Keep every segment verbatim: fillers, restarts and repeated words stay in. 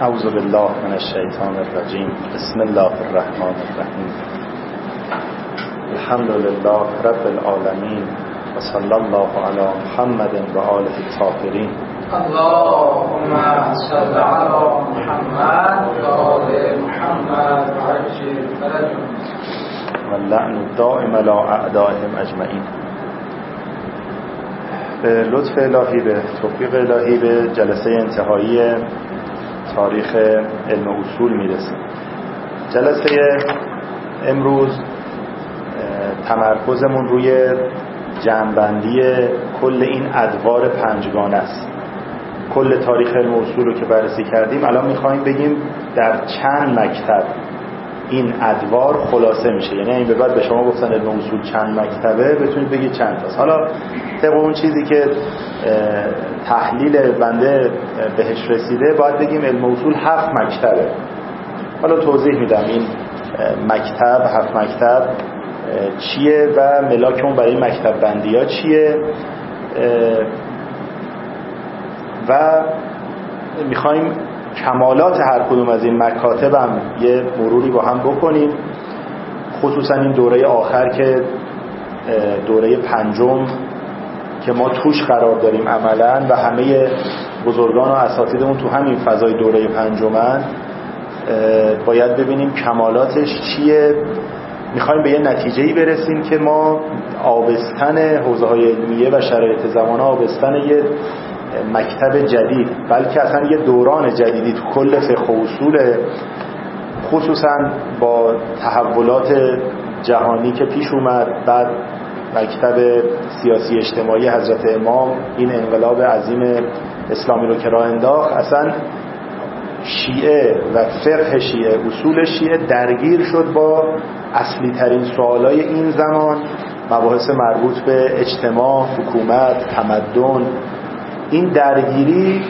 اعوذ بالله من الشیطان الرجیم. بسم الله الرحمن الرحیم. الحمد لله رب العالمین و صلی الله علی محمد و آله الطاهرین. اللهم صل علی محمد و آل محمد و عجل فرجهم و اللعن الدائم علی اعدائهم اجمعین. به لطف الهی، به توفیق الهی به جلسه انتهایی تاریخ علم اصول میرسیم. جلسه امروز تمرکزمون روی جمع‌بندی کل این ادوار پنجگانه است. کل تاریخ علم اصول رو که بررسی کردیم، الان میخوایم بگیم در چند مکتب این ادوار خلاصه میشه. یعنی این به بعد به شما گفتن علم اصول چند مکتبه، بتونید بگید چند تاست. حالا طبق اون چیزی که تحلیل بنده بهش رسیده، باید بگیم علم اصول هفت مکتبه. حالا توضیح میدم این مکتب، هفت مکتب چیه و ملاک اون برای مکتب بندی ها چیه، و میخوایم کمالات هر کدوم از این مکاتب هم یه مروری با هم بکنیم، خصوصا این دوره آخر که دوره پنجم که ما توش قرار داریم عملا و همه بزرگان و اساتیدمون تو همین فضای دوره پنجمن. باید ببینیم کمالاتش چیه. میخوایم به یه نتیجه‌ای برسیم که ما آبستن حوزه‌های علمیه و شرایط زمان آبستن یه مکتب جدید، بلکه اصلا یه دوران جدیدی تو کل فقه و اصول، خصوصا با تحولات جهانی که پیش اومد، بعد مکتب سیاسی اجتماعی حضرت امام، این انقلاب عظیم اسلامی رو که راه انداخت، اصلا شیعه و فقه شیعه، اصول شیعه درگیر شد با اصلی ترین سوالای این زمان، مباحث مربوط به اجتماع، حکومت، تمدن. این درگیری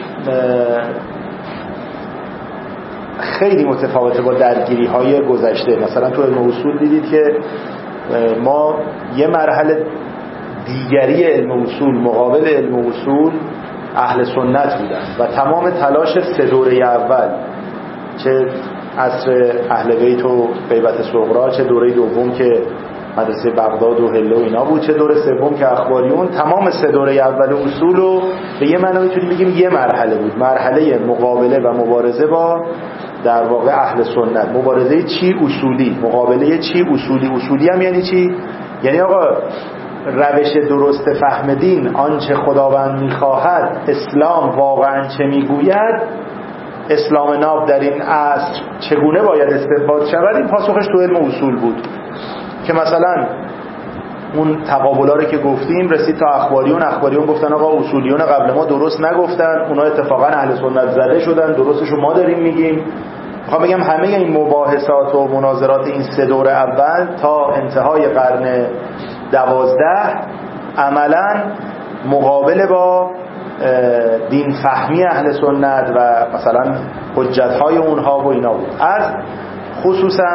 خیلی متفاوته با درگیری های گذشته. مثلا تو علم اصول دیدید که ما یه مرحله دیگری علم اصول مقابل علم اصول اهل سنت بودن و تمام تلاش سه دوره اول، چه عصر اهل بیت و غیبت صغرا، چه دوره دوم که مدرسه بغداد و هله و اینا بود، چه دوره سوم که اخباریون، تمام سه دوره اول اصول رو به یه معنی میتونیم بگیم یه مرحله بود، مرحله مقابله و مبارزه با در واقع اهل سنت. مبارزه چی؟ اصولی. مقابله چی؟ اصولی. اصولی هم یعنی چی؟ یعنی آقا روش درست فهم دین، آنچه خداوند میخواهد، اسلام واقعا چه میگوید، اسلام ناب در این عصر چگونه باید استنباط شود، این پاسخش تو علم اصول بود. که مثلا اون تقابلا رو که گفتیم رسید تا اخباریون. اخباریون گفتن آقا اصولیون قبل ما درست نگفتن، اونا اتفاقا اهل سنت زده شدن، درستشو ما داریم میگیم. میخوام بگم همه این مباحثات و مناظرات این سه دوره اول تا انتهای قرن دوازده عملا مقابله با دین فهمی اهل سنت و مثلا حجتهای اونها و اینا بود. از خصوصا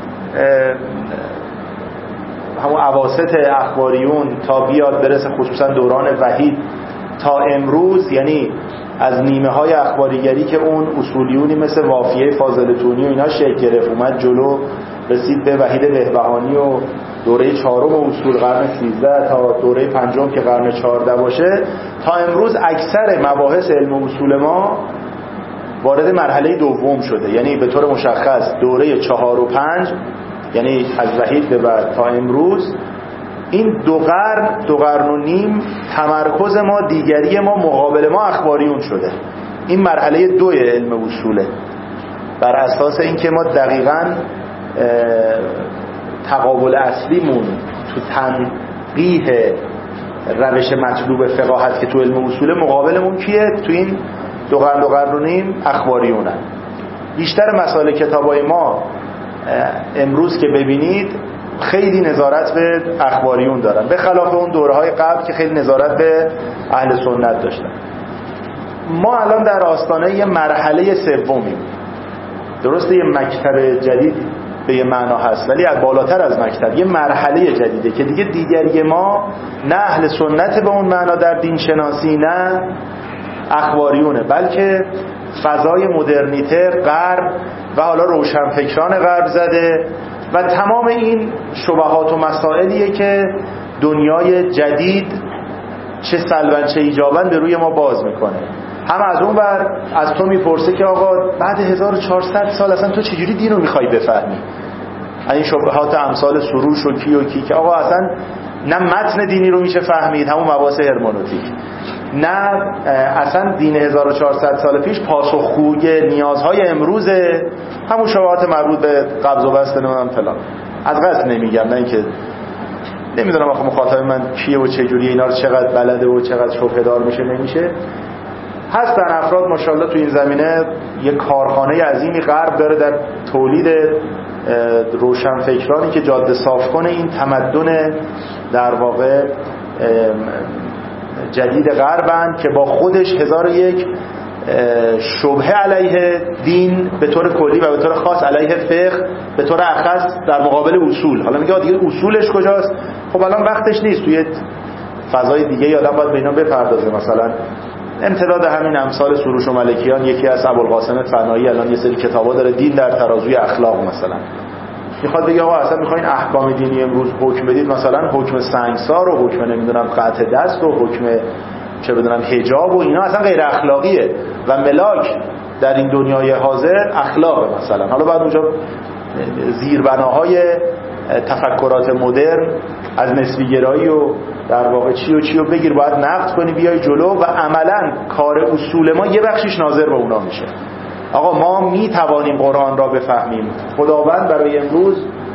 همون اواسط اخباریون تا بیاد برسه خصوصا دوران وحید تا امروز، یعنی از نیمه های اخباریگری که اون اصولیونی مثل وافیه فاضلتونی و اینا شکل گرفت اومد جلو، رسید به وحید بهبهانی و دوره چهارم اصول قرن سیزده تا دوره پنجم که قرن چهارده باشه، تا امروز اکثر مباحث علم اصول ما وارد مرحله دوم شده. یعنی به طور مشخص دوره چهار و پنج، یعنی از وحید به بعد تا امروز، این دو قرن دو قرن و نیم تمرکز ما، دیگری ما، مقابل ما اخباریون شده. این مرحله دوی علم اصوله، بر اساس اینکه ما دقیقاً تقابل اصلیمون تو تنقیح روش مطلوب فقاهت که تو علم اصول مقابلمون کیه؟ تو این دو قرن دو قرن و نیم اخباریونن. بیشتر مسائل کتابای ما امروز که ببینید خیلی نظارت به اخباریون دارن، به خلاف اون دوره‌های قبل که خیلی نظارت به اهل سنت داشتن. ما الان در آستانه یه مرحله سومیم. درسته یه مکتب جدید به یه معنا هست، ولی از بالاتر از مکتب یه مرحله جدیده که دیگه دیگری ما نه اهل سنت به اون معنا در دین شناسی، نه اخباریونه، بلکه فضای مدرنیته غرب و حالا روشنفکران غرب زده و تمام این شبهات و مسائلیه که دنیای جدید چه سلباً چه ایجاباً به روی ما باز میکنه. هم از اون ور از تو میپرسه که آقا بعد هزار و چهارصد سال اصلا تو چجوری دین رو میخوای بفهمی؟ این شبهات امثال سروش و کی و کی که آقا اصلا نه متن دینی رو میشه فهمید، همون مباحث هرمنوتیک، نه اصلا دین هزار و چهارصد سال پیش پاسخگوی نیازهای امروزه، همون شبهات مربوط به قبض و بسط نمیدونم فلان. از قصد نمیگم، نه اینکه نمیدونم آخه مخاطب من کیه و چه جوریه، اینا رو چقدر بلده و چقدر شبهه‌دار میشه نمیشه. هستن افراد ماشاءالله تو این زمینه یک کارخانه عظیمی غرب داره در تولید روشنفکرانی که جاده صاف کنه این تمدن در واقع جدید غربن که با خودش هزار و یک شبهه علیه دین به طور کلی و به طور خاص علیه فقه به طور اخص در مقابل اصول. حالا میگه دیگه اصولش کجاست؟ خب الان وقتش نیست، توی فضای دیگه آدم باید به اینا بپردازه. مثلا امتداد همین امثال سروش و ملکیان، یکی از ابوالقاسم فنایی الان یه سری کتابا داره، دین در ترازوی اخلاق، مثلا میخواد بگه آقا اصلا میخواین احکام دینی امروز حکم بدید، مثلا حکم سنگسار و حکم نمیدونم قطع دست و حکم چه بدونم حجاب و اینا اصلا غیر اخلاقیه و ملاک در این دنیای حاضر اخلاقه مثلا. حالا بعد اونجا زیربناهای تفکرات مدرن از نسبی گرایی و در واقع چی و چی و بگیر باید نقد کنی بیای جلو و عملا کار اصول ما یه بخشش ناظر به اونا میشه. آقا ما می توانیم قرآن را بفهمیم. خداوند برای امروز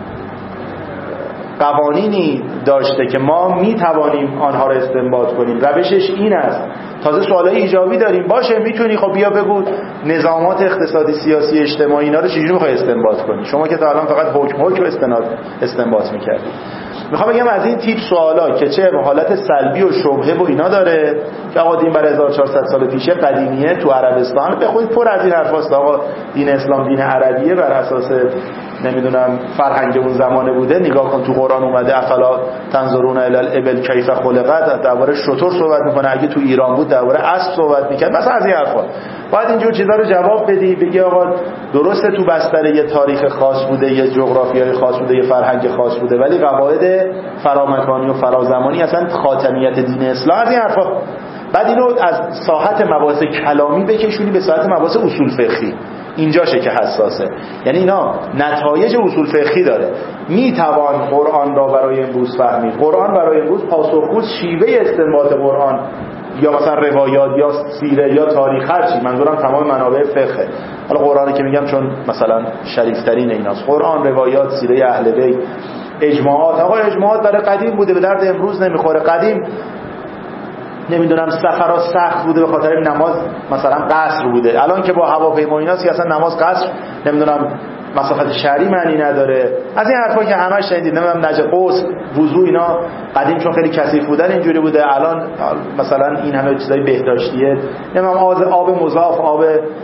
قوانینی داشته که ما می توانیم آنها را استنباط کنیم. روشش این است. تازه سوالای ایجابی داریم، باشه میتونی خب بیا بگو نظامات اقتصادی سیاسی اجتماعی اینا رو چجوری میخوای استنباط کنی؟ شما که تا الان فقط حکم حکم استناد استنباط میکردی. میخوام بگم از این تیپ سوالا که چه حالت سلبی و شبهه و اینا داره که آقا دین برای هزار و چهارصد سال پیشه قدیمیه تو عربستان، بخوید پر از این حرفاست. آقا دین اسلام دین عربیه بر اساس نمیدونم فرهنگ اون زمانه بوده، نگاه کن تو قرآن اومده افلا تنظرون الی الابل کیف خلقت، درباره شتر صحبت میکنه، اگه تو ایران بود درباره اسب صحبت میکرد، مثلا از این حرفا. باید اینجور چیزا رو جواب بدی، بگی آقا درسته تو بستر یه تاریخ خاص بوده، یه جغرافیای خاص بوده، یه فرهنگ خاص بوده، ولی قواعد فرامکانی و فرازمانی اصلا خاتمیت دین اسلام از این حرفا. بعد اینو از ساحت مباحث کلامی بکشونی به ساحت مباحث اصول فقهی، اینجاشه که حساسه. یعنی اینا نتایج اصول فقهی داره. میتوان قرآن را برای امروز فهمید. قرآن برای امروز پاسخگو شیوه استنباط قرآن یا مثلا روایات یا سیره یا تاریخ، هر چی، منظورم تمام منابع فقه. حالا قرآنی که میگم چون مثلا شریفترین ایناست، قرآن، روایات، سیره اهل بیت، اجماعات. آقا اجماعات برای قدیم بوده، به درد امروز نمیخوره. قدیم نمیدونم سفرها سخت بوده به خاطر نماز مثلا قصر بوده، الان که با هواپیما ایناست که اصلا نماز قصر نمیدونم مسافت شهری معنی نداره. از این حرفا که همش شنیدید، نمیدونم نجف غسل، وضو، اینا قدیم چون خیلی کثیف بودن اینجوری بوده، الان مثلا این همه چیزای بهداشتیه، نمیدونم آب آب مضاف، آب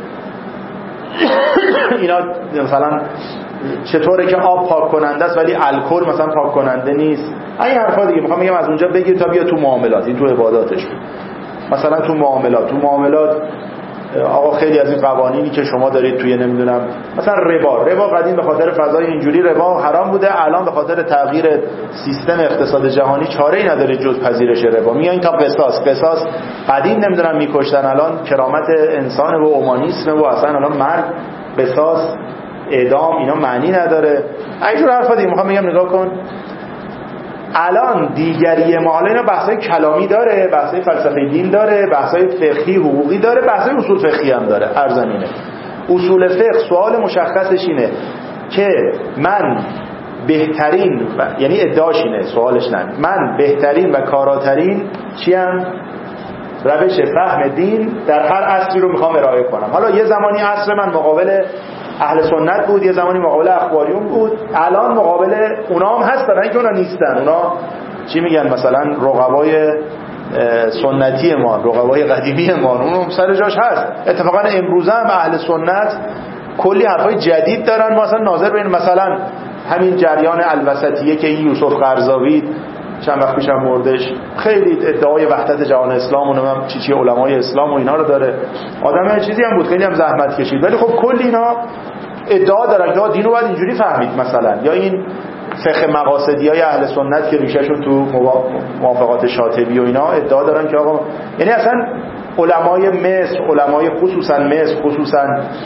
اینا مثلا چطوره که آب پاک کننده است ولی الکل مثلا پاک کننده نیست. این حرفا دیگه میخوام بگم از اونجا بگیر تا بیا تو معاملات، این تو عباداتش بود. مثلا تو معاملات تو معاملات آقا خیلی از این قوانینی که شما دارید توی نمیدونم مثلا ربا ربا قدیم به خاطر فضای اینجوری ربا حرام بوده، الان به خاطر تغییر سیستم اقتصاد جهانی چاره‌ای ندارید جز پذیرش ربا. میایین تا قصاص. قصاص قدیم نمیدونم میکشتن، الان کرامت انسان و اومانیسم و اصلا الان مرگ، قصاص، اعدام اینا معنی نداره. اینجور حرفا دیگه میخوام بگم نگاه کن. الان دیگری ما، حالا اینا بحثای کلامی داره، بحثای فلسفه دین داره، بحثای فقهی حقوقی داره، بحثای اصول فقهی هم داره. هر زمینه اصول فقه سوال مشخصش اینه که من بهترین و... یعنی ادعاش اینه، سوالش نه من بهترین و کاراترین چیم؟ روش فهم دین در هر عصری رو میخوام ارائه کنم. حالا یه زمانی عصر من مقابل اهل سنت بود، یه زمانی مقابل اخباریون بود، الان مقابل اونا هم هستن، اینکه اونا نیستن. اونا چی میگن؟ مثلا رقبای سنتی ما، رقبای قدیمی ما، اون سر جاش هست. اتفاقا امروزه هم اهل سنت کلی حرفای جدید دارن. ما اصلا ناظر به این مثلا همین جریان الوسطیه که این یوسف قرضاوی چند وقت پیشم مردش، خیلی ادعای وحدت جهان اسلام و نمیدونم چی چی علمای اسلام و اینا رو داره. آدم چیزی هم بود، خیلی هم زحمت کشید، ولی خب کلی اینا ادعا دارن که دینو باید اینجوری فهمید مثلا. یا این فقه مقاصدیای اهل سنت که ریشهشون تو موافقات شاطبی و اینا ادعا دارن که آقا، یعنی اصلا علمای مصر، علمای خصوصا مصر، خصوصا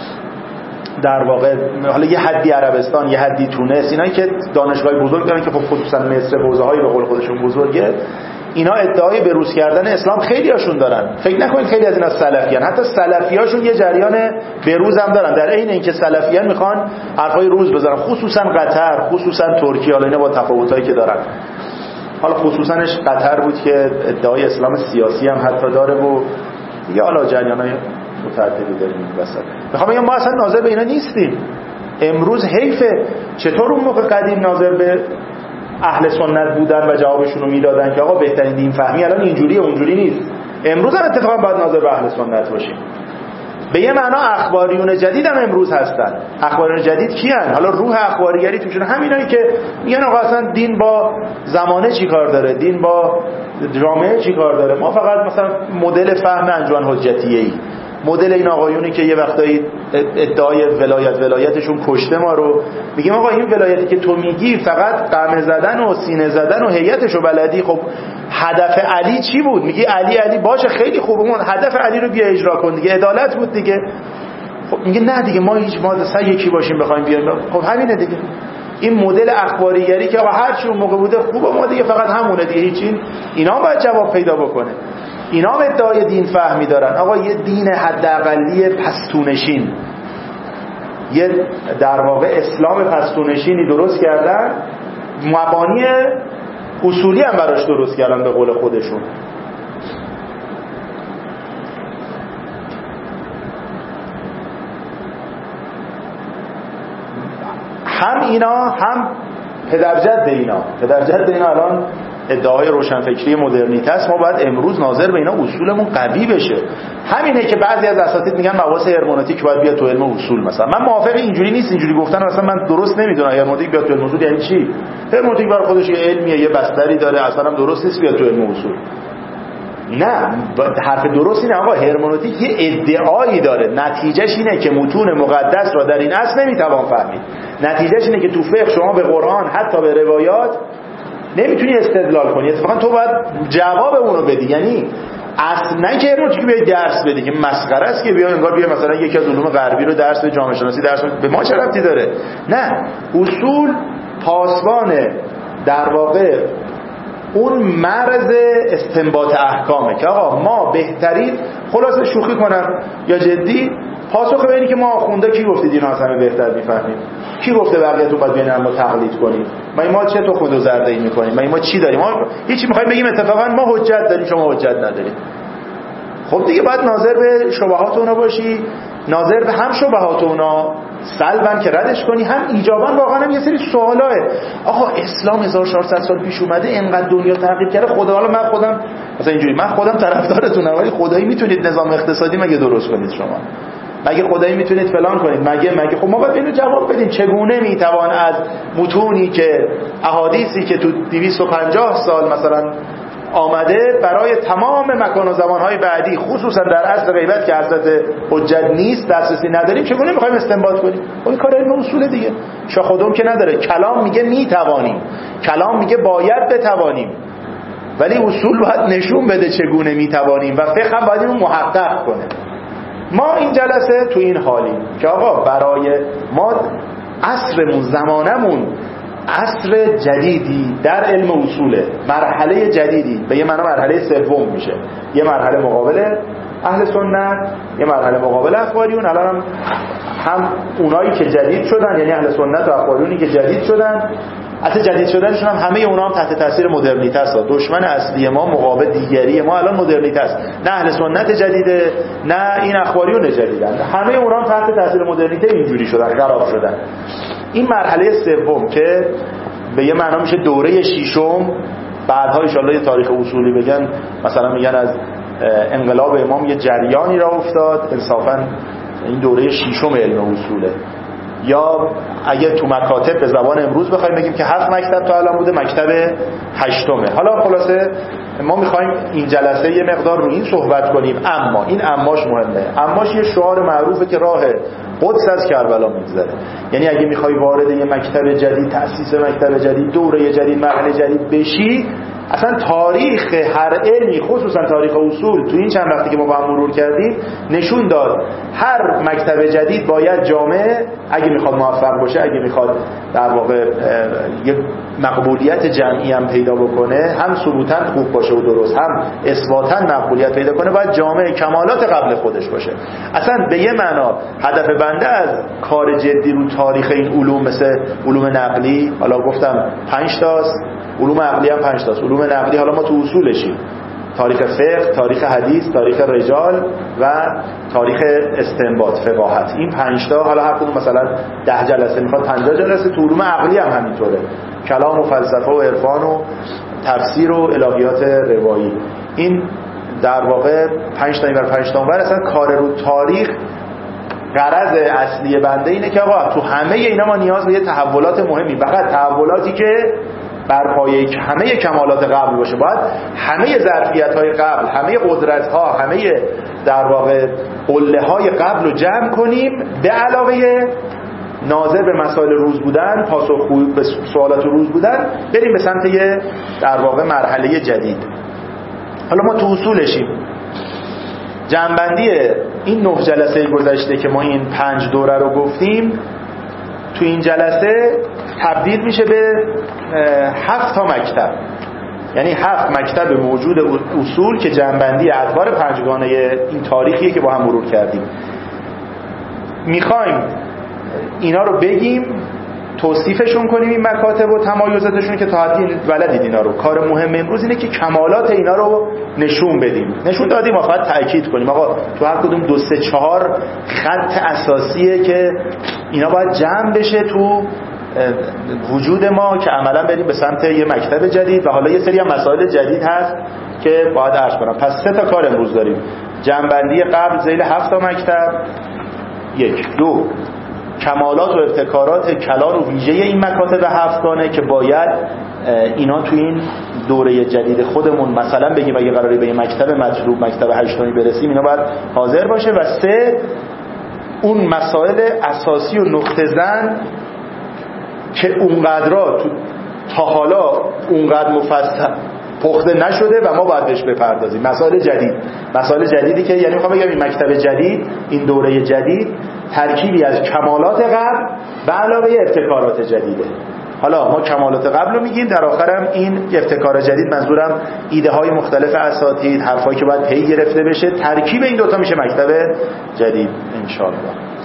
در واقع حالا یه حدی عربستان، یه حدی تونس، اینایی که دانشگاه بزرگ دارن که خب خصوصا مصر حوزه‌های به قول خودشون بزرگه، اینا ادعای بروز کردن اسلام خیلی هاشون دارن. فکر نکنید خیلی از اینا سلفیان، حتی سلفیاشون یه جریان بروز هم دارن، در عین اینکه سلفیان میخوان حرفای روز بزنن، خصوصا قطر، خصوصا ترکیه، حالا اینا با تفاوتایی که دارن. حالا خصوصاش قطر بود که ادعای اسلام سیاسی هم حتی داره و یا حالا جریانای متعددی داریم این وسط. میخوام بگم ما اصلا ناظر به اینا نیستیم. امروز حیفه. چطور اون موقع قدیم ناظر به اهل سنت بودن و جوابشون رو میدادن که آقا بهترین دین فهمی الان اینجوریه اونجوری نیست. امروز هم اتفاقا باید ناظر به اهل سنت باشیم. به یه معنا اخباریون جدید هم امروز هستن. اخباریون جدید کیان؟ حالا روح اخباریگری توشون همینایی که میگن آقا اصلا دین با زمانه چی کار داره، دین با جامعه چی کار داره، ما فقط مثلا مدل فهم انجمن حجتیه‌ای، مدل این آقایونی که یه وقتایی ادعای ولایت ولایتشون کشته ما رو، میگیم آقا این ولایتی که تو میگی فقط قمه زدن و سینه زدن و هیئتشو بلدی، خب هدف علی چی بود؟ میگی علی علی باشه خیلی خوب، اون هدف علی رو بیا اجرا کن دیگه، عدالت بود دیگه. خب میگه نه دیگه ما هیچ ما سه یکی باشیم بخوایم بیایم، خب همینه دیگه. این مدل اخباریگری که آقا هر چی اون موقع بوده خوبه، ما دیگه فقط همونه دیگه، هیچین اینا باید جواب پیدا بکنه. اینا هم ادعای دین فهمی دارن. آقا یه دین حداقلی پستونشین، یه در واقع اسلام پستونشینی درست کردن، مبانی اصولی هم براش درست کردن به قول خودشون. هم اینا هم پدرجد اینا پدرجد اینا الان ادعای روشنفکری مدرنیته است. ما باید امروز ناظر به اینا اصولمون قوی بشه. همینه که بعضی از اساتید میگن مباحث هرمنوتیک باید بیاد تو علم اصول مثلا. من موافق اینجوری نیست، اینجوری گفتن اصلا من درست نمیدونم. هرمنوتیک بیاد تو علم اصول یعنی چی؟ هرمنوتیک برای خودش یه علمیه، یه بستری داره، اصلا هم درست نیست بیاد تو علم اصول. نه، حرف درست اینه آقا، هرمنوتیک یه ادعایی داره، نتیجهش اینه که متون مقدس را در این اصل نمیتوان فهمید. نتیجهش اینه که تو فقه شما به قرآن حتی به روایات نمیتونی استدلال کنی، اتفاقا تو باید جواب اونو بدی. یعنی اصلا که هرمنوتیک بیای درس بدی که مسخره است که بیا انگار بیا مثلا یکی از علوم غربی رو درس به جامعه شناسی درس به ما چه ربطی داره؟ نه، اصول پاسبان در واقع اون مرز استنباط احکامه که آقا ما بهترین، خلاصه شوخی کنم یا جدی، پاسخ به اینی که ما خونده کی گفته دین از همه بهتر میفهمیم؟ کی گفته بقیه‌تون باید بیان ما تقلید کنیم؟ ما ما چه تو خود و زرده‌ای میکنیم؟ ما ما چی داریم؟ ما هیچی میخوایم بگیم اتفاقا ما حجت داریم شما حجت ندارید. خب دیگه باید ناظر به شبهات اونا باشی، ناظر به هم شبهات اونا سلبن که ردش کنی، هم ایجابا واقعا هم یه سری سوالاه. آقا اسلام هزار و چهارصد سال پیش اومده، اینقدر دنیا تغییر کرده، خدا حالا من خودم مثلا اینجوری، من خودم طرفدارتونم، ولی خدایی میتونید نظام اقتصادی مگه درست کنید شما؟ مگه خدایی میتونید فلان کنید؟ مگه مگه خب ما باید اینو جواب بدیم. چگونه میتوان از متونی که احادیثی که تو دویست و پنجاه سال مثلا آمده برای تمام مکان و زمانهای بعدی، خصوصا در عصر غیبت که حضرت حجت نیست، دسترسی نداریم، چگونه میخوایم استنباط کنیم؟ این کار علم اصول دیگه. شاه خودم که نداره. کلام میگه میتوانیم، کلام میگه باید بتوانیم، ولی اصول باید نشون بده چگونه میتوانیم و فقه هم باید اینو محقق کنه. ما این جلسه تو این حالیم که آقا برای ما عصرمون، زمانمون عصر جدیدی در علم اصوله، مرحله جدیدی، به یه معنا مرحله سوم میشه. یه مرحله مقابل اهل سنت، یه مرحله مقابل اخباریون. الان هم, هم اونایی که جدید شدن، یعنی اهل سنت و اخباریونی که جدید شدن، اصلا جدید شدنشون هم همه اونا هم تحت تاثیر مدرنیته است. دشمن اصلی ما، مقابل دیگری ما الان مدرنیته است. نه اهل سنت جدیده، نه این اخباریون جدیدن، همه اونا هم تحت تاثیر مدرنیته اینجوری شدن، خراب شدن. این مرحله سوم که به یه معنا میشه دوره ششم، بعدها ان شاءالله یه تاریخ اصولی بگن، مثلا میگن از انقلاب امام یه جریانی را افتاد، انصافا این دوره ششم علم اصوله. یا اگه تو مکاتب به زبان امروز بخوایم بگیم که هفت مکتب تا الان بوده، مکتب هشتمه. حالا خلاصه ما میخوایم این جلسه یه مقدار رو این صحبت کنیم، اما این اماش مهمه. اماش یه شعار معروفه که راه قدس از کربلا میگذره. یعنی اگه میخوای وارد یه مکتب جدید، تأسیس مکتب جدید، دوره جدید، مرحله جدید بشی، اصلا تاریخ هر علمی، خصوصا تاریخ اصول، تو این چند وقتی که ما با هم مرور کردیم نشون داد هر مکتب جدید باید جامعه اگه میخواد موفق باشه، اگه میخواد در واقع یه مقبولیت جمعی هم پیدا بکنه، هم ثبوتاً خوب باشه و درست، هم اثباتاً مقبولیت پیدا کنه، باید جامعه کمالات قبل خودش باشه. اصلا به یه معنا هدف بنده از کار جدی رو تاریخ این علوم مثل علوم نقلی، حالا گفتم پنج تاست، علوم عقلی هم پنج تاست. علوم نقلی حالا ما تو اصولشیم، تاریخ فقه، تاریخ حدیث، تاریخ رجال و تاریخ استنباط، فقاهت. این پنج تا، حالا هر کدوم مثلا ده جلسه میخواد پنجاه جلسه. تو علوم عقلی هم همینطوره، کلام و فلسفه و عرفان و تفسیر و الهیات روایی. این در واقع پنج تا این بر پنج تا اونور. اصلا کار رو تاریخ غرض اصلی بنده اینه که آقا تو همه اینا ما نیاز به یه تحولات مهمی، فقط تحولاتی که بر پایه همه کمالات قبل باشه. باید همه ظرفیت‌های قبل، همه قدرت‌ها، همه در واقع قله‌های قبل رو جمع کنیم، به علاوه ناظر به مسائل روز بودن، پاسخگوی به سوالات روز بودن، بریم به سمت یه در واقع مرحله جدید. حالا ما تو اصولشیم. جمع‌بندی این نه جلسه گذشته که ما این پنج دوره رو گفتیم، تو این جلسه تبدیل میشه به هفت تا مکتب. یعنی هفت مکتب موجود اصول که جمع‌بندی ادوار پنجگانه این تاریخیه که با هم مرور کردیم. میخوایم اینا رو بگیم، توصیفشون کنیم، این مکاتب و تمایزاتشون که تا حدی بلدید اینا رو. کار مهم امروز اینه که کمالات اینا رو نشون بدیم. نشون دادیم، ما فقط تأکید کنیم آقا تو هر کدوم دو سه چهار خط اساسیه که اینا باید جمع بشه تو وجود ما که عملا بریم به سمت یه مکتب جدید. و حالا یه سری هم مسائل جدید هست که باید عرض کنم. پس سه تا کار امروز داریم: جمع‌بندی قبل ذیل هفت تا مکتب، یک. دو، کمالات و ابتکارات کلان و ویژه این مکاتب هفتگانه که باید اینا تو این دوره جدید خودمون مثلا بگیم اگه قراره به این مکتب مطلوب، مکتب هشتمی برسیم، اینا باید حاضر باشه. و سه، اون مسائل اساسی و نقطه زن که اونقدرها تو تا حالا اونقدر مفصل پخته نشده و ما باید بهش بپردازیم. مسائل جدید، مسائل جدیدی که یعنی میخوام بگم این مکتب جدید، این دوره جدید ترکیبی از کمالات قبل به علاوه ابتکارات جدیده. حالا ما کمالات قبل رو میگیم، در آخرم این ابتکار جدید، منظورم ایده های مختلف اساتید، حرفایی که باید پی گرفته بشه، ترکیب این دوتا میشه مکتب جدید انشاءالله.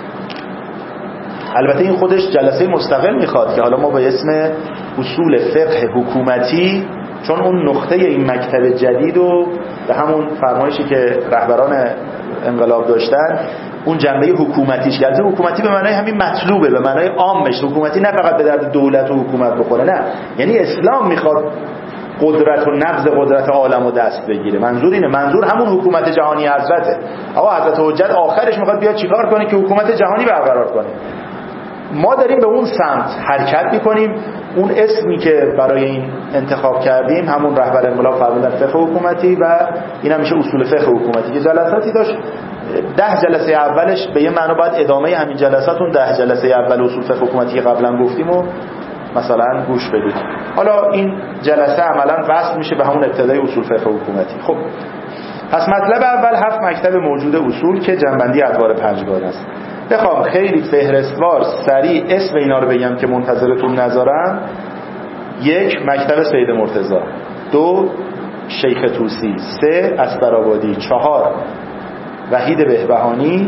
البته این خودش جلسه مستقل میخواد که حالا ما با اسم اصول فقه حکومتی، چون اون نقطه این مکتب جدید و به همون فرمایشی که رهبران انقلاب داشتن، اون جنبه حکومتیش گرده. حکومتی به معنای همین مطلوبه، به معنای عامش. حکومتی نه فقط به درد دولت و حکومت بخوره، نه، یعنی اسلام میخواد قدرت و نبض قدرت عالم رو دست بگیره. منظور اینه، منظور همون حکومت جهانی حضرته. آقا حضرت حجت آخرش میخواد بیاد چیکار کنه که حکومت جهانی برقرار کنه. ما داریم به اون سمت حرکت میکنیم. اون اسمی که برای این انتخاب کردیم همون رهبر انقلاب فرمودن فقه حکومتی، و این هم میشه اصول فقه حکومتی که جلساتی داشت. ده جلسه اولش به یه معنی باید ادامه همین جلسات اون ده جلسه اول اصول فقه حکومتی که قبلا گفتیم و مثلا گوش بدید. حالا این جلسه عملا وصل میشه به همون ابتدای اصول فقه حکومتی. خب پس مطلب اول هفت مکتب موجود اصول که جنبندی ادوار پنجگانه است. بخوام خیلی فهرستوار سریع اسم اینا رو بگم که منتظرتون نذارم: یک، مکتب سید مرتضی. دو، شیخ طوسی. سه، اسدآبادی. چهار، وحید بهبهانی.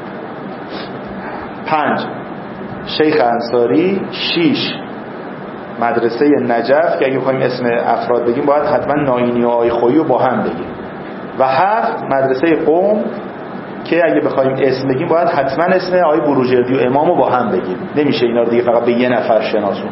پنج، شیخ انصاری. شیش، مدرسه نجف که اگه بخوایم اسم افراد بگیم باید حتما ناینی و آی خویی رو با هم بگیم. و هفت، مدرسه قم که اگه بخوایم اسم بگیم باید حتما اسم آقای بروجردی و امام رو با هم بگیم. نمیشه اینا رو دیگه فقط به یه نفر شناسون.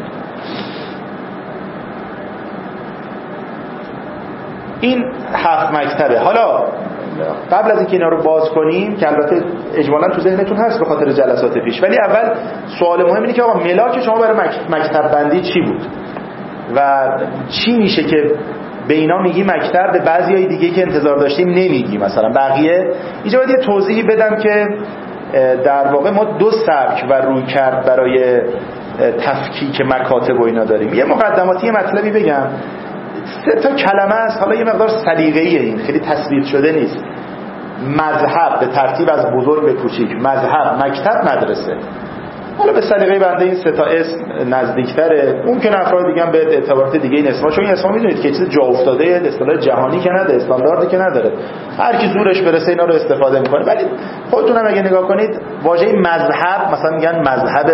این هفت مکتبه. حالا قبل از اینکه اینا رو باز کنیم که البته اجمالاً تو ذهنتون هست به خاطر جلسات پیش، ولی اول سوال مهم اینه که آقا ملاک شما برای مکتب بندی چی بود و چی میشه که به اینا میگی مکتب، به بعضیای دیگه که انتظار داشتیم نمیگی مثلا بقیه. اینجا باید یه توضیحی بدم که در واقع ما دو سبک و روی کرد برای تفکیک مکاتب و اینا داریم. یه مقدماتی یه مطلبی بگم، سه تا کلمه است، حالا یه مقدار سلیقه‌ایه، این خیلی تصویر شده نیست. مذهب به ترتیب از بزرگ به کوچیک، مذهب، مکتب، مدرسه. حالا به سلیقه بنده این سه تا اسم نزدیک‌تره. ممکن افراد دیگه هم به اعتبارات دیگه این اسما، چون این اسما میدونید که چیز جا افتاده، اصطلاح جهانی که نداره، استانداردی که نداره، هر کی زورش برسه اینا رو استفاده میکنه. ولی خودتون هم اگه نگاه کنید واژه مذهب مثلا میگن مذهب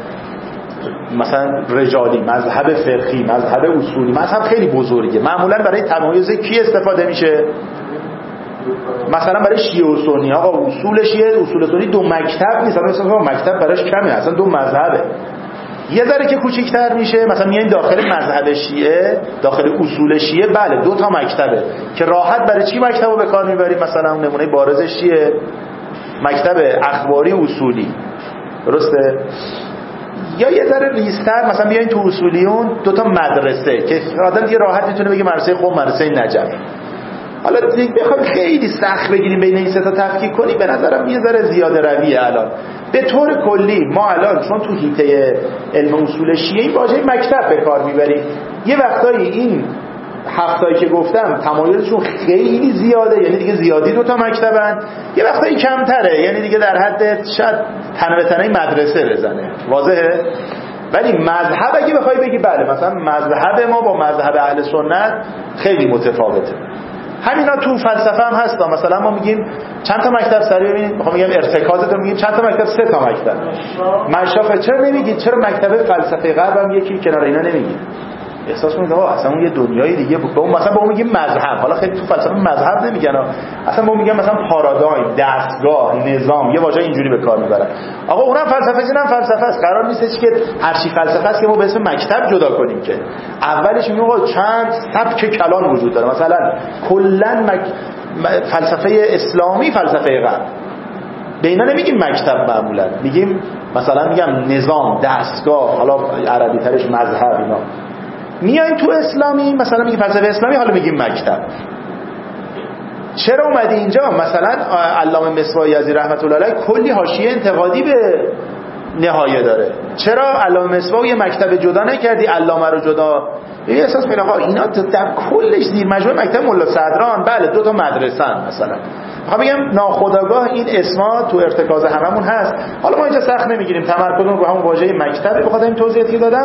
مثلا رجالی، مذهب فقهی، مذهب اصولی، مذهب خیلی بزرگه. معمولا برای تمایز کی استفاده میشه؟ مثلا برای شیعه و سنی. آقا اصول شیعه، اصول سنی دو مکتب نیست، مثلا مکتب براش کمه، اصلا دو مذهبه. یه ذره که کوچیک‌تر میشه مثلا میایم داخل مذهب شیعه، داخل اصول شیعه، بله دو تا مکتبه که راحت برای چی مکتبو به کار میبریم. مثلا نمونه بارزش چیه؟ مکتب اخباری اصولی، درسته؟ یا یه ذره ریزتر مثلا بیاین تو اصولیون دو تا مدرسه که آدم دیگه راحت میتونه بگه مدرسه قم، مدرسه نجف. حالا دیگه بخوام خیلی سخت بگیریم بین این سه تا تفکیک کنیم به نظرم یه ذره زیاده رویه. الان به طور کلی ما الان چون تو حیطه علم اصول شیعه این واژه مکتب به کار میبریم، یه وقتایی این هفتایی که گفتم تمایزشون خیلی زیاده، یعنی دیگه زیادی دو تا مکتبن، یه وقتایی کمتره، یعنی دیگه در حد شاید تنه به تنه مدرسه بزنه. واضحه؟ ولی مذهب اگه بخوای بگی بله مثلا مذهب ما با مذهب اهل سنت خیلی متفاوته. همینا تو فلسفه هم هست. مثلا ما میگیم چند تا مکتب سری ببینید، میخوام میگم ارتکازتون میگیم چند تا مکتب؟ سه تا مکتب. مشافه چرا نمیگید؟ چرا مکتب فلسفه غرب هم یکی کنار اینا نمیگید؟ احساس میکنید آقا اصلا اون یه دنیای دیگه بود. به اون مثلا به اون میگیم مذهب. حالا خیلی تو فلسفه مذهب نمیگن، اصلا به اون میگن مثلا پارادایم، دستگاه، نظام، یه واژه اینجوری به کار میبرن. آقا اونم فلسفه، اینم فلسفه است. قرار نیست که هر چی فلسفه است که ما به اسم مکتب جدا کنیم که. اولش میگیم آقا چند سبک کلان وجود داره. مثلا کلا مک... فلسفه اسلامی، فلسفه غرب، به اینا نمیگیم مکتب، معمولا میگیم مثلا میگم نظام، دستگاه، حالا عربی ترش مذهب. اینا میایم تو اسلامی مثلا میگیم فلسفه اسلامی، حالا میگیم مکتب. چرا اومدی اینجا؟ مثلا علامه مصباحی یزدی رحمت الله علیه کلی حاشیه انتقادی به نهایه داره. چرا علامه مصباحی یه مکتب جدا نکردی، علامه رو جدا؟ یه احساس میکنم آقا اینا در کلش زیر مجموعه مکتب ملا صدران، بله دو تا مدرسه ان. مثلا میخوام بگم ناخودآگاه این اسما تو ارتکاز هممون هست. حالا ما اینجا سخت نمیگیریم، تمرکزمون رو همون واژه مکتب بخاطر این توضیحاتی دادم.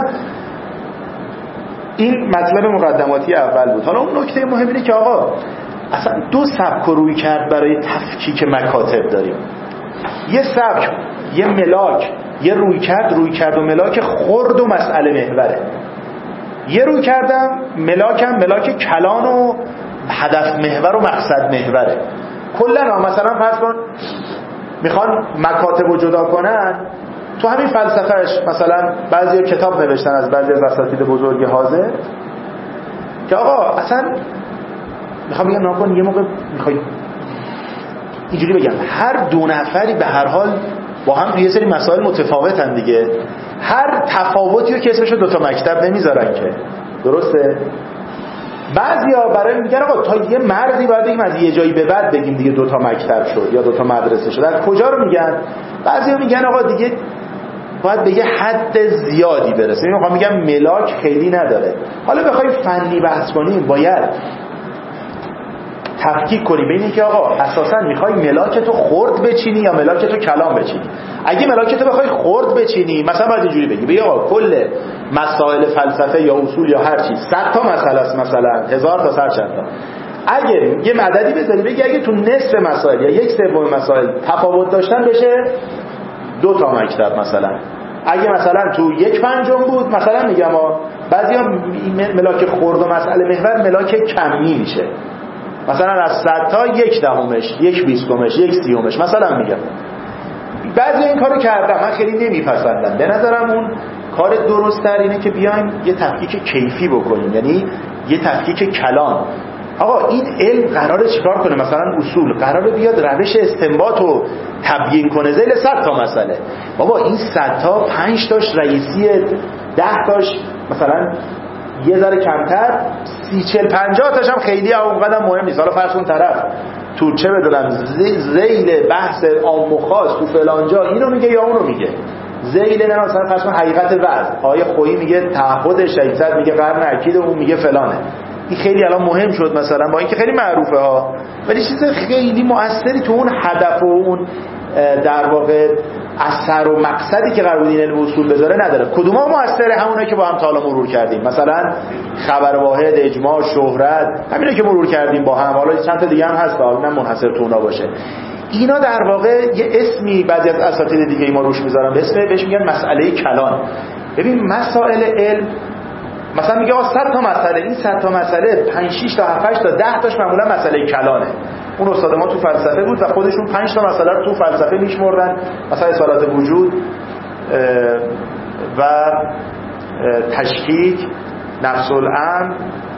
این مطلب مقدماتی اول بود. حالا اون نکته مهم اینه که آقا اصلا دو سبک روی کرد برای تفکیک مکاتب داریم. یه سبک، یه ملاک، یه روی کرد، روی کرد و ملاک خرد و مسئله محوره. یه روی کردم ملاکم ملاک کلان و هدف محور و مقصد محوره. کلا مثلا فرض کن میخوان مکاتب رو جدا کنن، تو همین فلسفهش مثلا بعضی کتاب نوشتن از بعضی از اساتید بزرگ حاضر که آقا اصلا میخوام بگم ناکن یه موقع میخوای اینجوری بگم هر دو نفری به هر حال با هم یه سری مسائل متفاوتن دیگه، هر تفاوتی رو که اسمش رو دوتا مکتب نمیذارن که، درسته؟ بعضیا برای میگن آقا تا یه مردی باید بگیم از یه جایی به بعد بگیم دیگه دوتا مکتب شد یا دوتا مدرسه شد. از کجا رو میگن؟ بعضیا میگن آقا دیگه باید به یه حد زیادی برسه. این میخوام میگم ملاک خیلی نداره. حالا بخوای فنی بحث کنیم باید تفکیک کنی بین اینکه آقا اساسا میخوای ملاکتو خرد بچینی یا ملاکتو کلام بچینی. اگه ملاکتو بخوای خرد بچینی مثلا باید اینجوری بگی بگی آقا کل مسائل فلسفه یا اصول یا هر چیز صد تا مسئله است، مثلا هزار تا سر چند تا. اگه یه مددی بذاری بگی اگه تو نصف مسائل یا یک سوم مسائل تفاوت داشتن بشه دو تا مکتب. مثلا اگه مثلا تو یک پنجم بود مثلا میگم بعضیا ملاک خرد و مسئله محور ملاک کمی میشه، مثلا از صد تا یک دهمش، یک بیستمش، یک سیومش مثلا میگم. بعضی این کارو کردم، من خیلی نمیپسندم. به نظرم اون کار درست تر اینه که بیایم یه تفکیک کیفی بکنیم، یعنی یه تفکیک کلان. آقا این علم قراره چیکار کنه؟ مثلا اصول قراره بیاد روش استنباط رو تبیین کنه ذیل صد تا مسئله. بابا این صد تا پنج تاش رئیسی، ده تاش مثلا یه ذره کمتر، سی چل پنجاه تاش هم خیلی اونقدر مهم نیست. حالا فرض کن طرف تو چه بدونم ذیل بحث عام و خاص تو فلان جا اینو میگه یا اونو میگه، ذیل نه مثلا فرض کن حقیقت وضع، آیه خویی میگه تعهد شیطان میگه قرن اکید، اون میگه فلانه. این خیلی الان مهم شد مثلا، با اینکه خیلی معروفه ها، ولی چیز خیلی مؤثری تو اون هدف و اون در واقع اثر و مقصدی که قرار بود این علم اصول بذاره نداره. کدوما مؤثره؟ همونایی که با هم تا حالا مرور کردیم، مثلا خبر واحد، اجماع، شهرت، همینا که مرور کردیم با هم. حالا چند تا دیگه هم هست، حالا نه منحصر تو اونا باشه. اینا در واقع یه اسمی بعضی از اساتید دیگه ما روش میذارن به اسم، بهش میگن مسئله کلان. ببین مسائل علم مثلا میگه آقا صد تا مسئله، این صد تا مسئله پنج شش تا هفت هشت تا ده تاش معمولا مسئله کلانه. اون استاد ما تو فلسفه بود و خودشون پنج تا مسئله رو تو فلسفه میشمردن، مثلا اصالت وجود و تشکیک، نفس الامر،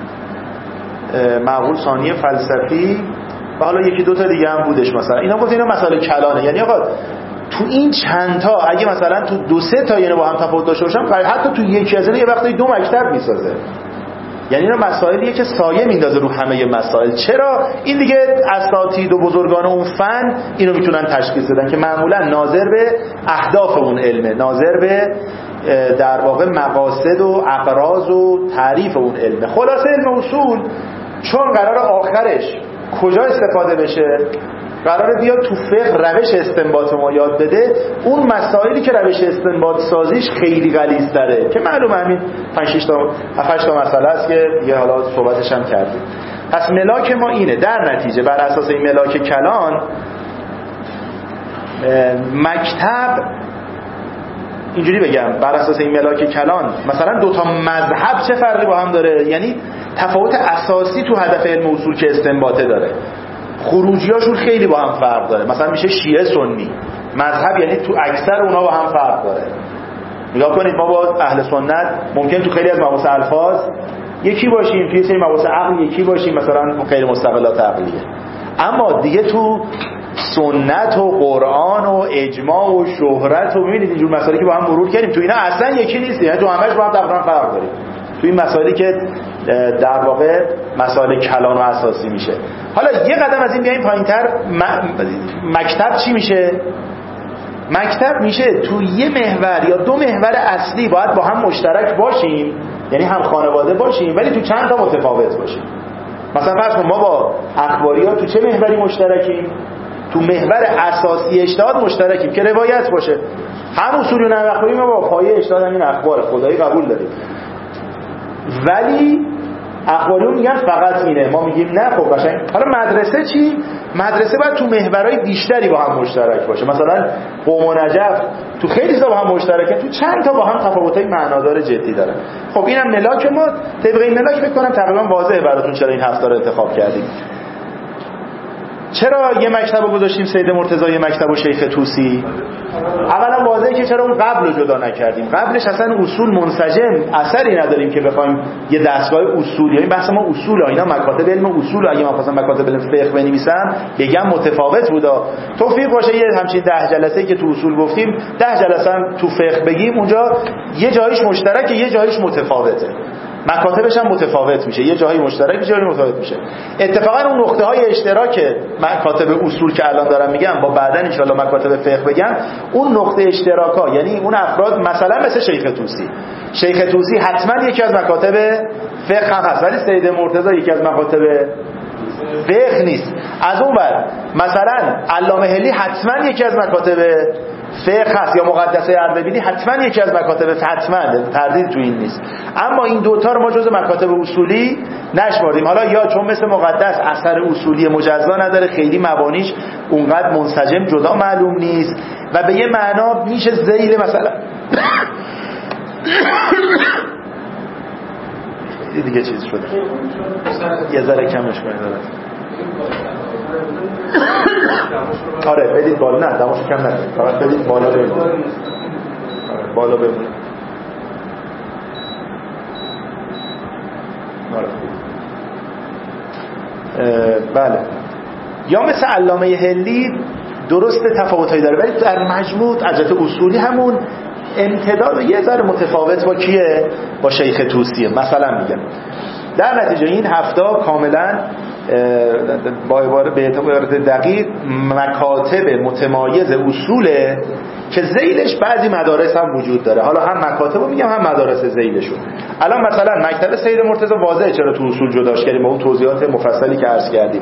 معقول ثانی فلسفی و حالا یکی دو تا دیگه هم بودش مثلا. اینا گفت اینا مسائل کلانه. یعنی آقا تو این چند تا اگه مثلا تو دو سه تا یعنی با هم تفاوت داشته باشن، حتی تو یکی از اینا یه وقتی دو مکتب میسازه. یعنی اینا مسائلیه که سایه میندازه رو همه مسائل. چرا؟ این دیگه اساتید و بزرگان اون فن اینو میتونن تشخیص بدن که معمولا ناظر به اهداف اون علمه، ناظر به در واقع مقاصد و اغراض و تعریف اون علمه. خلاصه علم اصول چون قرار آخرش کجا استفاده بشه، قراره بیاد تو فقه روش استنباط ما یاد بده. اون مسائلی که روش استنباط سازیش خیلی غلیظ‌تره که معلومه همین پنج شش تا هفت هشت تا مسئله است که یه حالا صحبتش هم کردیم. پس ملاک ما اینه. در نتیجه بر اساس این ملاک کلان مکتب، اینجوری بگم، بر اساس این ملاک کلان مثلا دو تا مذهب چه فرقی با هم داره؟ یعنی تفاوت اساسی تو هدف علم اصول که استنباطه داره. خروجیاشون خیلی با هم فرق داره. مثلا میشه شیعه سنی مذهب، یعنی تو اکثر اونا با هم فرق داره. نگاه کنید ما با اهل سنت ممکن تو خیلی از مباحث الفاظ یکی باشیم، توی سری مباحث عقل یکی باشیم، مثلا غیر مستقلات عقلیه، اما دیگه تو سنت و قرآن و اجماع و شهرت و ببینید اینجور مسائلی که با هم مرور کردیم تو اینا اصلا یکی نیست. یعنی تو همش با هم تقریبا فرق داریم تو این مسائلی که در واقع مسائل کلان و اساسی میشه. حالا یه قدم از این بیایم پایین‌تر، مکتب چی میشه؟ مکتب میشه تو یه محور یا دو محور اصلی باید با هم مشترک باشیم، یعنی هم خانواده باشیم ولی تو چند تا متفاوت باشیم. مثلا فرض کن ما با اخباریات تو چه محوری مشترکیم؟ تو محور اساسی اجتهاد مشترکیم که روایت باشه. هم اصولی نقل اخباری ما با پایه اجتهاد همین اخبار خدایی قبول داریم، ولی اخباریون میگن فقط اینه، ما میگیم نه. خب قشنگ. حالا مدرسه چی؟ مدرسه باید تو محورهای بیشتری با هم مشترک باشه. مثلا قم و نجف تو خیلی چیزا با هم مشترکه، تو چند تا با هم تفاوتای معنادار جدی دارن. خب اینم ملاک ما. طبق این ملاک فکر کنم تقریبا واضحه براتون چرا این هفته رو انتخاب کردیم. چرا یه مکتب رو گذاشتیم سید مرتضی، یه مکتب و شیخ طوسی؟ اولا واضحه که چرا اون قبل رو جدا نکردیم. قبلش اصلا اصول منسجم اثری نداریم که بخوایم یه دستگاه اصول، یعنی بحث ما اصول ها، اینا مکاتب علم اصول، اگه من خواستم مکاتب علم فقه بنویسم بگم متفاوت بودا. توفیق باشه یه همچین ده جلسه‌ای که تو اصول گفتیم ده جلسه هم تو فقه بگیم، اونجا یه جایش مشترکه یه جایش متفاوته، مکاتبش هم متفاوت میشه، یه جایی مشترک میشه، جایی متفاوت میشه. اتفاقا اون نقطه های اشتراک مکاتب اصول که الان دارم میگم با بعدن ان شاءالله مکاتب فقه بگم، اون نقطه اشتراکا یعنی اون افراد مثلا مثل شیخ طوسی. شیخ طوسی حتما یکی از مکاتب فقه هم هست، ولی سید مرتضی یکی از مکاتب فقه نیست. از اون ور مثلا علامه حلی حتما یکی از مکاتب فقه هست، یا مقدسه اردبیلی حتما یکی از مکاتب، حتما تردید تو این نیست. اما این دوتا رو ما جز مکاتب اصولی نشمردیم. حالا یا چون مثل مقدس اثر اصولی مجزا نداره، خیلی مبانیش اونقدر منسجم جدا معلوم نیست و به یه معنا میشه ذیل مثلا خیلی دیگه چیز شده، یه ذره کمش کنید. آره بدید بالا، نه دماشو کم نکنید، فقط بدید بالا بمونه. آره بالا بمونه. آره بله. یا مثل علامه هندی درست تفاوتایی داره ولی در مجموع از جهت اصولی همون امتداد یه ذره متفاوت با کیه؟ با شیخ طوسیه. مثلا میگم در نتیجه این هفته کاملا با عبارت به عبارت دقیق مکاتب متمایز اصوله که ذیلش بعضی مدارس هم وجود داره. حالا هم مکاتب رو میگم هم مدارس ذیلشون. الان مثلا مکتب سید مرتضی واضحه چرا تو اصول جداش کردیم با اون توضیحات مفصلی که عرض کردیم.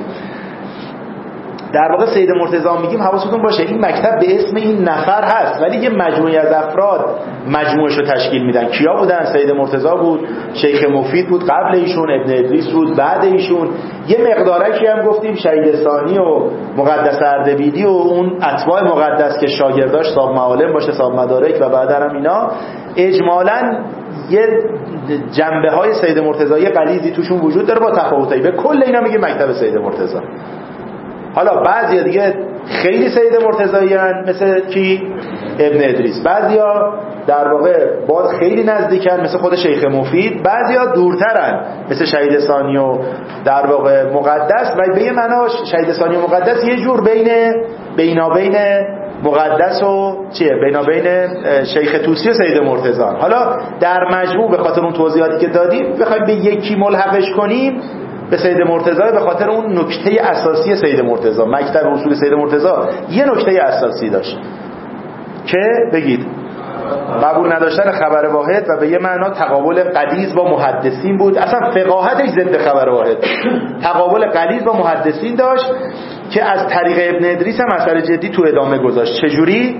در واقع سید مرتضی میگیم حواستون باشه این مکتب به اسم این نفر هست ولی یه مجموعه از افراد مجموعه‌شو تشکیل میدن. کیا بودن؟ سید مرتضی بود، شیخ مفید بود قبل ایشون، ابن ادریس بود بعد ایشون، یه مقدارکی هم گفتیم شهید ثانی و مقدس اردبیلی و اون اتباع مقدس که شاگرداش صاحب معالم باشه، صاحب مدارک و بعد هم اینا. اجمالاً یه جنبه های سید مرتضی غلیظی توشون وجود داره با تفاوتایی. به کل اینا میگه مکتب سید مرتضی. حالا بعضی دیگه خیلی سید مرتضیان مثل کی؟ ابن ادریس. بعضیا در واقع باز خیلی نزدیکن مثل خود شیخ مفید. بعضیا دورترن مثل شهید ثانی و در واقع مقدس. و به یه معناش شهید ثانی و مقدس یه جور بین بینابین مقدس و چیه؟ بینابین شیخ طوسی و سید مرتضی. حالا در مجموع به خاطر اون توضیحاتی که دادیم بخوایم به یکی ملحقش کنیم به سید مرتضی به خاطر اون نکته اساسی سید مرتضی. مکتب اصول سید مرتضی یه نکته اساسی داشت که بگید قبول نداشتن خبر واحد و به یه معنا تقابل غلیظ با محدثین بود. اصلا فقاهتش ضد خبر واحد، تقابل غلیظ با محدثین داشت که از طریق ابن ادریس هم اثر جدی تو ادامه گذاشت. چجوری؟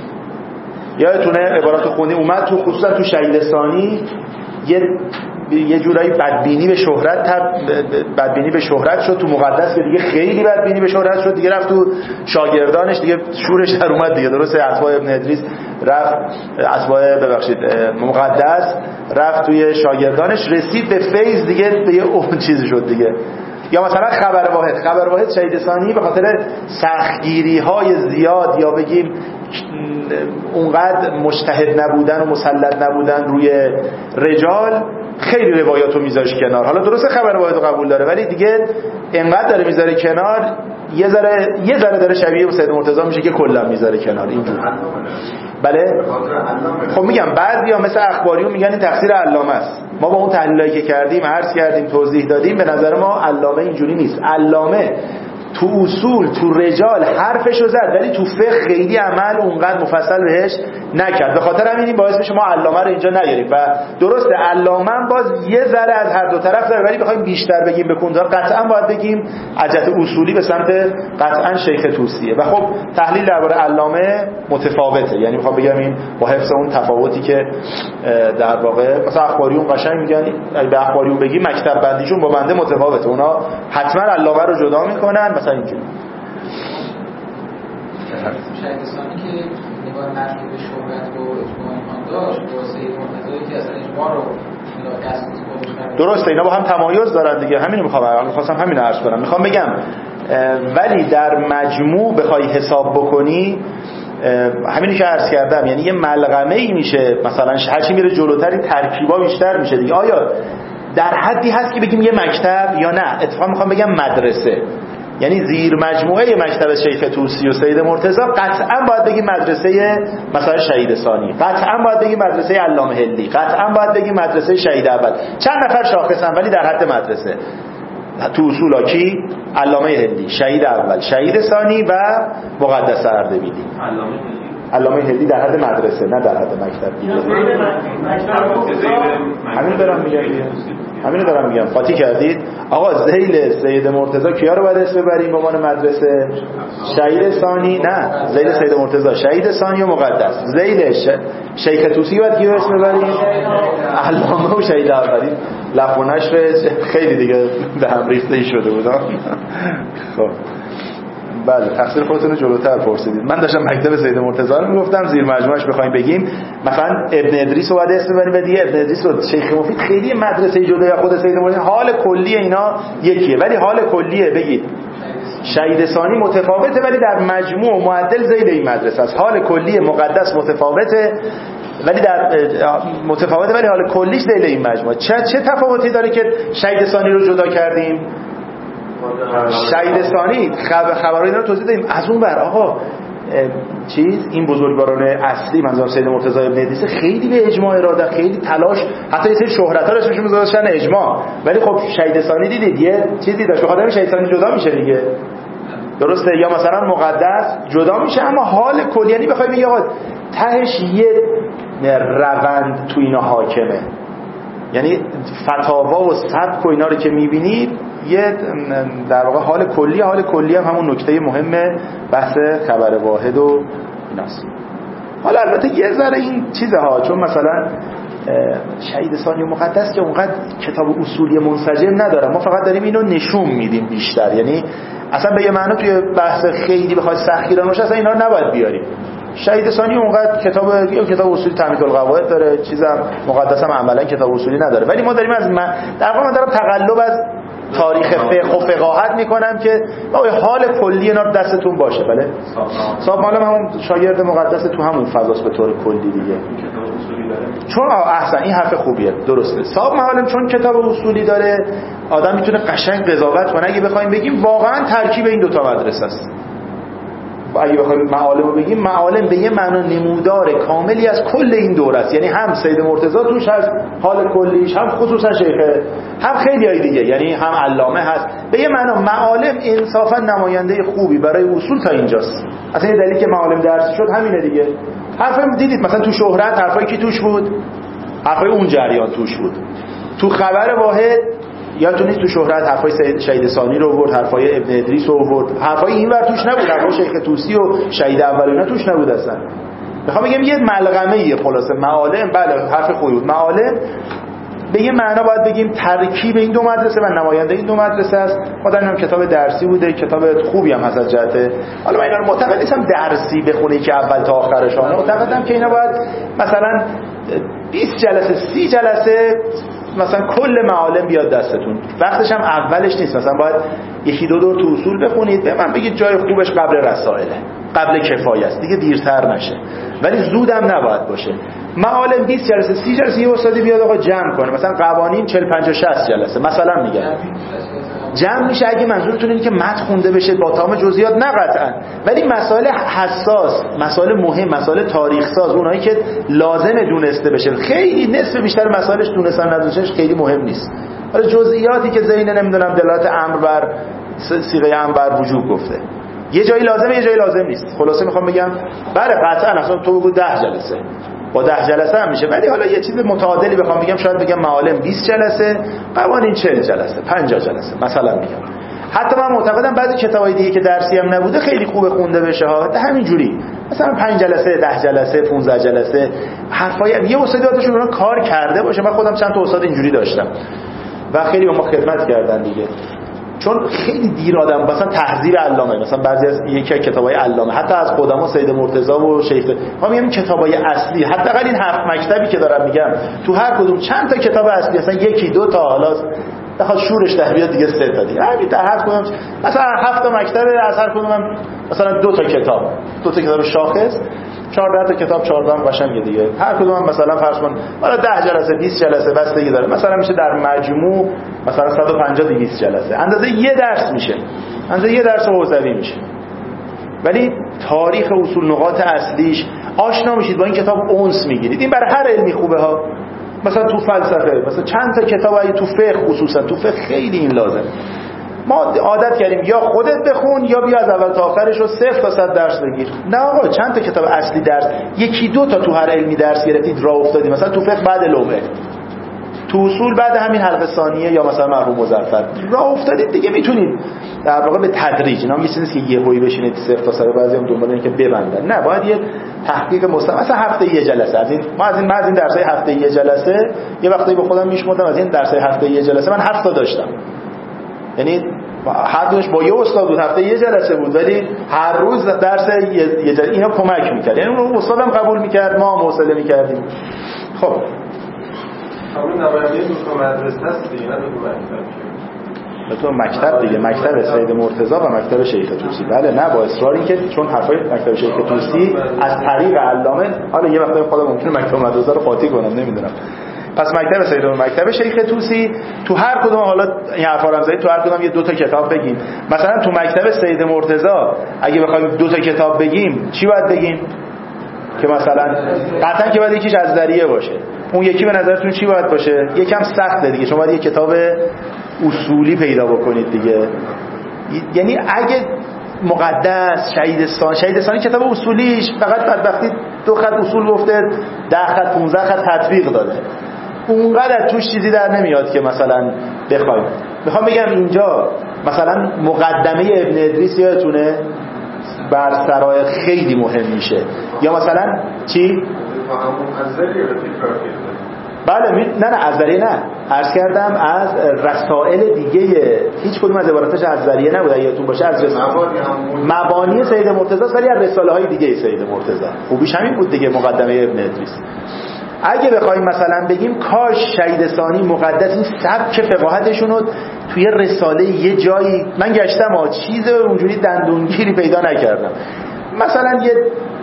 یادتونه عبارات خونی اومد تو خصوصا تو شهید ثانی یه یه جورایی بدبینی به شهرت تب... بدبینی به شهرت شد. تو مقدس که دیگه خیلی بدبینی به شهرت شد دیگه، رفت تو شاگردانش دیگه شورش در اومد دیگه. درسته اتباع ابن ادریس رفت اتباع ببخشید مقدس رفت توی شاگردانش، رسید به فیض دیگه به یه اون چیزی شد دیگه. یا مثلا خبر واحد خبر واحد شهید ثانی به خاطر سختگیری های زیاد یا بگیم اونقدر مجتهد نبودن و مسلط نبودن روی رجال خیلی روایاتو میذاره کنار. حالا درسته خبر واحدو قبول داره ولی دیگه انقدر داره میذاره کنار یه ذره یه ذره داره شبیه سید مرتضی میشه که کلا میذاره کنار اینجوری. بله خب میگم بعضیا مثل اخباریون میگن این تقصیر علامه است. ما با اون تحلیلایی که کردیم عرض کردیم توضیح دادیم به نظر ما علامه اینجوری نیست. علامه تو اصول تو رجال حرفشو زد ولی تو فقه خیلی عمل اونقدر مفصل بهش نکرد. به خاطر همین باعث میشه ما علامه رو اینجا نیاریم. و درسته علامه باز یه ذره از هر دو طرف داره ولی بخوایم بیشتر بگیم به کندار قطعا باید بگیم از جهت اصولی به سمت قطعا شیخ طوسیه. و خب تحلیل درباره علامه متفاوته، یعنی میخوام بگم این با حفظ اون تفاوتی که در واقع مثلا اخباریون قشنگ میگن به اخباریون بگی مکتب بندیشون با بنده متفاوته، اونا حتما علامه رو جدا میکنن مثلا اینجوری. شهید ثانی که نگاه نقلی به شهرت و اجماع ایمان داشت با سید مرتضی که اصلا اجماع رو نگاه دست می‌کنه. درسته اینا با هم تمایز دارن دیگه. همین رو میخوام می‌خواستم همین رو عرض کنم. میخوام بگم ولی در مجموع بخوای حساب بکنی همینی که عرض کردم، یعنی یه ملغمه‌ای میشه مثلا هرچی میره جلوتر ترکیبا بیشتر میشه دیگه. آیا در حدی هست که بگیم یه مکتب یا نه؟ اتفاقا میخوام بگم مدرسه، یعنی زیر مجموعه مکتب شیخ طوسی و سید مرتضی قطعا باید بگیم مدرسه مثلا شهید ثانی، قطعا باید بگیم مدرسه علامه هندی، قطعا باید بگیم مدرسه شهید اول. چند نفر شاخصن ولی در حد مدرسه. تو اصولا کی؟ علامه هندی، شهید اول، شهید ثانی و مقدس اردبیلی. علامه علامه هندی در حد مدرسه نه در حد مکتب دیگه. همین دارم میگم همین دارم میگم قاطی کردید. آقا ذیل سید مرتضی کیا رو باید اسم ببریم به عنوان مدرسه؟ شهید ثانی نه ذیل سید مرتضی شهید ثانی و مقدس. ذیل ش... شیخ طوسی باید کیا اسم ببریم؟ علامه و شهید اولی. لف و نشر خیلی دیگه به هم ریخته شده بود. خب بله تقصیر خودتون رو جلوتر پرسیدید. من داشتم مکتب سید مرتضی رو میگفتم زیر مجموعش بخوایم بگیم مثلا ابن ادریس رو باید اسم ببریم دیگه. ابن ادریس رو شیخ مفید خیلی مدرسه جدا یا خود سید مرتضی حال کلی اینا یکیه ولی حال کلیه بگید شهید ثانی متفاوته ولی در مجموع معدل ذیل این مدرسه است. حال کلی مقدس متفاوته ولی در متفاوته ولی حال کلیش ذیل این مجموعه. چه چه تفاوتی داره که شهید ثانی رو جدا کردیم؟ شهید ثانی خبر خبرای اینا رو توضیح دادیم. از اون بر آقا چیز این بزرگواران اصلی منظور سید مرتضی ابن ادریس خیلی به اجماع اراده، خیلی تلاش، حتی یه سری شهرت‌ها رو اسمشون گذاشتن اجماع، ولی خب شهید ثانی دیدید یه چیزی داشت بخاطر همین شهید ثانی جدا میشه دیگه، درسته؟ یا مثلا مقدس جدا میشه، اما حال کلی یعنی بخوایم بگیم آقا تهش یه روند تو اینا حاکمه، یعنی فتاوا و سبک و اینا رو که میبینید یه در واقع حال کلی، حال کلی هم همون نکته مهمه بحث خبر واحد و ایناست. حالا البته یه ذره این چیزه ها، چون مثلا شهید ثانی مقدس که اونقدر کتاب اصولی منسجم نداره، ما فقط داریم اینو نشون میدیم بیشتر، یعنی اصلا به یه معنی توی بحث خیلی بخواد سختگیرانه باشه اصلا اینا رو نباید بیاریم. شهید ثانی اونقدر کتاب یا کتاب اصولی تمهید القواعد داره، چیزم مقدس هم عملا کتاب اصولی نداره، ولی ما داریم از من در واقع من دارم تقلب از تاریخ فقه و فقاهت میکنم که حال کلی اینا دستتون باشه. بله صاحب معلم همون شاگرد مقدس تو همون فضاست به طور کلی دیگه، کتاب اصولی داره. چون احسن این حرف خوبیه، درسته. صاحب معلم چون کتاب اصولی داره آدم میتونه قشنگ قضاوت کنه. اگه بخوایم بگیم واقعا ترکیب این دو تا مدرسه است، اگه بخوایم معالم رو بگیم، معالم به یه معنا نمودار کاملی از کل این دوره است، یعنی هم سید مرتضی توش هست حال کلیش، هم خصوصا شیخه، هم خیلی های دیگه، یعنی هم علامه هست. به یه معنا معالم انصافا نماینده خوبی برای اصول تا اینجاست. اصلا یه دلیلی که معالم درسی شد همینه دیگه. حرفم دیدید مثلا تو شهرت حرفایی کی توش بود؟ حرفای اون جریان توش بود. تو خبر واحد یادتون نیست تو شهرت حرفای شهید ثانی رو آورد، حرفای ابن ادریس رو آورد، حرفای اینور توش نبود، حرفای شیخ طوسی و شهید اول اینا توش نبود اصلا. میخوام بگم یه ملغمه خلاصه معالم، بله حرف خوبی بود. معالم به یه معنا باید بگیم ترکیب این دو مدرسه و نماینده این دو مدرسه است. ما در اینم کتاب درسی بوده، کتاب خوبی هم هست از جهت، حالا من اینا رو معتقد نیستم درسی بخونی که اول تا آخرش، انا معتقدم که اینا باید مثلا بیست جلسه سی جلسه مثلا کل معالم بیاد دستتون. وقتش هم اولش نیست، مثلا باید یکی دو دور تو اصول بخونید، به من بگید جای خوبش قبل رسائله، قبل کفایه است دیگه، دیرتر نشه، ولی زودم نباید باشه. معالم بیست جلسه سی جلسه یه استادی بیاد آقا جمع کنه، مثلا قوانین چهل پنجاه شصت جلسه مثلا میگم جمع میشه. اگه منظورتون اینه که متن خونده بشه با تمام جزئیات، نه قطعا، ولی مسائل حساس، مسائل مهم، مسائل تاریخ ساز، اونایی که لازمه دونسته بشه، خیلی نصف بیشتر مسائلش دونستن ندونستنش خیلی مهم نیست. حالا جزئیاتی که زین نمیدونم دلالت امر بر صیغه امر بر وجوب گفته، یه جایی لازمه یه جایی لازم نیست. خلاصه میخوام بگم بله قطعا اصلا تو بگو ده جلسه با ده جلسه هم میشه، ولی حالا یه چیز متعادلی بخوام بگم شاید بگم معالم بیست جلسه، قوانین چهل جلسه، پنجاه جلسه مثلا میگم. حتی من معتقدم بعضی کتابای دیگه که درسی هم نبوده خیلی خوبه خونده بشه ها، همین جوری مثلا پنج جلسه، ده جلسه، پانزده جلسه، حرفای یه استاداتشون رو کار کرده باشه. من خودم چند تا استاد اینجوری داشتم و خیلی به ما خدمت کردن دیگه، چون خیلی دیر آدم مثلا تحذیر علامه، مثلا بعضی از یکی از کتابای علامه، حتی از قدما سید مرتضی و شیخ، ما میگیم کتابای اصلی، حداقل این هفت مکتبی که دارم میگم تو هر کدوم چند تا کتاب اصلی، مثلا یکی دو تا، حالا بخواد شورش در بیاد دیگه سه تا دیگه، همین در هر کدوم مثلا هفت تا مکتب، از هر کدوم مثلا دو تا کتاب، دو تا کتاب شاخص، چهارده تا کتاب، چهارده هم قشنگه دیگه، هر کدوم هم مثلا فرض کن حالا ده جلسه بیست جلسه بستگی داره، مثلا میشه در مجموع مثلا صد و پنجاه دویست جلسه، اندازه یه درس میشه، اندازه یه درس حوزوی میشه. ولی تاریخ اصول نقاط اصلیش آشنا میشید، با این کتاب اونس میگیرید. این برای هر علمی خوبه ها، مثلا تو فلسفه مثلا چند تا کتاب، تو فقه خصوصا تو فقه خیلی این لازمه. ما عادت کردیم یا خودت بخون یا بیا از اول تا آخرش رو صفر تا صد درس بگیر. نه آقا، چند تا کتاب اصلی درس، یکی دو تا تو هر علمی درس گرفتید راه افتادید. مثلا تو فقه بعد لومه، تو اصول بعد همین حلقه ثانیه یا مثلا مرحوم مظفر راه افتادید دیگه، میتونید در واقع به تدریج. اینا هم یه چیزی نیست که یه هوی بشینید صفر تا صد، بعضی هم دنبال اینه که ببندن، نه، باید یه تحقیق مستقیم. مثلا هفته یه جلسه از این ما از این ما از این درسای هفته یه جلسه یه وقتی به خودم میشمردم، از این درسای هفته یه جلسه من هفت تا داشتم، یعنی هر دوش با یه استاد بود، هفته یه جلسه بود، ولی هر روز درس یه جلسه. اینا کمک میکرد، یعنی اون استادم قبول میکرد، ما حوصله میکردیم. خب همون نماینده دو تا مدرسه است دیگه، نه دو تا مکتب. تو مکتب دیگه، مکتب سید مرتضی و مکتب شیخ طوسی. بله، نه با اصراری که چون حرفای مکتب شیخ طوسی از طریق علامه، حالا یه وقتا خودم ممکنه مکتب مدرسه رو قاطی کنم، نمیدونم، پس مکتب سید و مکتب شیخ طوسی تو هر کدوم، حالا این حرفا رو زدید، تو هر کدوم یه دو تا کتاب بگیم. مثلا تو مکتب سید مرتضی اگه بخوایم دو تا کتاب بگیم چی باید بگیم؟ که مثلا قطعا که باید یکیش از ذریعه باشه، اون یکی به نظرتون چی باید باشه؟ یکم سخته دیگه، چون باید یه کتاب اصولی پیدا بکنید دیگه. یعنی اگه مقدس شهیدستان شهیدستانی کتاب اصولیش فقط بدبختی دو خط اصول گفته، ده خط پونزده خط تطبیق داده، اونقدر توش چیزی در نمیاد که مثلا بخوایم. میخوام بگم اینجا مثلا مقدمه ابن ادریس یادتونه بر سرای خیلی مهم میشه، یا مثلا چی؟ بله می... نه نه از ذریعه نه، عرض کردم از رسائل دیگه، هیچ کدوم از عباراتش از ذریعه نبود. اگه یادتون باشه از رس... مبانی سید مرتضی سری از رساله های دیگه سید مرتضی، خوبیش همین بود دیگه، مقدمه ابن ادریس. اگه بخوایم مثلا بگیم کاش شهید ثانی مقدس این سبک فقاهتشون رو توی رساله یه جایی، من گشتم ها چیز اونجوری دندونگیری پیدا نکردم. مثلا یه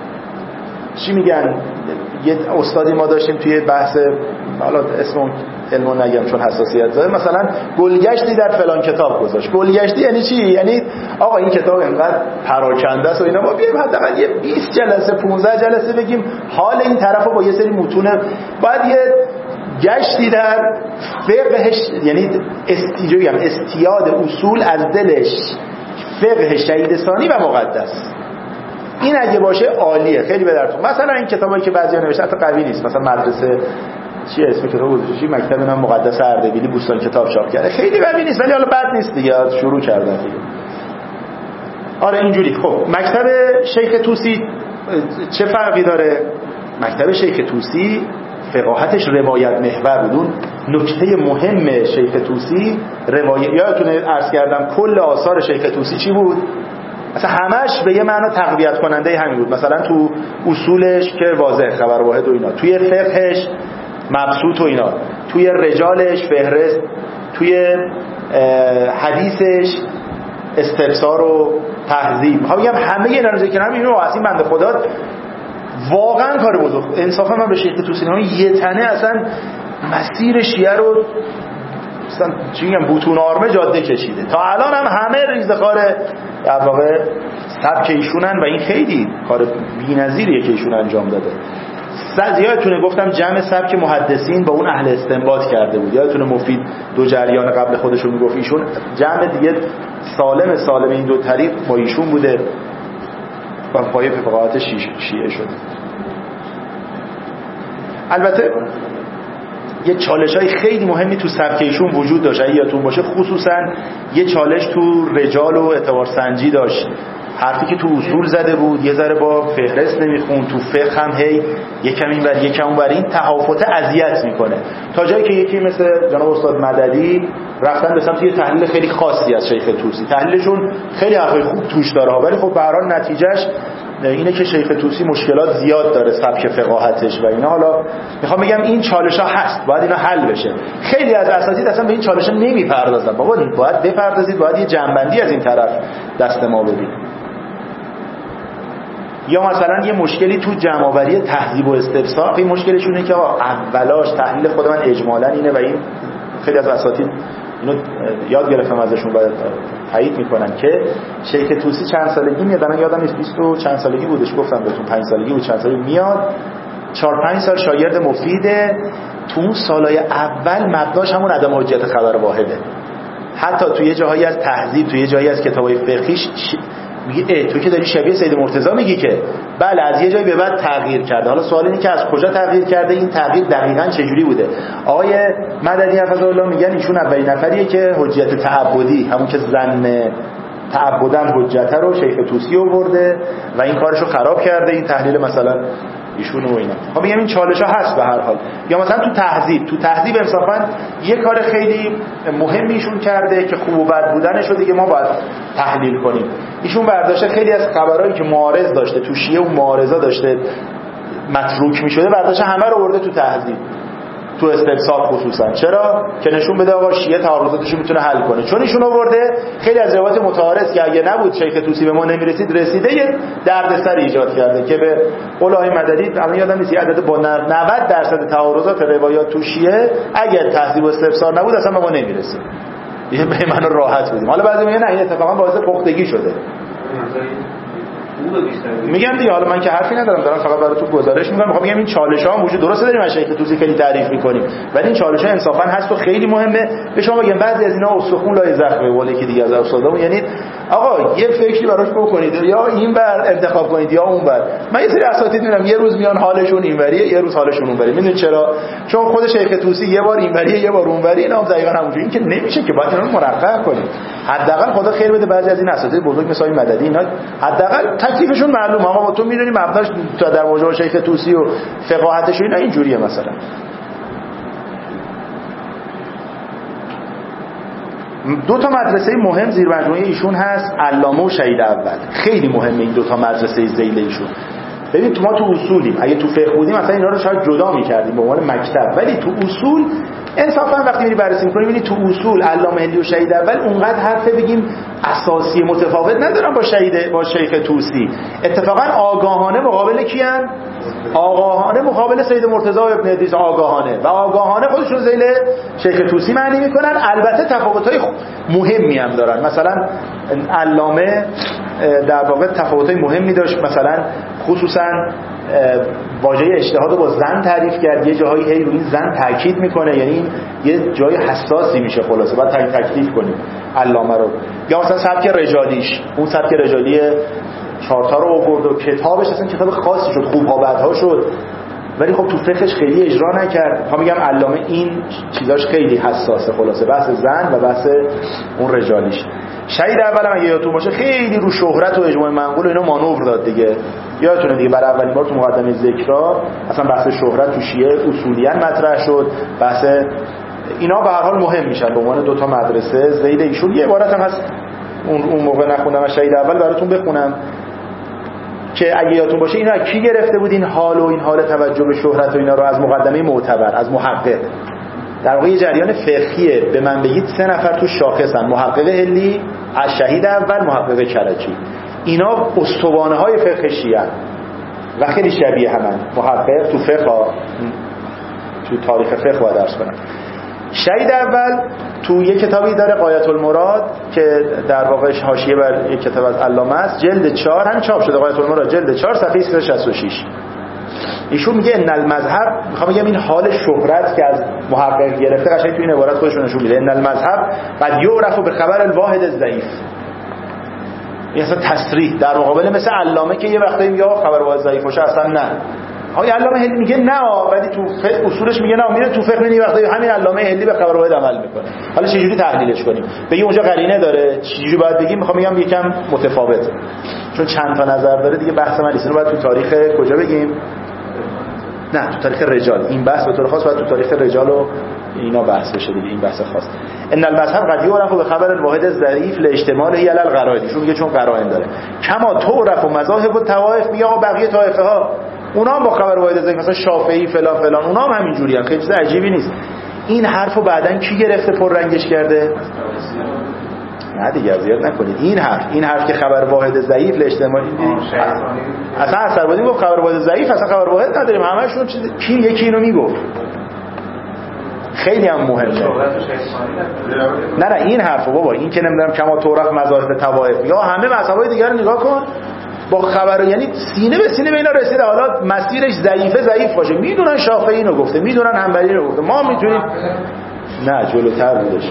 چی میگن، یه استادی ما داشتیم توی بحث، حالا اسم علمو نگم چون حساسیت داره، مثلا گلگشتی در فلان کتاب گذاشت. گلگشتی یعنی چی؟ یعنی آقا این کتاب اینقدر پراکنده است و اینا، ما بیایم حداقل یه بیست جلسه پانزده جلسه بگیم حال این طرفو با یه سری متون، باید یه گشتی در فقهش، یعنی استیجوی هم استیاد اصول از دلش فقه شهید ثانی و مقدس، این اگه باشه عالیه، خیلی به درتون. مثلا این کتابایی که بعضیا نوشته حتی قوی نیست، مثلا مدرسه چی اسم کتاب گذاشته چی، مکتب نام مقدس اردبیلی بوستان کتاب چاپ کرده، خیلی قوی نیست ولی حالا بد نیست دیگه، شروع کردن دیگه. آره اینجوری. خب مکتب شیخ طوسی چه فرقی داره؟ مکتب شیخ طوسی فقاهتش روایت محور بود. اون نکته مهم شیخ طوسی روایت، یادتونه عرض کردم کل آثار شیخ طوسی چی بود؟ مثلا همش به یه معنا تقویت کننده همین بود. مثلا تو اصولش که واضح خبر واحد و اینا، توی فقهش مبسوط و اینا، توی رجالش فهرست، توی حدیثش استفسار و تهذیب. میخوام بگم همه اینا رو ذکر کنم، اینو واسه بنده خدا واقعا کار بزرگ. انصافا من به شیخ طوسی نام یه تنه اصلا مسیر شیعه رو مثلا چی میگم بوتون آرمه جاده کشیده، تا الان هم همه ریزخوار در واقع سبک ایشونن و این خیلی کار بی‌نظیریه که ایشون انجام داده. یادتونه گفتم جمع سبک محدثین با اون اهل استنباط کرده بود، یادتونه مفید دو جریان قبل خودشون میگفت، ایشون جمع دیگه سالم سالم این دو طریق با ایشون بوده و پایه فقاهت شیعه شده. البته یه چالش‌های خیلی مهمی تو سبک ایشون وجود داشت، اگه یادتون باشه خصوصا یه چالش تو رجال و اعتبار سنجی داشت، حرفی که تو اصول زده بود، یه ذره با فهرست نمیخون، تو فقه هم هی یکم این ور یکم اون ور، این تهافت اذیت میکنه، تا جایی که یکی مثل جناب استاد مددی رفتن به سمت یه تحلیل خیلی خاصی از شیخ طوسی. تحلیلشون خیلی حرفای خوب توش داره، ولی خب به هر حال نتیجهش اینه که شیخ طوسی مشکلات زیاد داره سبک فقاهتش و اینا. حالا میخوام بگم این چالش‌ها هست، باید اینا حل بشه. خیلی از اساتید اصلا به این چالش‌ها نمیپردازن، بابا باید بپردازید، باید یه جنبندی از این طرف دست ما بدید. یا مثلا یه مشکلی تو جمع‌آوری تهذیب و استفسار، این مشکلشونه که اولاش تحلیل خود من اجمالاً اینه و این خیلی از اساتید اینو یاد گرفتم ازشون، باید تایید میکنن که شیخ طوسی چند سالگی میاد، الان یادم نیست بیست و چند سالگی بودش، گفتم بهتون پنج سالگی بود، چند سالگی میاد، چهار پنج سال شاگرد مفیده. تو اون سالای اول مبناش همون عدم حجت خبر واحده، حتی توی یه جاهایی از تهذیب، توی یه جایی از کتابای فقهیش میگه اه تو که داری شبیه سید مرتضی میگی که بله از یه جایی به بعد تغییر کرده. حالا سوال اینه که از کجا تغییر کرده، این تغییر دقیقاً چجوری بوده؟ آقای مددی حفظه الله میگن ایشون اولین نفریه که حجت تعبدی، همون که زن تعبدن حجت رو شیخ طوسی آورده و این کارشو خراب کرده، این تحلیل مثلا ایشون و اینا. خب میگم این چالش‌ها هست به هر حال. یا مثلا تو تهذیب، تو تهذیب انصافا یه کار خیلی مهمی ایشون کرده که خوب و بد بودنش رو دیگه ما باید تحلیل کنیم. ایشون برداشته خیلی از خبرایی که معارض داشته تو شیعه و معارضه داشته متروک می‌شده، برداشته همه رو آورده تو تهذیب. تو استفسار خصوصا. چرا؟ که نشون بده آقا شیعه تعارضاتش رو میتونه حل کنه. چون ایشون آورده خیلی از روایات متعارض که اگه نبود شیخ طوسی به ما نمیرسید رسیده یه دردسر ایجاد کرده که به قول آقای مددی الان یادم نیست عدد با نود درصد تعارضات روایات تو شیعه اگه تحذیب و استفسار نبود اصلا به ما نمیرسید. یه به من راحت بودیم. حالا بعضی میگن نه این اتفاقا باعث پختگی شده. میگم دیگه حالا من که حرفی ندارم دارم فقط براتون گزارش میکنم. میخوام بگم این چالش ها وجود درسته داریم از شیخ طوسی خیلی تعریف میکنیم ولی این چالش ها انصافا هست و خیلی مهمه. به شما بگم بعضی از اینا استخون لای زخمه ولی که دیگه از استادمون یعنی آقا یه فکری براش بکنید یا این بر انتخاب کنید یا اون بر. من یه سری اساتید میبینم یه روز میان حالشون اینوریه یه روز حالشون اونوریه. میدونید چرا؟ چون خود شیخ طوسی یه بار اینوریه یه بار اونوریه. اینا هم دقیقاً همونجوری. این که نمیشه که باید اینا رو مرقع کنید. حداقل خدا خیر بده بعضی از این اساتید بزرگ مثل مددی اینا حداقل تکلیفشون معلومه. اما تو میدونی مبناش در مواجهه شیخ طوسی و فقاهتش و اینا اینجوریه. مثلا دو تا مدرسه مهم زیر مجموعه ایشون هست، علامه و شهید اول. خیلی مهمه این دو تا مدرسه ذیل ایشون. ببین تو ما تو اصولیم، اگه تو فقه بودیم مثلا اینا رو شاید جدا می‌کردیم به عنوان مکتب، ولی تو اصول انصافا وقتی میری بررسی می‌کنی می‌بینی تو اصول علامه هندی و شهید اول اونقدر حرف بگیم اساسی متفاوت ندارن با شهید با شیخ طوسی. اتفاقا آگاهانه مقابل کیان؟ آگاهانه مقابل سید مرتضی ابن ادریس آگاهانه و آگاهانه خودشون ذیل شیخ طوسی معنی میکنن. البته تفاوت‌های مهمی هم دارن. مثلا علامه در واقع تفاوت‌های مهمی داشت، مثلا خصوصا واژه اجتهاد رو با زن تعریف کرد. یه جاهایی هی روی زن تاکید میکنه، یعنی یه جای حساسی میشه. خلاصه باید تکلیف کنیم علامه رو. یا مثلا سبک رجالیش، اون سبک رجالی چارتا رو آورد و کتابش اصلا کتاب خاصی شد، خوبها بدها شد، ولی خب تو فقهش خیلی اجرا نکرد. ها میگم علامه این چیزاش خیلی حساسه. خلاصه بحث زن و بحث اون رجالیش. شهید اول هم اگه یادتون باشه خیلی رو شهرت و اجماع منقول و اینا مانور داد دیگه. یادتونه دیگه برای اولین بار تو مقدمه ذکرا اصلا بحث شهرت تو شیعه اصولیاً مطرح شد. بحث اینا به هر حال مهم میشن به عنوان دو تا مدرسه ذیل ایشون. یه عبارت هم هست اون اون موقع نخوندم از شهید اول براتون بخونم که اگه یادتون باشه اینا کی گرفته بود این حال و این حال توجه به شهرت و اینا رو؟ از مقدمه معتبر، از محقق. در واقع جریان فقهیه به من بگید سه نفر تو شاخصن: محقق هلی، از شهید اول، محقق کرجی. اینا استوانه های فقه شیعه و خیلی شبیه همن. محقق تو فقه، تو تاریخ فقه باید درس کنن. شهید اول تو یک کتابی داره غایت المراد که در واقع حاشیه بر یک کتاب از علامه است، جلد چهار هم چاپ شده. غایت المراد جلد چهار صفحه سیصد و شصت و شش. ایشون میگه ان المذهب، میخوام بگم این حال شهرت که از محقق گرفته قشنگ تو این عبارت خودشون نشون میده. ان المذهب قد یعرف بخبر الواحد الضعیف. این اصلا تصریح در مقابل مثل علامه که یه وقتایی میگه خبر واحد ضعیف باشه، اصلا نه. های علامه هلی میگه نه، ولی تو فقه اصولش میگه نه. میره تو فقه میبینی وقتی همین علامه هلی به خبر واحد عمل میکنه. حالا چه جوری تحلیلش کنیم؟ بگیم اونجا قرینه داره، چه جوری باید بگیم؟ میخوام بگم یکم متفاوته چون چند تا نظر داره دیگه. بحث من نیست. اینو باید تو تاریخ کجا بگیم؟ نه تو تاریخ رجال. این بحث به طور خاص باید تو تاریخ رجال و اینا بحث بشه دیگه. این بحث خاص. ان المذهب قد یعرف بخبر الواحد الضعیف لاحتماله علی القرائن. شو میگه چون قرائن داره. کما تعرف و مذاهب و طوائف، میگه آقا بقیه طایفه ها اونا هم با خبر واحد ضعیف، مثلا شافعی فلان فلان، اونا هم همینجوریان. خیلی چیز عجیبی نیست. این حرفو بعدن کی گرفته پررنگش کرده؟ نه دیگه زیاد نکنید. این حرف این حرف که خبر واحد ضعیف لاحتمال اصلا اثر بودیم گفت خبر واحد ضعیف، اصلا خبر واحد نداریم، همشون چیز کی یکی اینو میگفت. خیلی هم مهمه. نه نه این حرفو بابا، این که نمیدونم کما تعرف مذاهب طوائف یا همه مذهبای دیگر رو نگاه کن با خبر، یعنی سینه به سینه به اینا رسیده. حالا مسیرش ضعیفه ضعیف باشه، میدونن شافعی اینو گفته، میدونن حنبلی اینو گفته، ما میتونیم. نه جلوتر بودش.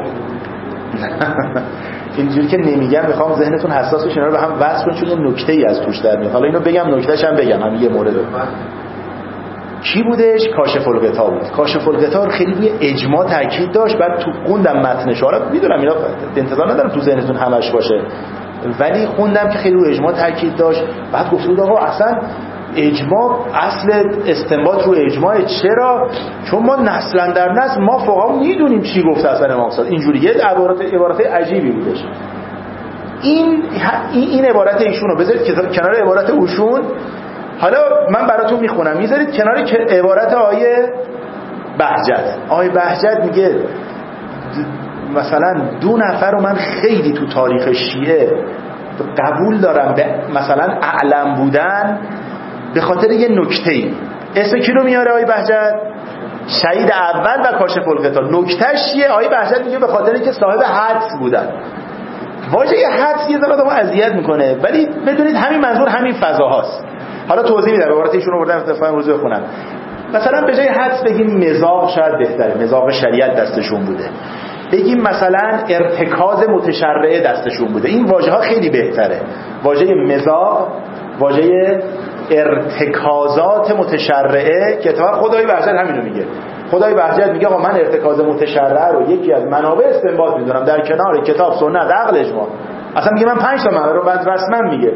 اینجوری که نمیگم، میخوام ذهنتون حساس بشه، اینا رو به هم وصل کنید چون نکته‌ای از توش در میاد. حالا اینو بگم نکتهش هم بگم، هم یه مورد. کی بودش؟ کاشف الغطا بود. کاشف الغطا خیلی روی اجماع تاکید داشت. بعد تو خوندم متنش، حالا میدونم اینا انتظار ندارم تو ذهنتون همش باشه، ولی خوندم که خیلی روی اجماع تاکید داشت. بعد گفت بود آقا اصلا اجماع اصل استنباط رو اجماع. چرا؟ چون ما نسلا در نسل ما فقها میدونیم چی گفته اصلا امام صادق. اینجوری یه عبارت عبارت عجیبی بودش. این این عبارت ایشونو بذارید کنار عبارت اوشون. حالا من براتون میخونم، میذارید کنار عبارت آیه بهجت. آقای بهجت میگه مثلا دو نفر رو من خیلی تو تاریخ شیعه قبول دارم به مثلا اعلم بودن به خاطر یه نکته‌ای. اسم کی رو میاره آقای بهجت؟ شهید اول و کاشف القطار. نکتهش چیه؟ آقای بهجت میگه به خاطر اینکه صاحب حدس بودن. واژه حدس یه ذره آدمو اذیت میکنه، ولی بدونید همین منظور همین فضاهاست. حالا توضیح میدم، عبارت ایشون رو بردم اتفاقا روزو بخونم. مثلا به جای حدس بگیم مزاق شاید بهتره، مزاق شریعت دستشون بوده. بگیم مثلا ارتکاز متشرعه دستشون بوده. این واژه ها خیلی بهتره. واژه مزاق، واژه ارتکازات متشرعه که اتفاقا خدای بهجت همینو میگه. خدای بهجت میگه آقا من ارتکاز متشرعه رو یکی از منابع استنباط میدونم در کنار کتاب، سنت، عقل، اجماع. اصلا میگه من پنج تا منبع رو بعد رسما میگه.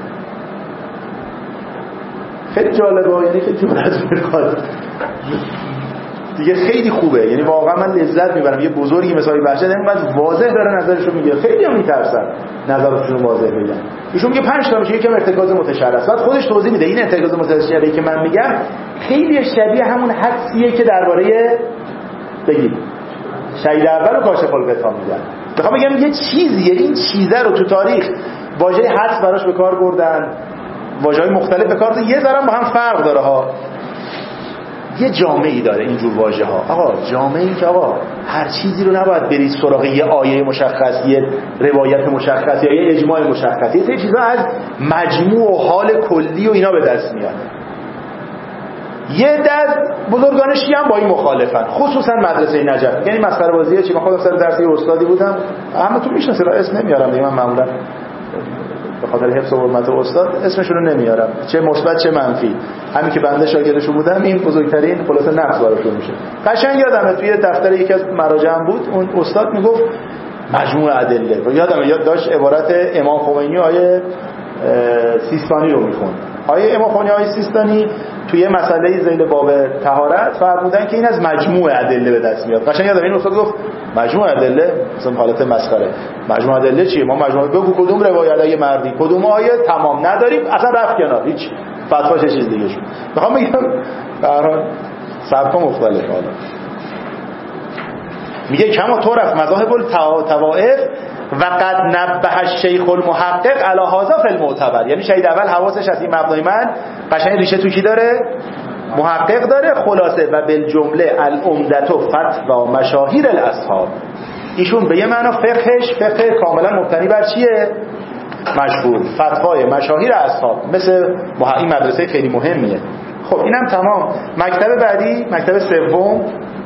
خیلی جالبه، یعنی خیلی جالب میخواد دیگه، خیلی خوبه، یعنی واقعا من لذت میبرم. یه بزرگی مثل بهجت اینقدر واضح داره نظرشو میگه، خیلی هم میترسن نظرشون واضح بگن. ایشون میگه پنج تا میشه، یکم ارتکاز متشرع است. بعد خودش توضیح میده این ارتکاز متشرعی که من میگم خیلی شبیه همون حدسیه که درباره بگید شهید اول و کاشف القطار میگن. میخوام بگم یه چیزیه، این چیزه رو تو تاریخ واژه حدس براش به کار بردن، واژه‌های مختلف به کار بردن. یه ذره با هم فرق داره ها. یه جامعه‌ای داره اینجور واژه ها. آقا جامعه‌ای که آقا هر چیزی رو نباید برید سراغ یه آیه مشخص، یه روایت مشخص یا یه اجماع مشخص. یه چیزا از مجموع و حال کلی و اینا به دست میاد. یه در بزرگان شیعه هم با این مخالفن، خصوصا مدرسه نجف. یعنی مسخره بازیه چی؟ من خودم سر درس یه استادی بودم، همتون میشناسید، اسم نمیارم دیگه، من معمولا به خاطر حفظ و حرمت استاد اسمشون رو نمیارم، چه مثبت چه منفی. همین که بنده شاگردشون بودم این بزرگترین خلاصه نقص براشون میشه. قشنگ یادمه توی دفتر یکی از مراجعم بود، اون استاد میگفت مجموع ادله. یادمه یاد داشت عبارت امام خمینی آیه سیستانی رو میخوند. آیه امام خمینی آیه سیستانی توی مسئله ذیل باب طهارت فرمودن که این از مجموع ادله به دست میاد. قشنگ یادم این استاد گفت مجموع ادله، مثلا حالت مسخره. مجموع ادله چیه؟ ما مجموع بگو کدوم روایت اگه مردی کدوم آیه تمام نداریم، اصلا رفت کنار، هیچ فتواش چیز دیگه شد. میخوام بگم به هر حال سبک مختلفه. حالا میگه کما طرف مذاهب الطوائف و قد نبه الشیخ المحقق علی هذا فی المعتبر. یعنی شهید اول حواسش از این مبنای من قشنگ ریشه تو کی داره؟ محقق داره. خلاصه و بالجمله العمدة فتوی مشاهیر الاصحاب. ایشون به یه معنا فقهش فقه کاملا مبتنی بر چیه؟ مشهور، فتوای مشاهیر اصحاب. مثل این مدرسه خیلی مهمیه. خب اینم تمام. مکتب بعدی، مکتب سوم،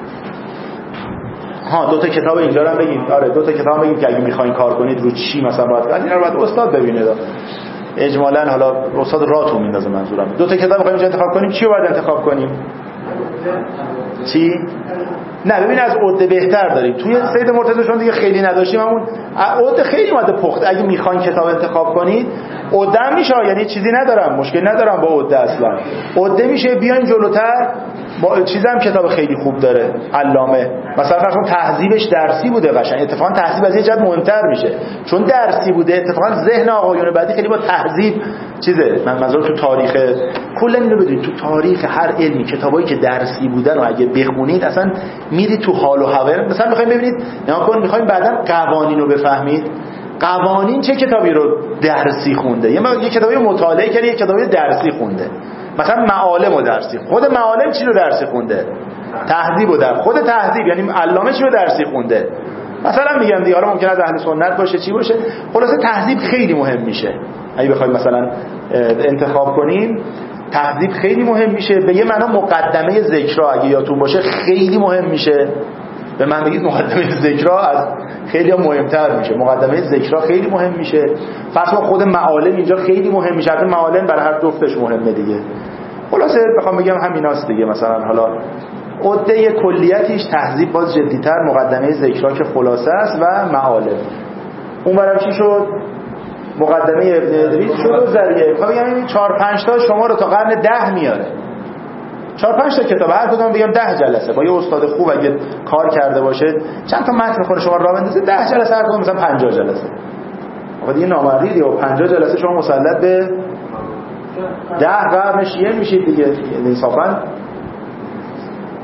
ها دو تا کتاب اینجا رو هم بگیم. آره دو تا کتاب بگیم که اگه میخواین کار کنید رو چی مثلا باید کنید، اینا رو باید استاد ببینه. اجمالاً حالا استاد راهتون میندازه. منظورم دو تا کتاب میخوایم انتخاب کنیم، چی رو باید انتخاب کنیم؟ چی؟ نه ببین از عده بهتر داریم. توی سید مرتضی چون دیگه خیلی نداشتیم، همون عده خیلی ماده پخته. اگه میخواین کتاب انتخاب کنید عده میشه، یعنی چیزی ندارم، مشکل ندارم با عده اصلا. عده میشه بیاین جلوتر. با چیزام کتاب خیلی خوب داره علامه، مثلا فرض کن تهذیبش درسی بوده قشنگ. اتفاقا تهذیب از یه جهت مهمتر میشه چون درسی بوده. اتفاقا ذهن آقایون بعدی خیلی با تهذیب چیزه. من منظورم تو تاریخ کلا اینو بدونید، تو تاریخ هر علمی کتابایی که درسی بودن و اگه بخونید اصلا میری تو حال و هوا. مثلا میخوایم ببینید نگاه کن، میخوایم بعداً قوانین رو بفهمید. قوانین چه کتابی رو درسی خونده؟ یه یه کتابی مطالعه کرده، یه کتابی درسی خونده. مثلا معالم و درسی، خود معالم چی رو درسی خونده؟ تهذیب و در خود تهذیب یعنی علامه چی رو درسی خونده؟ مثلا میگم دیگه، حالا ممکنه از اهل سنت باشه چی باشه. خلاصه تهذیب خیلی مهم میشه. اگه بخوایم مثلا انتخاب کنیم تهذیب خیلی مهم میشه. به یه معنا مقدمه ذکرها اگه یادتون باشه خیلی مهم میشه. به من بگید مقدمه ذکرها از خیلی مهمتر میشه. مقدمه ذکرها خیلی مهم میشه. فرض کن خود معالم اینجا خیلی مهم میشه. البته معالم برای هر جفتش مهمه دیگه. خلاصه بخوام بگم همیناست دیگه. مثلا حالا عده کلیتیش تهذیب باز جدی‌تر، مقدمه ذکرها که خلاصه است و معالم. اون برام چی شد؟ مقدمه ابن ادریس شد و ذریعه. میخوام بگم این چهار پنج تا شما رو تا قرن ده میاره. چهار پنج تا کتاب، هر کدوم بگم ده جلسه با یه استاد خوب اگه کار کرده باشه چند تا متن میخوره شما راه بندازه ده جلسه، هر کدوم مثلا پنجاه جلسه. آقا دیگه نامردی و پنجاه جلسه شما مسلط به ده قرن شیعه میشید دیگه. انصافا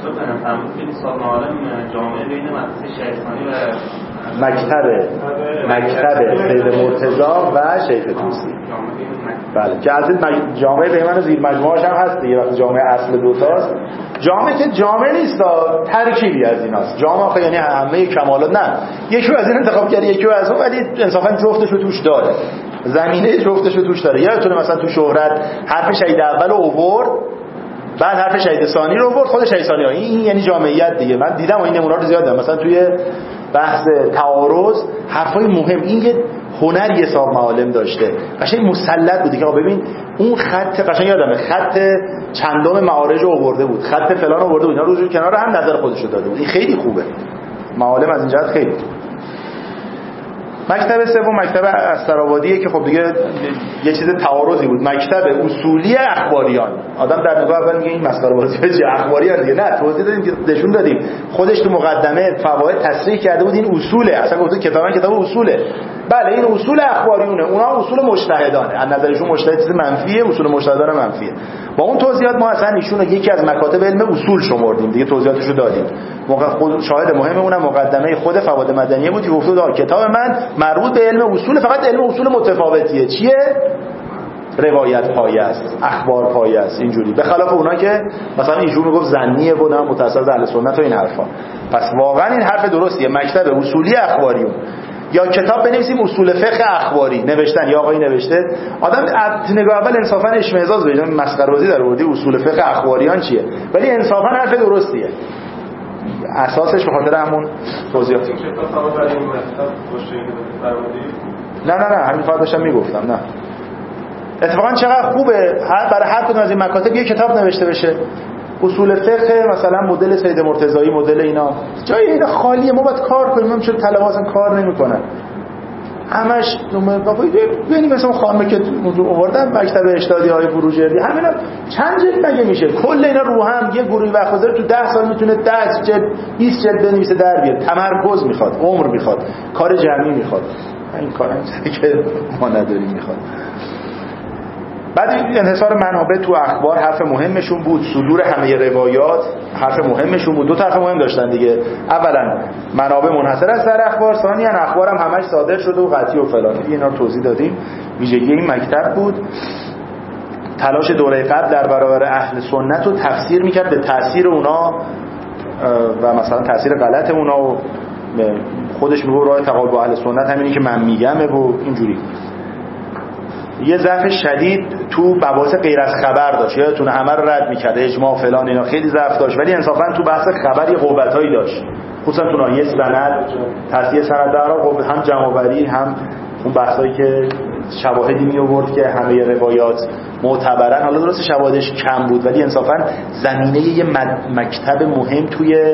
اشاره کنم فرمود که سازمان عالم جامعه بین مدرسه شهرستانی و مکتب مکتب سید مرتضی و شیخ طوسی. بله که از جامعه پیمان زیر مجموعه‌اش هم هست دیگه، وقتی جامعه اصل دوتاست. جامعه که جامعه نیست، ترکیبی از ایناست. جامعه آخه یعنی همه کمالات نه، یکی از این انتخاب کرد یکی از اون، ولی انصافا جفتش رو توش داره، زمینه جفتش رو توش داره. یادتونه مثلا تو شهرت حرف شهید اول رو آورد، بعد حرف شهید ثانی رو آورد، خود شهید ثانی. این یعنی جامعیت دیگه. من دیدم این نمونه رو زیاد دارم، مثلا توی بحث تعارض حرفای مهم، این یه هنری حساب معالم داشته، قشنگ مسلط بودی که ببین اون خط، قشنگ یادمه خط چندم معارج رو آورده بود، خط فلان رو آورده بود، اینا رو روی کنار هم نظر خودش رو داده بود. این خیلی خوبه، معالم از این جهت خیلی. مکتب سوم مکتب استرآبادیه که خب دیگه یه چیز تعارضی بود، مکتب اصولی اخباریان. آدم در نگاه اول میگه این مسخره بازیه چه اخباریان دیگه، نه توضیح دادیم که نشون دادیم، خودش تو مقدمه فواید تصریح کرده بود این اصوله، اصلا گفت کتابن کتاب اصوله. بله این اصول اخباریونه، اونها اصول مجتهدانه، از نظرشون مجتهد چیز منفیه، اصول مجتهدان منفیه. با اون توضیحات ما اصلا ایشون یکی از مکاتب علم اصول شمردیم دیگه، توضیحاتشو دادیم. موقع خود شاهد مهم اونم مقدمه خود فوائد مدنیه بود که گفت دار کتاب من مربوط به علم اصول، فقط علم اصول متفاوتیه. چیه؟ روایت پایه است، اخبار پایه است، اینجوری. به خلاف اونا که مثلا اینجور میگفت ظنیه بود، هم متأثر از اهل سنت و این حرفا. پس واقعا این حرف درستیه، مکتب اصولی اخباریون. یا کتاب بنویسیم اصول فقه اخباری، نوشتن یا آقایی نوشته، آدم از نگاه اول انصافا اشمئزاز بشه، مسخره بازی در آوردی اصول فقه اخباریان چیه، ولی انصافا حرف درستیه، اساسش به خاطر همون توضیحات. کتاب برای این مطلب باشه نه نه نه همین فقط داشتم میگفتم. نه اتفاقا چقدر خوبه برای هر کدوم از این مکاتب یه کتاب نوشته بشه، اصول فقه مثلا مدل سید مرتضایی، مدل اینا، جای اینا خالیه، ما باید کار کنیم. من چرا طلبه اصلا کار نمیکنن، همش بابا یعنی مثلا خانم که آوردن مکتب اشتادی های بروجردی، همینا چند جلد مگه میشه؟ کل اینا رو هم یه گروهی وقت گذاره تو ده سال میتونه ده جلد بیست جلد بنویسه در بیاد. تمرکز میخواد، عمر میخواد، کار جمعی میخواد، این کار که ما نداریم میخواد. بعد انحصار منابع تو اخبار حرف مهمشون بود، صدور همه روایات حرف مهمشون بود. دو تا حرف مهم داشتن دیگه، اولا منابع منحصر از سر اخبار، ثانیاً اخبارم همش صادر شده و قطعی و فلان. اینا رو توضیح دادیم. ویژگی این مکتب بود تلاش دوره قبل در برابر اهل سنت رو تفسیر میکرد به تأثیر اونا و مثلا تأثیر غلط اونا، و خودش میگه راه تقابل با اهل سنت همینی که من میگمه و اینجوری. یه ضعف شدید تو مباحث غیر از خبر داشت، یادتونه همه رو رد می‌کرد، اجماع فلان اینا خیلی ضعف داشت، ولی انصافا تو بحث خبر یه قوتایی داشت، خصوصا تو ناحیه سند، تصحیح سند دارا، هم جمع‌آوری هم اون بحثایی که شواهدی می آورد که همه روایات معتبرن. حالا درست شواهدش کم بود ولی انصافا زمینه یه مکتب مهم توی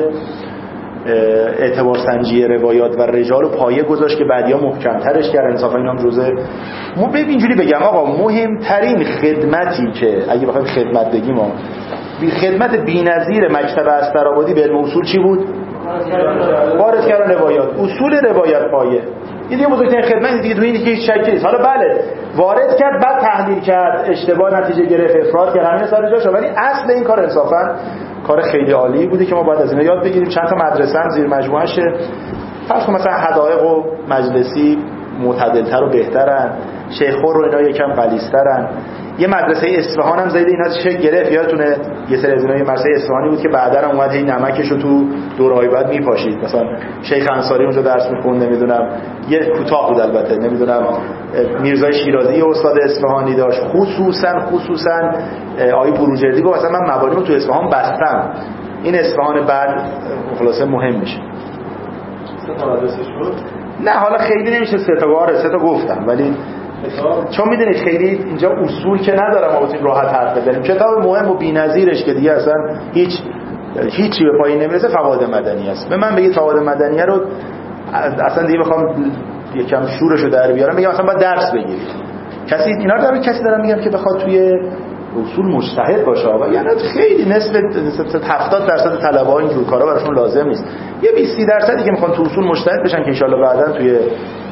اعتبار سنجی روایات و رجال و پایه گذاشت که بعدیا محکم‌ترش کرد. انصافا اینا هم جزء مو ببین اینجوری بگم آقا، مهمترین خدمتی که اگه بخوایم خدمت بگیم، ما بی خدمت بی‌نظیر مکتب استرآبادی به علم اصول چی بود؟ وارد کردن روایات، اصول روایت پایه. این دیگه بزرگترین خدمتی دیگه، تو این دیگه هیچ شکی نیست. حالا بله وارد کرد، بعد تحلیل کرد، اشتباه نتیجه گرفت، افراد کرد، همین سر جاشه، ولی اصل این کار انصافا کار خیلی عالی بوده که ما باید از اینا یاد بگیریم. چند تا مدرسه هم زیر مجموعه‌شه، فرض کن مثلا حدائق و مجلسی معتدل‌تر و بهترن، شیخ‌خور و اینا یکم غلیظ‌ترن. یه مدرسه اصفهان هم زید اینا چه گرفت، یادتونه یه سری از اینا یه مدرسه اصفهانی بود که بعدا اومد هی نمکش رو تو دورهای بعد میپاشید. مثلا شیخ انصاری اونجا درس میخوند، نمیدونم یه کوتاه بود البته، نمیدونم میرزای شیرازی استاد اصفهانی داشت، خصوصا خصوصا آقای بروجردی گفت مثلا من مبانی رو تو اصفهان بستم، این اصفهان بعد خلاصه مهم میشه. سه تا مدرسه شد؟ نه حالا خیلی نمیشه سه تا گاره، سه تا گفتم، ولی چون میدونید خیلی اینجا اصول که ندارم ما بتونیم راحت حرف بزنیم. کتاب مهم و بی‌نظیرش که دیگه اصلا هیچ هیچی به پایین نمیرسه، فوائد مدنی است. به من بگید فوائد مدنیه رو اصلا دیگه بخوام یکم شورشو در بیارم بگم مثلا باید درس بگیرید، کسی اینا رو داره، کسی دارم میگم که بخواد توی اصول مجتهد باشه و یعنی خیلی نسبت نسبت هفتاد درصد طلبه‌ها این جور کارا براشون لازم نیست. یه بیست درصدی که میخوان تو اصول مجتهد بشن که ان شاءالله بعداً توی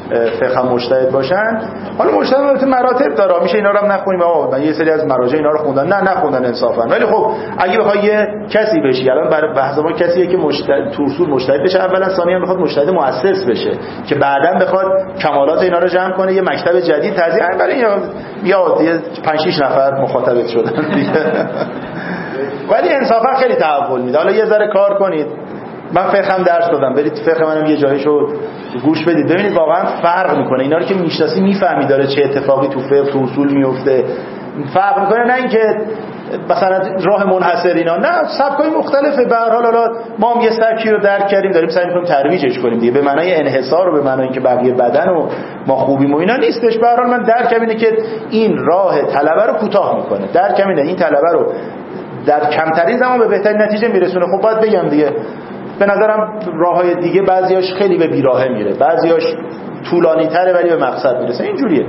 فقه هم مجتهد باشن. حالا مجتهد البته مراتب داره، میشه اینا رو هم نخونیم آقا یه سری از مراجع اینا رو خوندن، نه نخوندن انصافا. ولی خب اگه بخوای یه کسی بشی، الان برای بحث ما کسیه که مجتهد تو اصول مجتهد بشه، اولا ثانیا بخواد مجتهد مؤسس بشه که بعداً بخواد کمالات اینا رو جمع کنه، یه مکتب جدید تزیین برای یا یا پنج شش نفر مخاطب شدن دیگه. ولی انصافا خیلی تحول میده. حالا یه ذره کار کنید، من فقه هم درس دادم، برید فقه منم یه جایشو گوش بدید ببینید واقعا فرق میکنه. اینا رو که میشناسی میفهمی داره چه اتفاقی تو فقه تو اصول میفته، فرق میکنه. نه اینکه مثلا راه منحصر اینا، نه سبکای مختلفه. به هر حال حالا ما هم یه سبکی رو درک کردیم داریم سعی می‌کنیم ترویجش کنیم دیگه، به معنای انحصار و به معنای اینکه بقیه بدن و ما خوبیم و اینا نیستش. به هر حال من درکم اینه که این راه طلبه رو کوتاه میکنه، درکم اینه این طلبه رو در کمترین زمان به بهترین نتیجه میرسونه. خب باید بگم دیگه به نظرم راههای دیگه بعضیاش خیلی به بیراهه میره، بعضیاش طولانی تره ولی به مقصد میرسه. اینجوریه.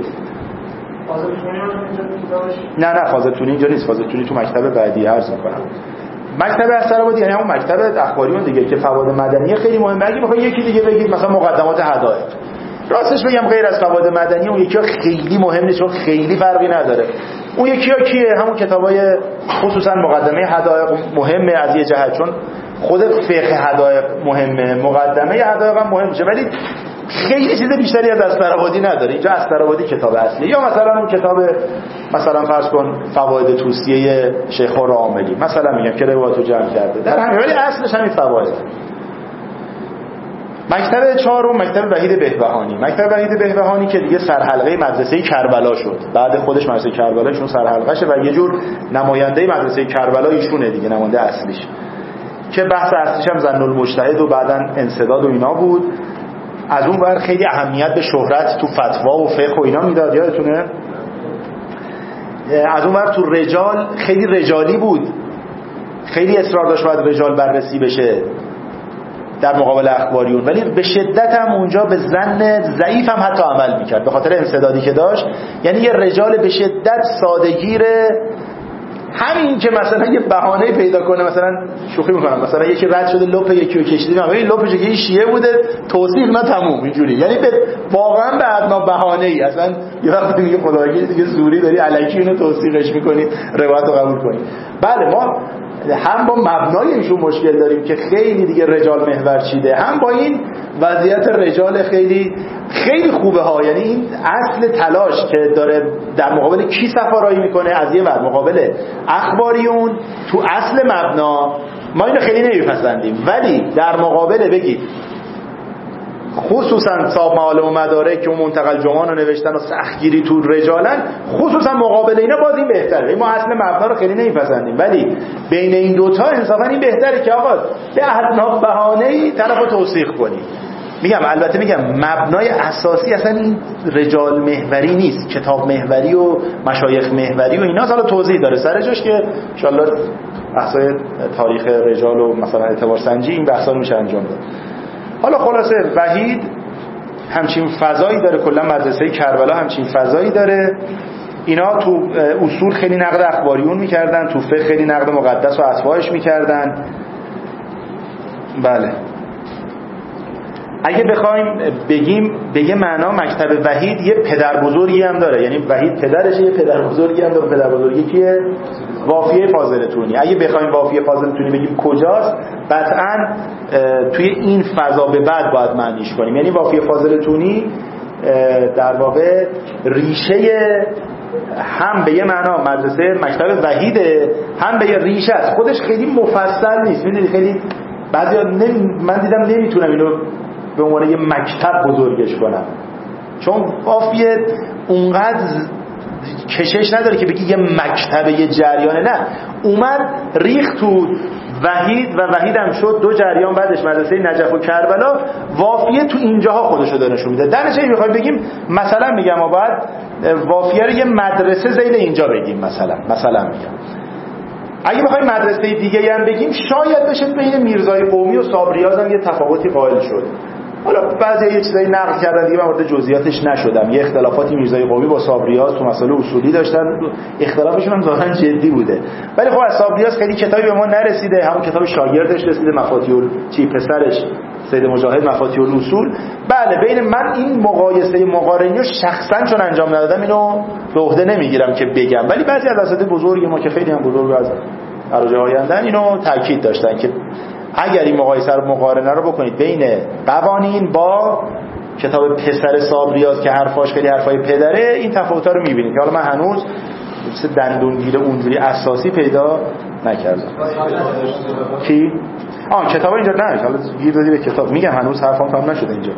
نه نه فاضل تونی اینجا نیست، فاضل تونی تو مکتب بعدی عرض میکنم. مکتب اسرابادی یعنی همون مکتب اخباریون دیگه که فواد مدنی خیلی مهمه. اگه بخوای یکی دیگه بگید مثلا مقدمات هدایق، راستش بگم غیر از فواد مدنی اون یکی‌ها خیلی مهم نیست چون خیلی فرقی نداره. اون یکی‌ها کیه؟ همون کتابای خصوصا مقدمه هدایق مهمه از یه جهت چون خود فقه هدایق مهمه، مقدمه هدایق هم مهم میشه، ولی خیلی چیز بیشتری از اسرابادی نداره. اینجا اسرابادی کتاب اصلیه، یا مثلا اون کتاب مثلا فرض کن فواید توصیه شیخ خراملی مثلا میگم که روایتو جمع کرده در همین، ولی اصلش همین فواید. مکتب چهارم مکتب وحید بهبهانی. مکتب وحید بهبهانی که دیگه سرحلقه مدرسه کربلا شد، بعد خودش مدرسه کربلا ایشون سرحلقه‌شه و یه جور نماینده مدرسه کربلا ایشونه دیگه، نماینده اصلیش، که بحث اصلیش هم ظن المجتهد و بعدن انسداد و اینا بود. از اون ور خیلی اهمیت به شهرت تو فتوا و فقه و اینا میداد، یادتونه؟ از اون ور تو رجال خیلی رجالی بود، خیلی اصرار داشت باید رجال بررسی بشه در مقابل اخباریون، ولی به شدت هم اونجا به ظن ضعیف هم حتی عمل میکرد به خاطر انسدادی که داشت. یعنی یه رجال به شدت سادگیره، همین که مثلا یه بهانه پیدا کنه، مثلا شوخی میکنم مثلا یکی رد شده لپ یکی رو کشیدیم اما این لپش که شیعه بوده توصیف نه تموم اینجوری، یعنی به واقعا به ادنا بهانه ای. اصلا یه وقت میگه خداوندی دیگه زوری داری الکی اینو توصیفش میکنی روایت رو قبول کنی. بله ما هم با مبنای ایشون مشکل داریم که خیلی دیگه رجال محور چیده، هم با این وضعیت رجال خیلی خیلی خوبه ها. یعنی این اصل تلاش که داره در مقابل کی سفارایی میکنه، از یه ور مقابل اخباریون، تو اصل مبنا ما اینو خیلی نمیپسندیم، ولی در مقابل بگید خصوصا صاحب معالم و مدارک که اون منتقل جمان رو نوشتن و سختگیری تو رجالن، خصوصا مقابل اینا باز این بهتره. ما اصل مبنا رو خیلی نمیپسندیم، ولی بین این دوتا انصافا این بهتره که آقا به ادنا بهانه‌ای طرفو توثیق کنی. میگم البته میگم مبنای اساسی اصلا این رجال محوری نیست، کتاب محوری و مشایخ محوری و اینا. حالا توضیح داره سر جاش که ان شاءالله بحثای تاریخ رجال و مثلا اعتبار سنجی این بحثا رو میشه انجام داد. حالا خلاصه وحید همچین فضایی داره، کلا مدرسه کربلا همچین فضایی داره. اینا تو اصول خیلی نقد اخباریون میکردن، تو فقه خیلی نقد مقدس و اتباعش میکردن. بله اگه بخوایم بگیم به یه معنا مکتب وحید یه پدر بزرگی هم داره، یعنی وحید پدرشه، یه پدر بزرگی هم داره. پدر بزرگی کیه؟ وافیه فاضلتونی. اگه بخوایم وافیه فاضلتونی بگیم کجاست، قطعاً توی این فضا به بعد باید معنیش کنیم. یعنی وافیه فاضلتونی در واقع ریشه هم به یه معنا مدرسه مکتب وحیده، هم به یه ریشه است. خودش خیلی مفصل نیست، میدونی خیلی بعضیا نمی... من دیدم نمیتونم اینو به عنوان یه مکتب بزرگش کنم، چون وافیه اونقدر کشش نداره که بگی یه مکتب یه جریانه. نه، اومد ریخت تو وحید و وحید هم شد دو جریان بعدش مدرسه نجف و کربلا. وافیه تو اینجاها خودشو داره نشون میده. در نتیجه میخوایم بگیم مثلا میگم ما باید وافیه رو یه مدرسه ذیل اینجا بگیم، مثلا مثلا میگم اگه بخوایم مدرسه دیگه هم بگیم شاید بشه بین میرزای قومی و صابریاز هم یه تفاوتی قائل شد. حالا بعضی یه چیزایی نقل کردن دیگه، من وارد جزئیاتش نشدم. یه اختلافاتی میرزای قومی با صابریاز تو مسائل اصولی داشتن، اختلافشون هم ظاهرا جدی بوده. ولی خب از صابریاز خیلی کتابی به ما نرسیده، همون کتاب شاگردش رسیده، مفاتیح چی پسرش سید مجاهد مفاتیح الاصول. بله بین من این مقایسه مقارنی رو شخصا چون انجام ندادم اینو به عهده نمیگیرم که بگم، ولی بعضی از اساتید بزرگ ما که خیلی هم بزرگ از اراجه آیندن اینو تاکید داشتن که اگر این مقایسه رو مقارنه رو بکنید بین قوانین با کتاب پسر صابریاز که حرفاش خیلی حرفای پدره، این تفاوت‌ها رو می‌بینید که حالا من هنوز مثل دندونگیر اونجوری اساسی پیدا نکردم. کی؟ آه کتاب اینجا نه، حالا گیر دادی به کتاب. میگم هنوز حرفام تمام نشده اینجا.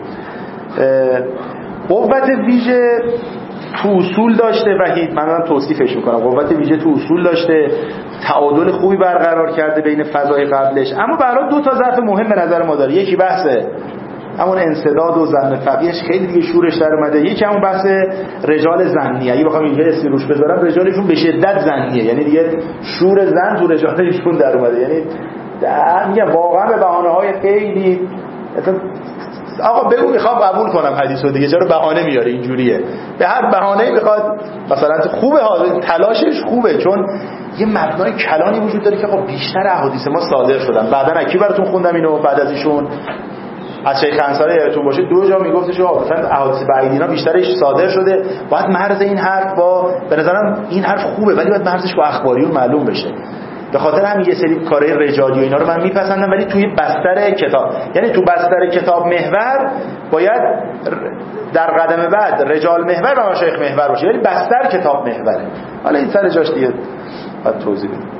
قوت ویژه تو اصول داشته وحید، من دارم توصیفش میکنم. قوت ویژه تو اصول داشته، تعادل خوبی برقرار کرده بین فضای قبلش، اما برای دو تا ضعف مهم به نظر ما داره. یکی بحث همون انسداد و ظن فقیهش خیلی دیگه شورش در اومده، یکی همون بحث رجال ظنی. اگه بخوام اینجا اسمی روش بذارم، رجالشون به شدت ظنیه، یعنی دیگه شور زن تو رجالشون در اومده. یعنی میگم واقعا به بهانه‌های خیلی آقا بگو میخوام قبول کنم حدیثو دیگه، چرا بهانه میاره اینجوریه؟ به هر بهانه‌ای میخواد مثلا خوبه ها، تلاشش خوبه، چون یه مبنای کلانی وجود داره که آقا بیشتر احادیث ما صادر شدن. بعدن کی براتون خوندم اینو بعد از ایشون از شیخ انصاری یادتون باشه دو جا میگفتش آقا مثلا احادیث بعیدینا بیشترش صادر شده، باید مرز این حرف با به نظرم این حرف خوبه ولی باید مرزش با اخباریون معلوم بشه. به خاطر همین یه سری کارهای رجالی و اینا رو من میپسندم، ولی توی بستر کتاب، یعنی تو بستر کتاب محور باید در قدم بعد رجال محور و مشایخ محور باشه، یعنی بستر کتاب محوره. حالا این سر جاش دیگه باید توضیح بدم.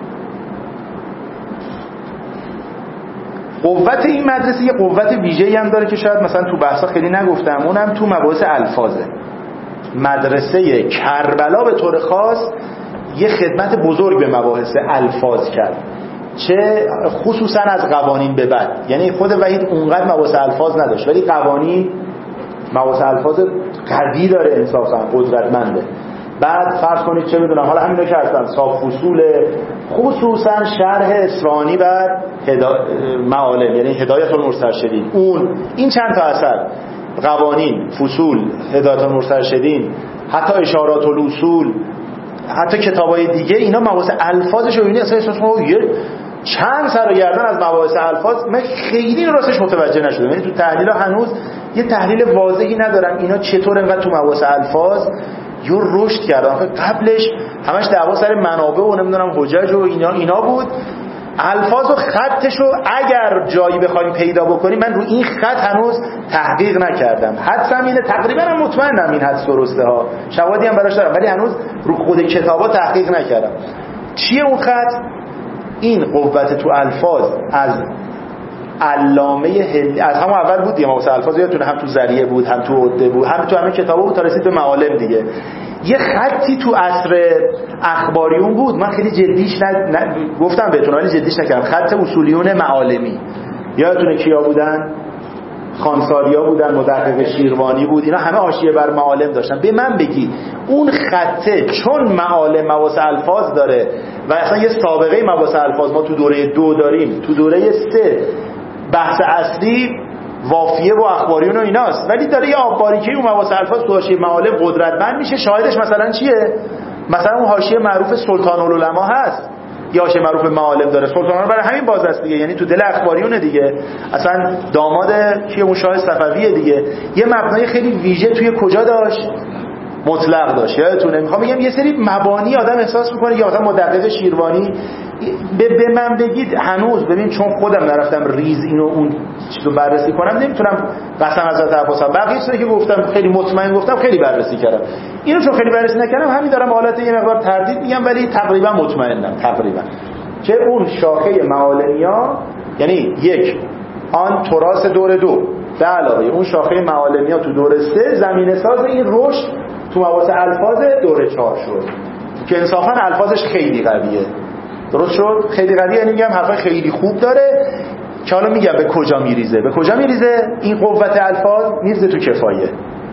قوت این مدرسه یه قوت ویژه‌ای هم داره که شاید مثلا تو بحثا خیلی نگفتم، اونم تو مباحث الفاظه. مدرسه کربلا به طور خاص یه خدمت بزرگ به مباحث الفاظ کرد، چه خصوصا از قوانین به بعد. یعنی خود وحید اونقدر مباحث الفاظ نداشت، ولی قوانین مباحث الفاظ قوی داره، انصافا قدرتمنده. بعد فرض کنید چه میدونم حالا همینا که هستن صاف فصول، خصوصا شرح اصفهانی بر هدا... معالم، یعنی هدایت المرشدین، اون این چند تا اثر، قوانین، فصول، هدایت المرشدین، حتی اشارات الاصول، حتی کتابای دیگه، اینا مباحث الفاظش رو ببینید اصلا احساس کنید یه چند سر و گردن از مباحث الفاظ. من خیلی راستش متوجه نشدم، یعنی تو تحلیل هنوز یه تحلیل واضحی ندارم اینا چطور انقدر تو مباحث الفاظ یه رشد کردن. قبلش همش دعوا سر منابع و نمیدونم حجج و اینا اینا بود. الفاظ و خطش رو اگر جایی بخوایم پیدا بکنیم، من رو این خط هنوز تحقیق نکردم. حدسم اینه، تقریبا هم مطمئنم این حدس درسته ها، شواهدی هم براش دارم، ولی هنوز رو خود کتابا تحقیق نکردم. چیه اون خط؟ این قوت تو الفاظ از علامه هل... از همون اول بود دیگه، ما واسه الفاظ یادتونه هم تو ذریعه بود، هم تو عده بود، هم تو همه کتابا بود تا رسید به معالم دیگه. یه خطی تو عصر اخباریون بود، من خیلی جدیش ن... ن... گفتم بهتون ولی جدیش نکردم. خط اصولیون معالمی یادتونه کیا بودن؟ خانساریا بودن، مدقق شیروانی بود، اینا همه حاشیه بر معالم داشتن. به من بگی اون خطه چون معالم مباحث الفاظ داره و اصلا یه سابقه مباحث الفاظ ما تو دوره دو داریم، تو دوره سه بحث اصلی وافیه و اخباریون و ایناست، ولی داره یه آب‌باریکه اون مباحث الفاظ تو حاشیه معالم قدرتمند میشه. شاهدش مثلا چیه؟ مثلا اون حاشیه معروف سلطان العلماء هست، یا حاشیه معروف معالم داره. سلطان برای همین باز است دیگه، یعنی تو دل اخباریونه دیگه. اصلا داماد کیه؟ اون شاه صفویه دیگه. یه مبنای خیلی ویژه توی کجا داشت؟ مطلق داشت. یادتونه؟ میخوام بگم یه سری مبانی آدم احساس میکنه، یا مثلا مدقق شیروانی به من بگید هنوز ببین، چون خودم نرفتم ریز اینو اون چیزو بررسی کنم، نمیتونم قسم حضرت عباس بقیه چیزی که گفتم خیلی مطمئن گفتم خیلی بررسی کردم. اینو چون خیلی بررسی نکردم همین دارم حالت یه مقدار تردید میگم، ولی تقریبا مطمئنم تقریبا که اون شاخه معالمیا، یعنی یک آن تراث دور دو به علاوه اون شاخه معالمیا تو دور سه زمینه ساز این رشد تو مباحث الفاظ دور چهار شد که انصافا الفاظش خیلی قویه. درست شد؟ خیلی قویه، یعنی میگم حرفای خیلی خوب داره که حالا میگم به کجا میریزه. به کجا میریزه؟ این قوت الفاظ میریزه تو کفایه.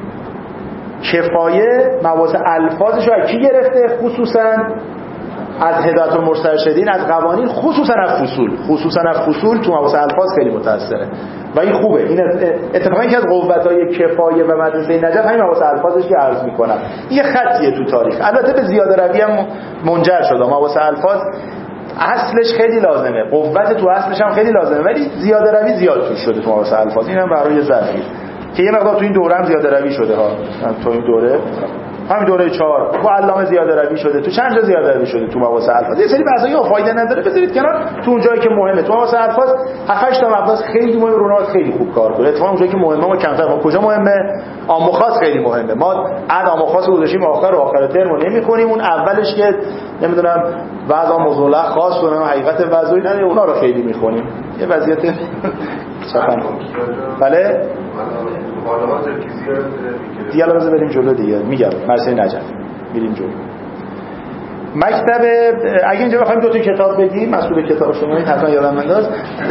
کفایه مباحث الفاظش رو از کی گرفته؟ خصوصا از هدایت المرشدین، از قوانین، خصوصا از فصول. خصوصا از فصول تو مباحث الفاظ خیلی متأثره و این خوبه. این اتفاقا که از قوت‌های کفایه و مدرسه نجف همین مباحث الفاظش که عرض میکنم. این خطیه تو تاریخ، البته به زیاده روی هم منجر شده. مباحث الفاظ اصلش خیلی لازمه، قوت تو اصلش هم خیلی لازمه، ولی زیاده روی زیاد توش شده تو مباحث الفاظ. اینم برای ضعفی که یه مقدار تو این دوره هم زیاده روی شده ها. تو این دوره همین دوره چهار با علامه زیاده روی شده، تو چند جا زیاده روی شده تو مباحث الفاظ. یه سری بحثا فایده نداره بذارید کنار، تو اون جایی که مهمه تو مباحث الفاظ هفت هشت تا مبحث خیلی مهم رونات خیلی خوب کار کنه. اتفاقا اونجایی که مهمه ما کمتر، ما کجا مهمه؟ عام و خاص خیلی مهمه. ما عد عام و خاص رو گذاشتیم آخر و آخر ترم نمی‌خونیم، اون اولش که نمیدونم وضع موضوع خاص و حقیقت وضعی نه اونا رو خیلی می‌خونیم. یه وضعیت سخن. بله معلومات ترکیزی دیگه الان بریم جلو دیگه. میگم مرسه نجف میریم جلو. مکتب اگه اینجا بخوایم دو تا کتاب بگیم، مسئول کتاب شما حتما یادم انداز.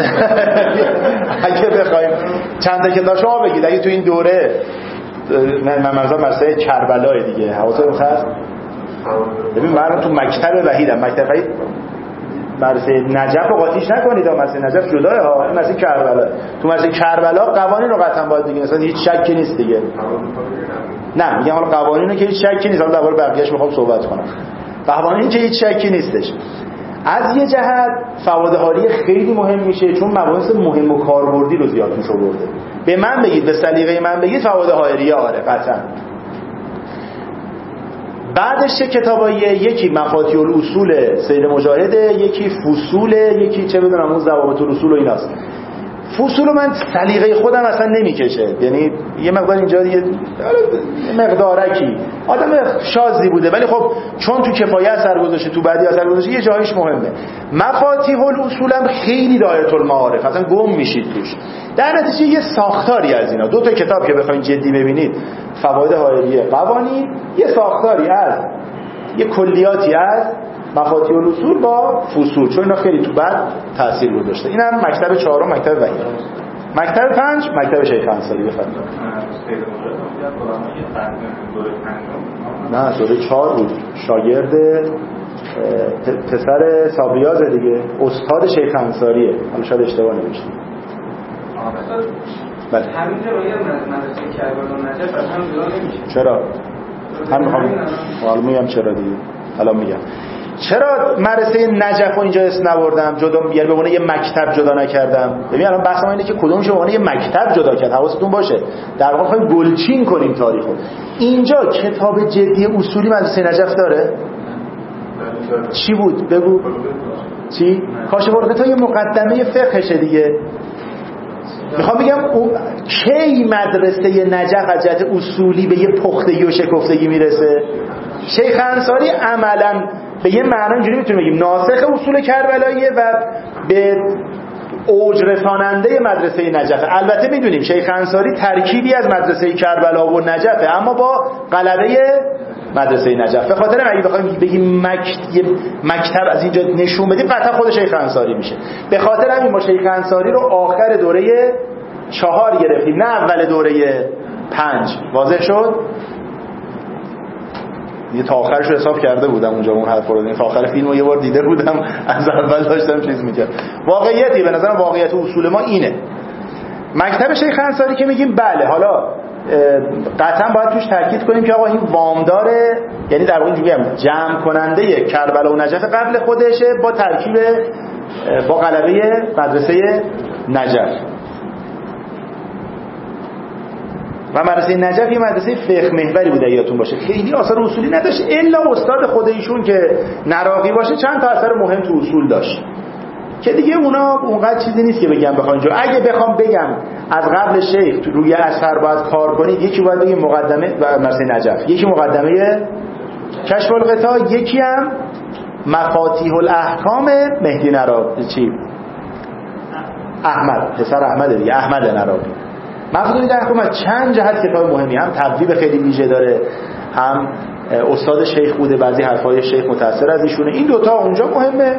اگه بخوایم چند تا کتاب شما بگید، اگه تو این دوره من منظورم مرسه کربلا دیگه حواستون هست. ببین من تو مکتب وحیدم، مکتب وحید مرسه نجف رو قاطیش نکنید، مرسه نجف جداه ها، این مرسه کربلا. تو مرسه کربلا قوانین رو قطعا باید دیگه، مثلا هیچ شکی نیست دیگه. نه میگم حالا قوانینو که هیچ شکی نیست، حالا درباره بقیه‌اش میخوام صحبت کنم. قوانین که هیچ شکی نیستش. از یه جهت فواد حالی خیلی مهم میشه، چون مباحث مهم و کاربردی رو زیاد توش آورده. به من بگید، به سلیقه من بگید فواد حالی آره قطعا. بعدش چه کتاباییه؟ یکی مفاتیح الاصول سید مجاهده، یکی فصول، یکی چه بدونم اون ضوابط الاصول و ایناست. فصول من سلیقه خودم اصلا نمیکشه، یعنی یه مقدار اینجا یه مقدارکی آدم شاذی بوده، ولی خب چون تو کفایه اثر گذاشته، تو بعدی اثر گذاشته، یه جایش مهمه. مفاتیح الاصول هم خیلی دایره المعارف، اصلا گم میشید توش. در نتیجه یه ساختاری از اینا، دو تا کتاب که بخواید جدی ببینید، فواید حائلیه قوانین، یه ساختاری از یه کلیاتی از مفاتیح الاصول با فصول، چون اینا خیلی تو بعد تاثیر گذاشته. اینم مکتب چهارم، مکتب وحید. مکتب پنج مکتب شیخ انصاری. بفرمایید. نه دوره چهار بود، شاگرد پسر صابریاز دیگه، استاد شیخ انصاریه. حالا شاید اشتباه نوشتم. بله. همین جا روی مدرسه کربلا و نجف هم جدا نمیشه. چرا؟ هم میخوام حالا میگم چرا دیگه. حالا میگم. چرا مدرسه نجف رو اینجا اسم نبردم، جدا یعنی به عنوان یه مکتب جدا نکردم؟ ببین الان بحث ما اینه که کدومش به عنوان یه مکتب جدا کرد. حواستون باشه در واقع خواهیم گلچین کنیم تاریخو. اینجا کتاب جدی اصولی مدرسه نجف داره؟ چی بود؟ بگو. چی؟ کاشف الغطا یه مقدمه فقهشه دیگه. میخوام بگم او... کی مدرسه نجف از جهت اصولی به یه پختگی و شکفتگی میرسه؟ شیخ انصاری عملاً به یه معنی اینجوری میتونیم بگیم ناسخ اصول کربلاییه و به اوج رساننده مدرسه نجف. البته میدونیم شیخ انصاری ترکیبی از مدرسه کربلا و نجفه، اما با غلبه مدرسه نجف. به خاطر اگه بخوایم بگیم مکتب مکتب از اینجا نشون بدیم، قطعا خود شیخ انصاری میشه. به خاطر همین ما شیخ انصاری رو آخر دوره چهار گرفتیم، نه اول دوره پنج. واضح شد؟ یه تا آخرش رو حساب کرده بودم اونجا، اون حرف رو تا آخر فیلم رو یه بار دیده بودم، از اول داشتم چیز میکرد. واقعیتی به نظرم واقعیت اصول ما اینه. مکتب شیخ انصاری که میگیم بله، حالا قطعا باید توش تاکید کنیم که آقا این وامداره، یعنی در واقع اینجوری هم جمع کننده کربلا و نجف قبل خودشه با ترکیب با غلبه مدرسه نجف. و مدرسه نجف یه مدرسه فقه محوری بوده، یادتون باشه خیلی آثار اصولی نداشت، الا استاد خود ایشون که نراقی باشه چند تا اثر مهم تو اصول داشت که دیگه اونا اونقدر چیزی نیست که بگم بخوام اینجا. اگه بخوام بگم از قبل شیخ تو روی اثر باید کار کنید، یکی باید بگیم مقدمه و مدرسه نجف، یکی مقدمه کشف الغطا، یکی هم مفاتیح الاحکام مهدی نراقی چی احمد، پسر احمد دیگه، احمد نراقی. مفاتیح الاحکام چند جهت کتاب مهمی، هم تقویب خیلی ویژه داره، هم استاد شیخ بوده، بعضی حرفای شیخ متأثر از ایشونه. این دوتا اونجا مهمه.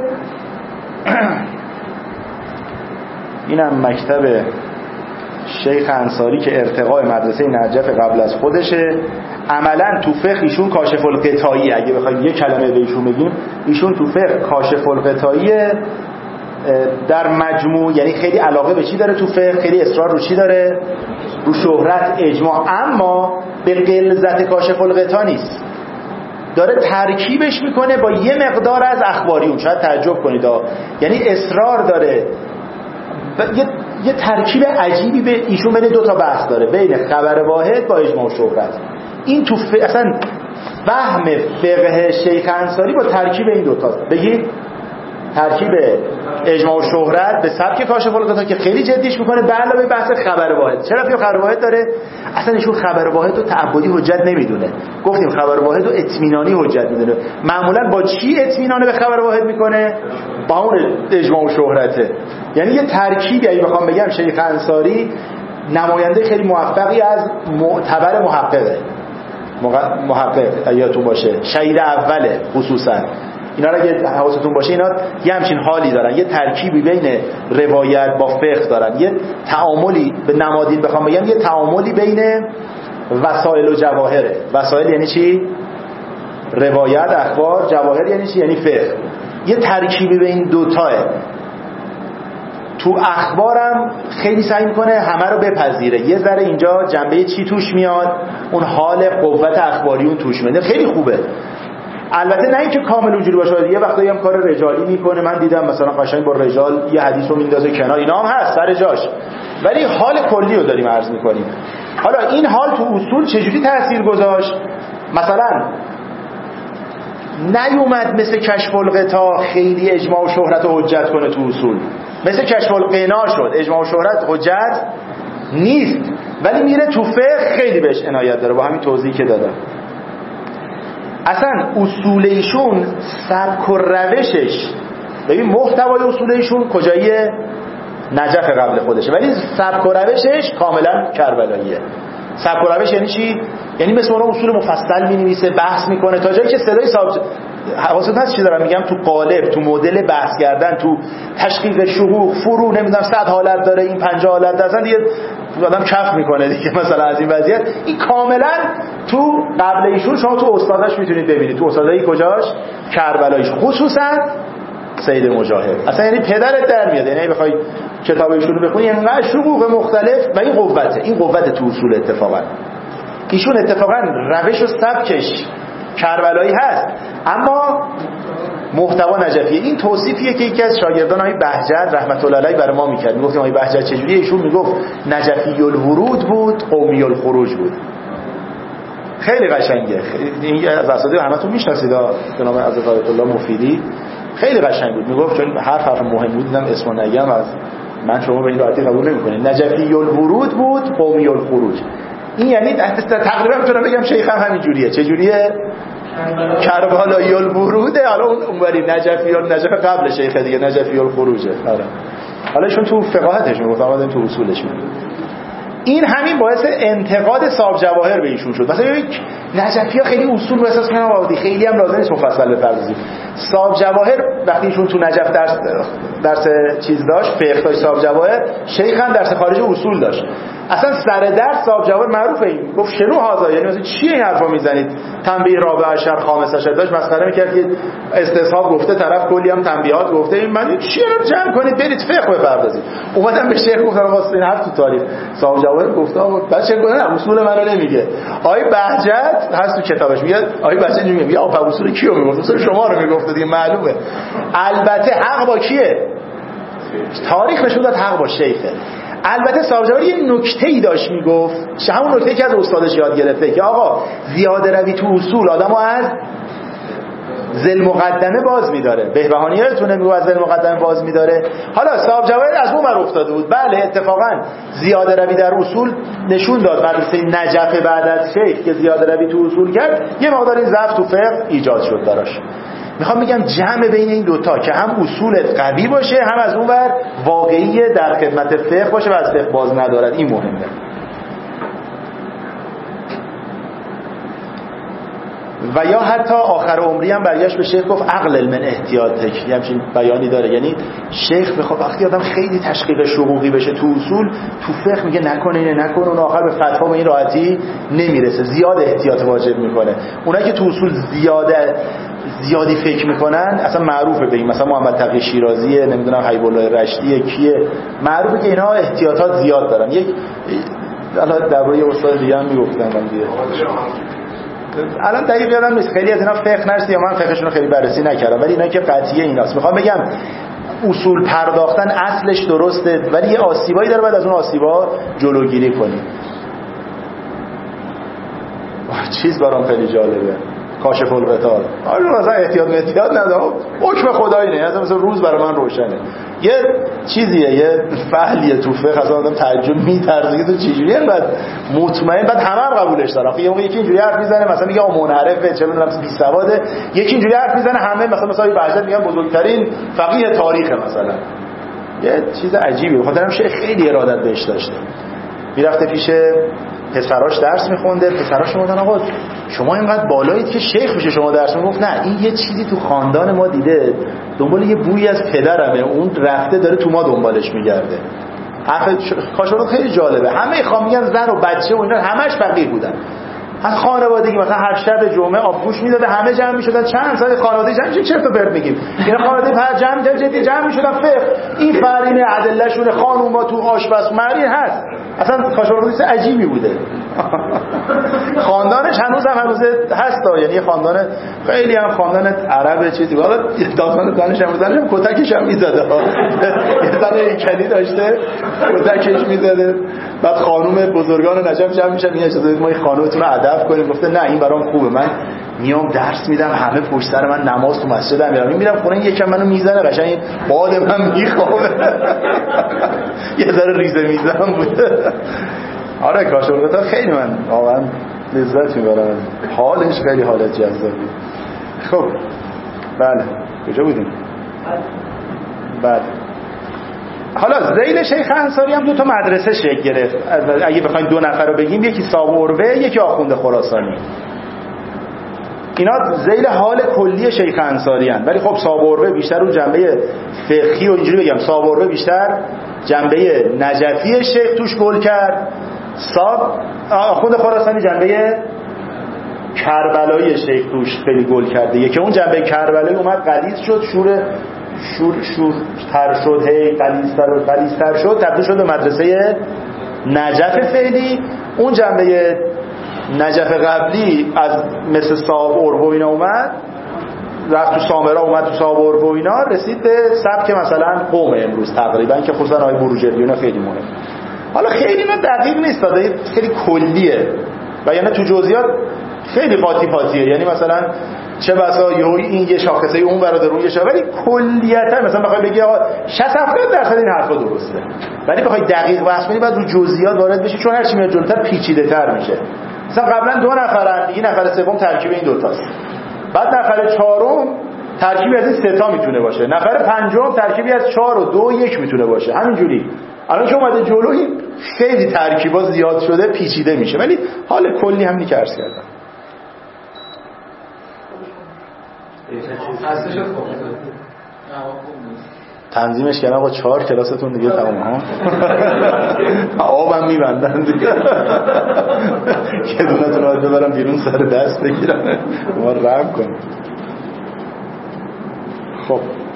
اینم مکتب شیخ انصاری که ارتقاء مدرسه نجف قبل از خودشه. عملا تو فقه ایشون کاشف الغطایی، اگه بخوایم یک کلمه به ایشون بگیم، ایشون تو فقه کاشف الغطایی در مجموع، یعنی خیلی علاقه به چی داره تو فقه، خیلی اصرار رو چی داره؟ رو شهرت، اجماع، اما به غلظت کاشف الغطا نیست. داره ترکیبش میکنه با یه مقدار از اخباریون. شاید تعجب کنید ها. یعنی اصرار داره یه یه ترکیب عجیبی به ایشون بین دو تا بحث داره، بین خبر واحد با اجماع و شهرت. این تو ف... اصلا فهم فقه شیخ انصاری با ترکیب این دو تا. بگید ترکیب اجماع و شهرت به سبک کاشف الغطا که خیلی جدیش میکنه، به علاوه بحث خبر واحد. چرا که خبر واحد داره؟ اصلا ایشون خبر واحد رو تعبدی حجت نمیدونه. گفتیم خبر واحد رو اطمینانی حجت میدونه. معمولا با چی اطمینان به خبر واحد میکنه؟ با اون اجماع و شهرته. یعنی یه ترکیبی اگه بخوام بگم شیخ انصاری نماینده خیلی موفقی از معتبر محققه. محقق یادتون باشه شهید اوله خصوصا اینا را اگه حواستون باشه اینا یه همچین حالی دارن، یه ترکیبی بین روایت با فقه دارن، یه تعاملی به نمادین بخوام بگم یه تعاملی بین وسائل و جواهره. وسائل یعنی چی؟ روایت، اخبار. جواهر یعنی چی؟ یعنی فقه. یه ترکیبی بین دوتاه. تو اخبارم خیلی سعی میکنه همه رو بپذیره. یه ذره اینجا جنبه چی توش میاد؟ اون حال قوت اخباری اون توش میاد. خیلی خوبه. البته نه اینکه کامل اونجوری باشه، یه وقتایی هم کار رجالی میکنه. من دیدم مثلا قشنگ با رجال یه حدیث رو میندازه کنار، اینا هم هست سر جاش، ولی حال کلی رو داریم عرض میکنیم. حالا این حال تو اصول چجوری تأثیر گذاشت؟ مثلا نیومد مثل کشف الغطا خیلی اجماع و شهرت رو حجت کنه تو اصول، مثل کشف الغنا شد اجماع و شهرت حجت نیست، ولی میره تو فقه خیلی بهش عنایت داره با همین توضیحی که دادم. اصلا اصول ایشون سبک و روشش، ببین محتوای اصول ایشون کجاییه؟ نجف قبل خودشه، ولی سبک و روشش کاملا کربلاییه. سبک و روش یعنی چی؟ یعنی مثل اون اصول مفصل می‌نویسه، بحث میکنه تا جایی که صدای صاحب حواست هست چی دارم میگم، تو قالب، تو مدل بحث کردن، تو تشقیق شهوق فرو نمیدونم صد حالت داره، این پنجاه حالت داره، اصلا دیگه آدم کف میکنه دیگه. مثلا از این وضعیت این کاملا تو قبل ایشون شما تو استاداش میتونید ببینید. تو استادایی کجاش؟ کربلایش، خصوصا سید مجاهد. اصلا یعنی پدرت در میاد، یعنی بخوای کتاب ایشون رو بخونی انقدر شقوق مختلف و این قوته. این قوت تو اصول اتفاقا ایشون اتفاقا روش و سبکش کربلایی هست، اما محتوا نجفیه. این توصیفیه که یکی از شاگردان آقای بهجت رحمت الله علیه برای ما میکرد. میگفتیم آقای بهجت چجوریه؟ ایشون میگفت نجفی الورود بود، قومی الخروج بود. خیلی قشنگه. این از اساتید همتون میشناسید به نام حضرت آیت الله مفیدی. خیلی قشنگ بود. میگفت چون هر حرف مهم بود دیدم اسمو نگم از من شما به این راحتی قبول نمی‌کنید. نجفی الورود بود، قومی الخروج. این یعنی تقریبا میتونم بگم شیخ هم همین جوریه. چه جوریه؟ کربلایی الوروده. حالا اون اونوری نجفی ال نجف قبل شیخ دیگه، نجفی الخروجه. آره. حالا ایشون تو فقاهتش میگفت، اما تو اصولش میگفت. این همین باعث انتقاد صاحب جواهر به ایشون شد. مثلا یک نجفی‌ها خیلی اصول رو احساس می‌کنن وادی خیلی هم لازم نیست مفصل بپردازیم. صاحب جواهر وقتی ایشون تو نجف درس درس چیز داشت، فقه داشت، صاحب جواهر شیخ هم درس خارج اصول داشت. اصلا سر درس صاحب جواهر معروفه این گفت شنو هذا، یعنی مثلا چیه این حرفا میزنید؟ تنبیه رابع عشر خامس عشر داشت مسخره می‌کرد که استصحاب گفته، طرف کلی هم تنبیهات گفته، این من چیه رو جمع کنید برید فقه بپردازید. اومدم به شیخ گفتم واسه این حرف تو تاریخ صاحب جواهر گفته بچه گفتن اصول منو نمیگه. آقای بهجت هست تو کتابش میگه، آقای بهجت میگه میگه آقا اصول کیو میگفت؟ اصول شما رو میگفت دیگه معلومه. البته حق با کیه؟ تاریخ نشون داد حق با شیخه. البته صاحب جواهر یه نکته‌ای داشت میگفت، همون نکته‌ای که از استادش یاد گرفته که آقا زیاده روی تو اصول آدمو از ذل مقدمه باز می‌داره. بهبهانی یادتونه میگه از ذل مقدمه باز می‌داره. حالا صاحب جواهر از اون ور افتاده بود. بله اتفاقا زیاده روی در اصول نشون داد مدرسه نجف بعد از شیخ که زیاده روی تو اصول کرد یه مقدار این ضعف تو فقه ایجاد شد براش. میخوام بگم جمع بین این دوتا که هم اصولت قوی باشه هم از اون ور واقعی در خدمت فقه باشه و از فقه باز ندارد، این مهمه. و یا حتی آخر عمری هم برگشت به شیخ گفت عقل من احتیاط تکلی، همچین بیانی داره. یعنی شیخ میخواد وقتی آدم خیلی تشقیق شقوقی بشه تو اصول، تو فقه میگه نکنه اینه نکنه، اون آخر به فتوا به این راحتی نمیرسه، زیاد احتیاط واجب میکنه. اونایی که تو اصول زیاده زیادی فکر میکنن اصلا معروفه به این، مثلا محمد تقی شیرازیه، نمیدونم حبیب الله رشدیه، کیه، معروفه که اینا احتیاطات زیاد دارن. یک الان درباره یه استاد دیگه هم میگفتن من دیگه الان دقیق یادم نیست، خیلی از اینا فقه نرسی یا من فقهشون رو خیلی بررسی نکردم، ولی اینا که قطعیه ایناست. میخوام بگم اصول پرداختن اصلش درسته، ولی یه آسیبایی داره، بعد از اون آسیبا جلوگیری کنیم. چیز برام خیلی جالبه، کاشف القتال. آره مثلا احتیاط احتیاط ندارم، حکم خدایی نه، مثلا روز برای من روشنه. یه چیزیه، یه فعلیه تو فقه، اصلا آدم تعجب می‌ترسه که تو چجوری اینقدر مطمئن، بعد همه هم قبولش دارن. یه موقع یکی اینجوری حرف میزنه مثلا میگه منحرفه، چه می‌دونم بی سواده، یکی اینجوری حرف میزنه همه مثلا مثلا بهجت میگن بزرگترین فقیه تاریخ مثلا. یه چیز عجیبه. بخاطر همین شیخ خیلی ارادت بهش داشته. میرفته پیش پسراش درس میخونده، پسراش میگفتن آقا شما اینقدر بالایید که شیخ میشه شما درس میگفت نه، این یه چیزی تو خاندان ما دیده، دنبال یه بویی از پدرمه، اون رفته داره تو ما دنبالش میگرده. حرف کاشف خیلی جالبه. همه خواهم میگن زن و بچه و اینا همش فقیه بودن. از خانوادگی مثلا هر شب جمعه آبگوش میداده، همه جمع میشدن، چند سال خانواده جمع میشه، چرت و پرت میگیم. اینا خانواده پر جمع جدی جمع میشدن فقه، این فرین ادلهشون خانوما تو آشپز مری هست. اصلا کاشف عجیبی بوده. خاندانش هنوز هم هنوز هست، یعنی خاندان خیلی هم خاندان عرب چیزی. حالا داستان دانش هم زنش کتکش هم میزده، یه زن هیکلی داشته کتکش میزده. بعد خانم بزرگان نجف جمع میشن، میگن اجازه بدید ما این خانومتون رو ادب کنیم. گفته نه این برام خوبه، من میام درس میدم، همه پشت سر من نماز تو مسجد هم میرم، میرم خونه یکم منو میزنه قشنگ باد من میخوابه. یه ذره ریزه میزنم بوده. آره کاشف القتال خیلی من واقعا لذت میبرم، حالش خیلی حالت جذابی. خب بله کجا بودیم؟ بله حالا ذیل شیخ انصاری هم دو تا مدرسه شکل گرفت. اگه بخوایم دو نفر رو بگیم، یکی صاحب عروه، یکی آخوند خراسانی. اینا ذیل حال کلی شیخ انصاری هستند، ولی خب صاحب عروه بیشتر اون جنبه فقهی و اینجوری بگم، صاحب عروه بیشتر جنبه نجفی شیخ توش گل کرد، صاحب آخوند خراسانی جنبه کربلایی شیخ توش خیلی گل کرده. یکی اون جنبه کربلایی اومد غلیظ شد، شور شور شور تر شد، هی غلیظتر و غلیظتر شد، تبدیل شد به مدرسه نجف فعلی. اون جنبه نجف قبلی از مثل صاحب عروه اینا اومد، رفت تو سامرا، اومد تو صاحب عروه اینا، رسید به سبک مثلا قم امروز تقریبا، که خصوصا آقای بروجردی خیلی مهمه. حالا خیلی نه دقیق نیست، داده خیلی کلیه و یعنی تو جزئیات خیلی قاطی پاتیه. یعنی مثلا چه بسا یه این یه شاخصه اون برادر اون یه شاخصه، ولی کلیتا مثلا بخوای بگی آقا شصت هفتاد درصد این حرفا درسته، ولی بخوای دقیق بحث کنی بعد رو جزئیات وارد بشی، چون هر چی میاد جلوتر پیچیده‌تر میشه. مثلا قبلا دو نفرن، دیگه نفر سوم ترکیب این دو تاست، بعد نفر چهارم ترکیبی از این سه تا میتونه باشه، نفر پنجم ترکیبی از چهار و دو و یک میتونه باشه. همینجوری الان که اومده جلوی خیلی ترکیبا زیاد شده، پیچیده میشه، ولی حال کلی همینی که عرض کردم. تنظیمش کردن با چهار کلاستون دیگه تمام ها. آبم میبندن دیگه. که دونتون رو ببرم بیرون سر دست بگیرم ما رم کنیم. خب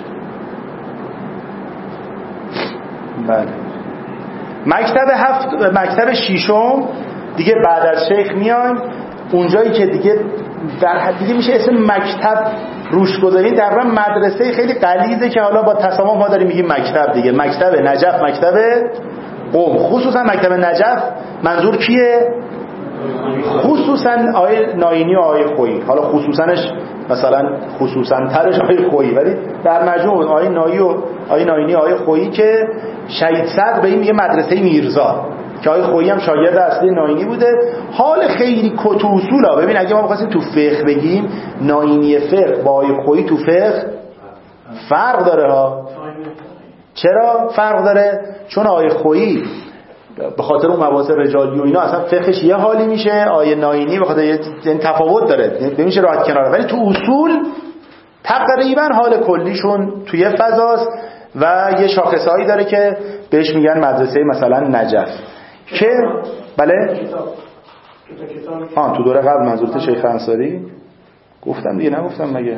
بله، مکتب هفت مکتب ششم دیگه بعد از شیخ میایم اونجایی که دیگه در حد دیگه میشه اسم مکتب روش گذارین، در واقع مدرسه خیلی غلیظه که حالا با تسامح ما داریم میگیم مکتب دیگه. مکتب نجف، مکتب قم، خصوصا مکتب نجف منظور کیه؟ خصوصا آیه ناینی و آیه خویی. حالا خصوصانش مثلا خصوصا ترش آیه خویی، ولی در مجموع آیه نایی و آیه ناینی و آیه خویی که شهید صدر به این میگه مدرسه میرزا، که آیه خویی هم شاگرد اصلی ناینی بوده. حال خیلی کت و اصولا ببین، اگه ما بخواستیم تو فقه بگیم، ناینی فقه با آیه خویی تو فقه فرق داره ها. چرا فرق داره؟ چون آیه خویی به خاطر اون مباحث رجالی و اینا اصلا فقهش یه حالی میشه، آیه ناینی به خاطر این تفاوت داره، نمیشه راحت کناره، ولی تو اصول تقریبا حال کلیشون توی فضاست و یه شاخصهایی داره که بهش میگن مدرسه مثلا نجف. که بله ها تو دوره قبل منظورت شیخ انصاری گفتم دیگه، نگفتم مگه؟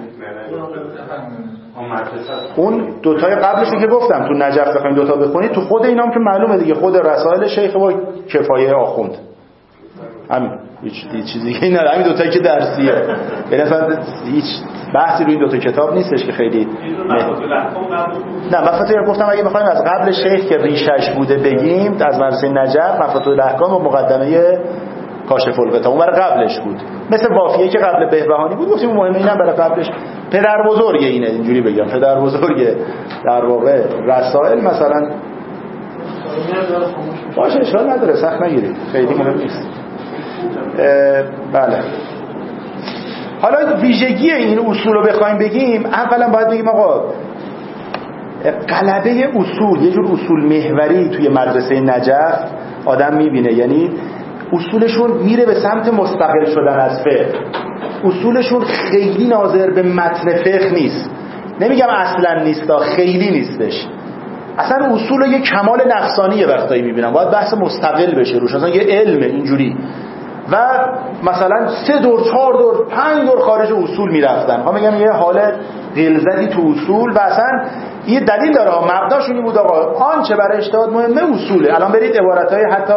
اون دوتای قبلشو که گفتم، تو نجف بخوایم دوتا بخونید، تو خود اینام که معلومه دیگه، خود رسائل شیخ و کفایه آخوند همین. هیچ چیزی که نه، همین دو تا که درسیه. یعنی اصلا هیچ بحثی روی این دو تا کتاب نیستش که خیلی نه. مفاتیح گفتم اگه بخوایم از قبل شیخ که ریشش بوده بگیم، از مدرسه نجف مفاتیح الاحکام و مقدمه کاشف الغطا اون برای قبلش بود. مثل وافیه که قبل بهبهانی بود، گفتیم مهمه اینم برای قبلش. پدر بزرگ اینه، اینجوری بگم پدر بزرگ در واقع رسائل مثلا. باشه اشکال نداره، سخت نگیرید، خیلی مهم نیست. بله. حالا ویژگی این اصول رو بخوایم بگیم، اولا باید بگیم آقا غلبه اصول، یه جور اصول محوری توی مدرسه نجف آدم میبینه. یعنی اصولشون میره به سمت مستقل شدن از فقه. اصولشون خیلی ناظر به متن فقه نیست. نمیگم اصلا نیستا، خیلی نیستش. اصلا اصول رو یه کمال نفسانی یه وقتایی میبینم، باید بحث مستقل بشه روش، اصلا یه علم اینجوری. و مثلا سه دور، چهار دور، پنج دور خارج اصول میرفتن. ها میگم یه حال غلظتی تو اصول و اصلا یه دلیل داره. مبداش این بود آقا آنچه برای اجتهاد مهمه اصوله. الان برید عبارتای حتی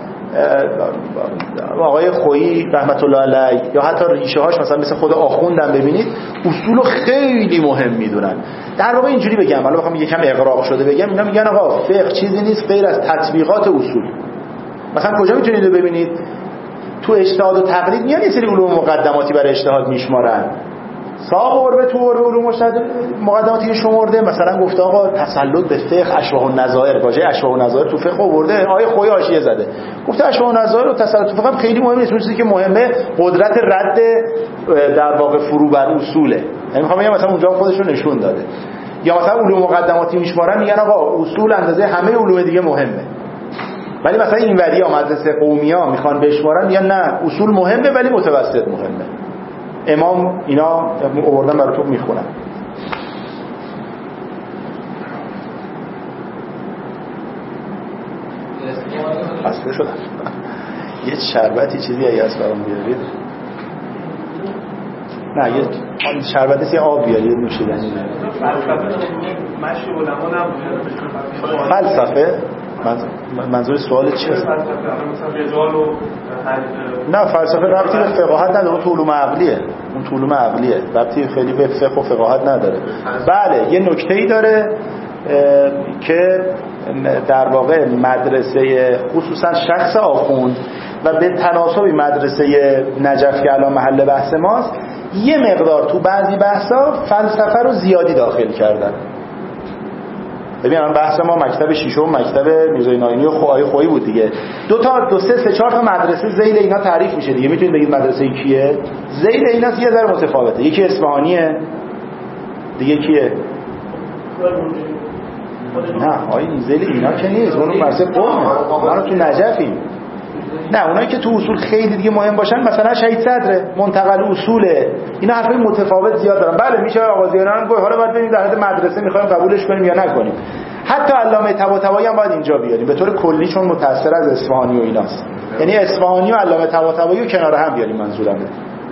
آقای خویی رحمت الله علیه یا حتی ریشه هاش مثلا مثل خود آخوندم ببینید، اصولو خیلی مهم میدونن. در واقع اینجوری بگم، حالا بخوام یکم اغراق شده بگم، اینا میگن آقا فقه چیزی نیست غیر از تطبیقات اصول. مثلا کجا میتونید ببینید تو اجتهاد و تقلید میان یه سری علوم مقدماتی برای اجتهاد میشمارن. ساق قربه تو قربه علوم مقدماتی شمرده، مثلا گفته آقا تسلط به فقه اشباح النظائر، واژه اشباح النظائر تو فقه آورده، آیه خوی حاشیه زده گفته اشباح النظائر و تسلط تو فقه خیلی مهم نیست. اون چیزی که مهمه قدرت رد در واقع فرو بر اصوله. یعنی میخوام بگم مثلا اونجا خودش رو نشون داده. یا مثلا علوم مقدماتی میشمارن، میگن آقا اصول اندازه همه علوم دیگه مهمه. ولی مثلا این وریا مدرسه قومیا میخوان بشمارن، میگن نه اصول مهمه ولی متوسط مهمه. امام اینا آوردن براتون میخونن. خسته شدم. یه شربتی چیزی اگه از برام بیارید. نه یه شربتی یه آب بیارید نوشیدنی. فلسفه منظور سوال چیه؟ نه فلسفه ربطی به فقاهت نداره، اون تو علوم عقلیه. اون تو علوم عقلیه، ربطی خیلی به فقه و فقاهت نداره. بله یه نکته‌ای داره که در واقع مدرسه خصوصا شخص آخوند و به تناسب مدرسه نجف که الان محل بحث ماست، یه مقدار تو بعضی بحثا فلسفه رو زیادی داخل کردن. ببین الان بحث ما مکتب شیشم مکتب میرزا ناینی و خوای خویی بود دیگه. دو تا دو سه سه چهار تا مدرسه ذیل اینا تعریف میشه دیگه. میتونید بگید مدرسه کیه؟ ذیل اینا یه ذره متفاوته. یکی اصفهانیه، دیگه کیه؟ نه آی ذیل اینا که نیست، اون مدرسه قومه. ما تو نجفیم. نه اونایی که تو اصول خیلی دیگه مهم باشن، مثلا شهید صدر منتقل اصوله، اینا حرفای متفاوت زیاد دارن. بله میشه آغازیان گفت حالا باید ببینیم در حد مدرسه میخوایم قبولش کنیم یا نکنیم. حتی علامه طباطبایی هم باید اینجا بیاریم به طور کلی، چون متأثر از اصفهانی و ایناست. یعنی اصفهانی و علامه طباطبایی رو کنار هم بیاریم منظورمه.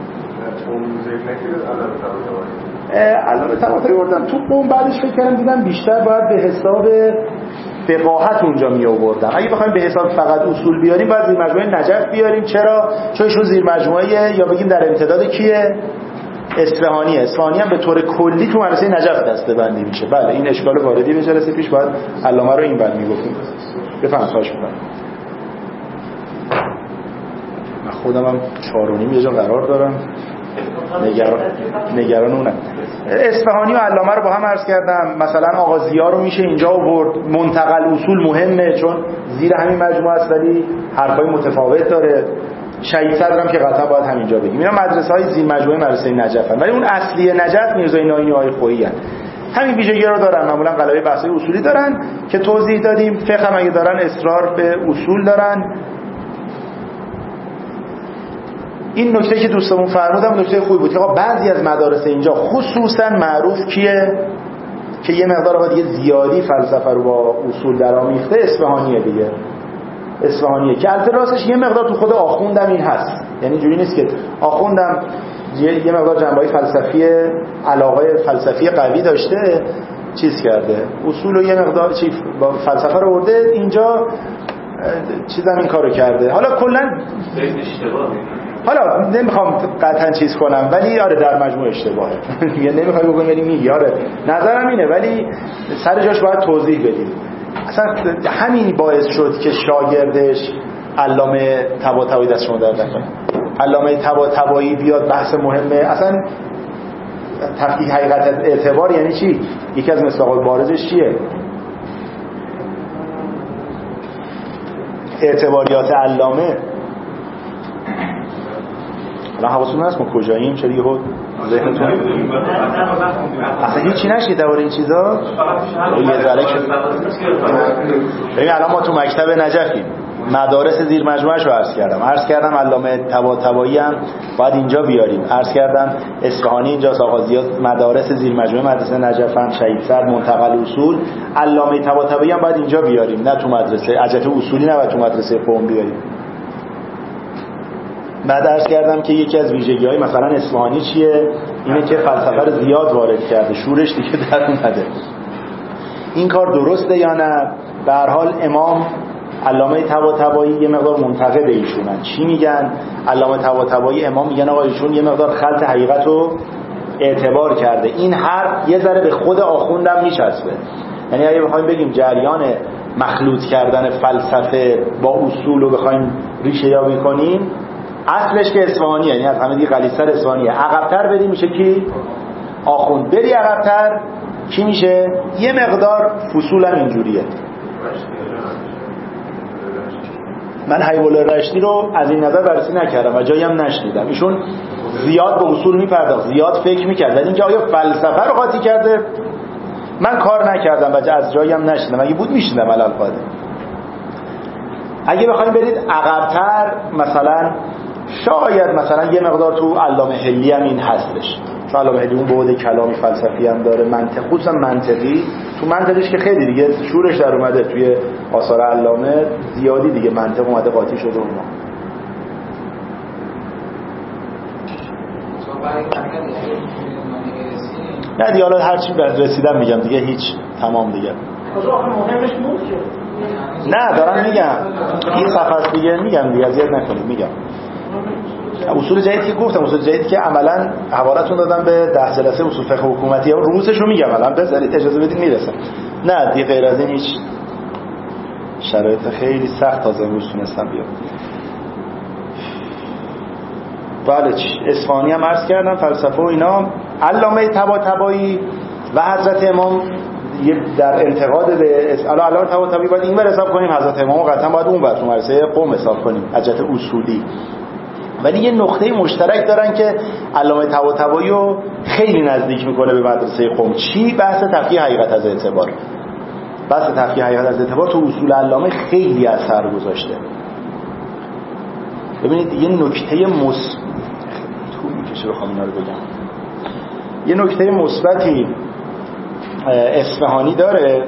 علامه طباطبایی بردم تو قوم، بعدش فکر کردم دیدم بیشتر باید به حساب فقاهت اونجا می آوردن. اگه بخوایم به حساب فقط اصول بیاریم باید زیر مجموعه نجف بیاریم. چرا؟ چون ایشون زیر مجموعه یا بگیم در امتداد کیه؟ اصفهانی. اصفهانی هم به طور کلی تو مدرسه نجف دسته بندی میشه. بله این اشکال واردی به جلسه پیش باید علامه رو این بند میگفتیم. بفهم خواهش می‌کنم. من خودم هم چهار و نیم یه جا قرار دارم. نگران نگران اونم. اصفهانی و علامه رو با هم عرض کردم. مثلا آغازی‌ها رو میشه اینجا آورد. منتقل اصول مهمه چون زیر همین مجموعه است ولی حرفای متفاوت داره. شهید صدرم که قطعا باید همینجا بگیم. اینا مدرسه‌های زیر مجموعه مدرسه نجف هستند، ولی اون اصلی نجف میرزا ناینی آقای خویی هستند. همین ویژگی رو دارن. معمولا غلبه بحث‌های اصولی دارن که توضیح دادیم. فقه هم اگه دارن اصرار به اصول دارن. این نکته که دوستمون فرمودم نکته خوبی بود که بعضی از مدارس اینجا خصوصا معروف کیه که یه مقدار آقا دیگه زیادی فلسفه رو با اصول درآمیخته، اصفهانیه دیگه. اصفهانیه که البته راستش یه مقدار تو خود آخوندم این هست. یعنی اینجوری نیست که آخوندم یه, یه مقدار جنبه‌های فلسفی علاقه فلسفی قوی داشته چیز کرده اصول رو یه مقدار چی با فلسفه رو برده اینجا چیزام این کارو کرده. حالا کلا اشتباه حالا نمیخوام قطعا چیز کنم ولی آره در مجموع اشتباهه. میگه نمیخوای بگم ولی میگی آره نظرم اینه، ولی سر جاش باید توضیح بدیم. اصلا همین باعث شد که شاگردش علامه طباطبایی دست شما درد نکنه. علامه طباطبایی بیاد بحث مهمه. اصلا تفکیک حقیقت اعتبار یعنی چی؟ یکی از مصداق بارزش چیه؟ اعتباریات علامه. الان حواستون هست ما کجاییم؟ چرا یهو ذهنتون اصلا هیچی نشید درباره این چیزا؟ یه ذره شد. ببین الان ما تو مکتب نجفیم، مدارس زیر مجموعه‌اش رو عرض کردم. عرض کردم علامه طباطبایی هم باید اینجا بیاریم. عرض کردم اصفهانی اینجاست، آغازیات مدارس زیر مجموعه مدرسه نجف هم، شهید سرد، منتقل اصول. علامه طباطبایی هم باید اینجا بیاریم، نه تو مدرسه عجت اصولی، نه تو مدرسه قم بیاریم. بعد عرض کردم که یکی از ویژگی‌های مثلا اصفهانی چیه؟ اینه که فلسفه رو زیاد وارد کرده، شورش دیگه در اومده. این کار درسته یا نه؟ به هر حال امام علامه طباطبایی یه مقدار منتقد ایشونن. چی میگن؟ علامه طباطبایی امام میگن آقا ایشون یه مقدار خلط حقیقت رو اعتبار کرده. این حرف یه ذره به خود آخوندم میچسبه. یعنی اگه بخوایم بگیم جریان مخلوط کردن فلسفه با اصول رو بخوایم ریشه یابی کنیم، اصلش که اصفهانی، یعنی از همه دیگه غلیظ‌تر اصفهانیه. عقب‌تر بریم میشه کی؟ آخوند. بری عقب‌تر کی میشه؟ یه مقدار فصول هم اینجوریه. من حیوال رشتی رو از این نظر بررسی نکردم و جایی هم نشنیدم. ایشون زیاد به اصول میپرداخت، زیاد فکر میکرد، ولی اینکه آیا فلسفه رو قاطی کرده من کار نکردم و از جایی هم نشنیدم. اگه بود میشنیدم علل قاعده. اگه بخوایم برید عقب‌تر، مثلا شاید مثلا یه مقدار تو علامه حلی هم این هستش. چون علامه حلی اون بعد کلامی فلسفی هم داره، منطق، خصوصا منطقی. تو منطقش که خیلی دیگه شورش در اومده توی آثار علامه، زیادی دیگه منطق اومده قاطی شده اونها. نه دیگه حالا هر چی رسیدم میگم دیگه، هیچ تمام دیگه. نه دارم میگم این صفحه دیگه میگم دیگه، اذیت نکنید. میگم اصول جدیدی که گفتم، اصول جدیدی که عملاً حوالتون دادم به ده جلسه اصول فقه حکومتی ها، روزش رو میگم الان، بذارید اجازه بدید میرسم. نه دیگه غیر از این هیچ شرایط خیلی سخت تازه امروز تونستم بیام. بله اصفهانی هم عرض کردم، فلسفه و اینا. علامه طباطبایی و حضرت امام یه در انتقاد به اصلا علامه طباطبایی باید این ور حساب کنیم، حضرت امام قطعا باید اون ور تو مدرسه قم حساب کنیم، حجت اصولی. ولی یه نقطه مشترک دارن که علامه طباطبایی رو خیلی نزدیک میکنه به مدرسه قم. چی؟ بحث تفکیک حقیقت از اعتبار. بحث تفکیک حقیقت از اعتبار تو اصول علامه خیلی اثر گذاشته. ببینید یه نکته مس تو میکشه بخوام اینا رو بگم. یه نکته مثبتی اصفهانی داره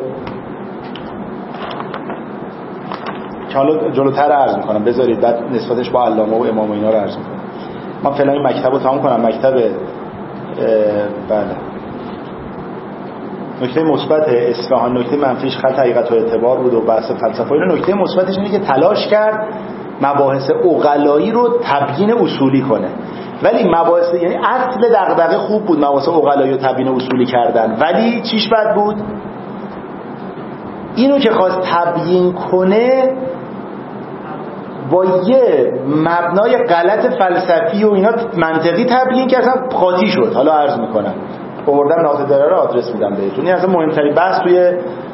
که حالا جلوتر عرض میکنم، بذارید بعد نسبتش با علامه و امام و اینا رو عرض میکنم. من فعلا این مکتب رو تمام کنم. مکتب بله نکته مثبت اصفهان، نکته منفیش خط حقیقت و اعتبار بود و بحث فلسفه. اینو نکته مثبتش اینه که تلاش کرد مباحث عقلایی رو تبیین اصولی کنه. ولی مباحث، یعنی اصل دغدغه خوب بود، مباحث عقلایی رو تبیین اصولی کردن، ولی چیش بد بود؟ اینو که خواست تبیین کنه با یه مبنای غلط فلسفی و اینا منطقی تبیین که اصلا قاطی شد. حالا عرض میکنم، آوردم ناظر داره رو آدرس میدم بهتون. این اصلا مهمترین بحث توی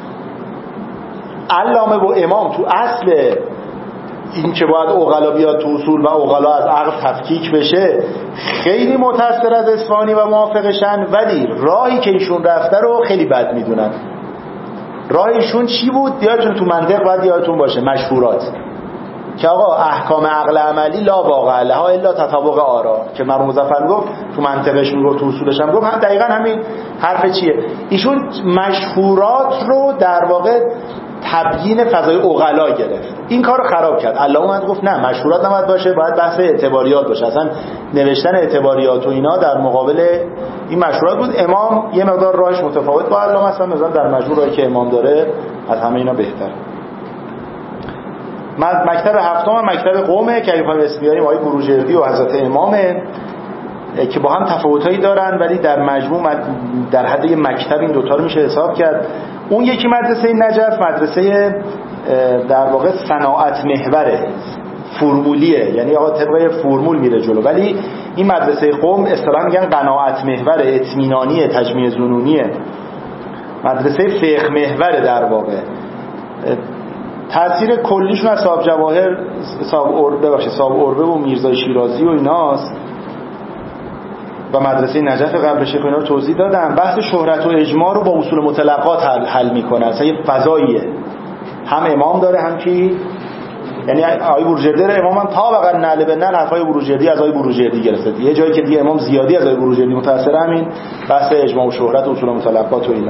علامه و امام تو اصل این که باید عقلا بیاد تو اصول و عقلا از عقل تفکیک بشه خیلی متأثر از اصفهانی و موافقشن، ولی راهی که ایشون رفته رو خیلی بد میدونن. راهشون چی بود؟ یادتون تو منطق باید یادتون باشه مشهورات که آقا احکام عقل عملی لا واقع لها الا تطابق آرا، که مرحوم مظفر گفت تو منطقش میگفت، تو اصولش هم گفت، هم دقیقاً همین حرف چیه. ایشون مشهورات رو در واقع تبیین فضای عقلا گرفت، این کارو خراب کرد. علامه اومد گفت نه مشهورات نباید باشه، باید بحث اعتباریات باشه. اصلا نوشتن اعتباریات و اینا در مقابل این مشهورات بود. امام یه مقدار راهش متفاوت با علامه، اصلا مثلا در مجموع راهی که امام داره از همه اینا بهتر. مکتب هفتم مکتب قومه که اگه اسم بیاریم آقای بروجردی و حضرت امامه که با هم تفاوتایی دارن ولی در مجموع در حد یه مکتب این دوتا رو میشه حساب کرد. اون یکی مدرسه نجف مدرسه در واقع صناعت محوره، فرمولیه، یعنی آقا طبق فرمول میره جلو، ولی این مدرسه قوم اصطلاحاً میگن قناعت محوره، اطمینانیه، تجمیع ظنونیه، مدرسه فقه محوره. در واقع تأثیر کلیشون از صاحب جواهر، صاحب اربه باشه، صاحب اربه و میرزای شیرازی و ایناست و مدرسه نجف قبل شیخ اینا رو توضیح دادم. بحث شهرت و اجماع رو با اصول مطلقات حل, حل میکنه. اصلا یه فضاییه، هم امام داره هم کی، یعنی آقای بروجردی رو امام هم تا بغل نعل به نعل حرفای بروجردی از آقای بروجردی گرفته. یه جایی که دیگه امام زیادی از آقای بروجردی متأثر، همین بحث اجماع و شهرت و اصول مطلقات و اینا.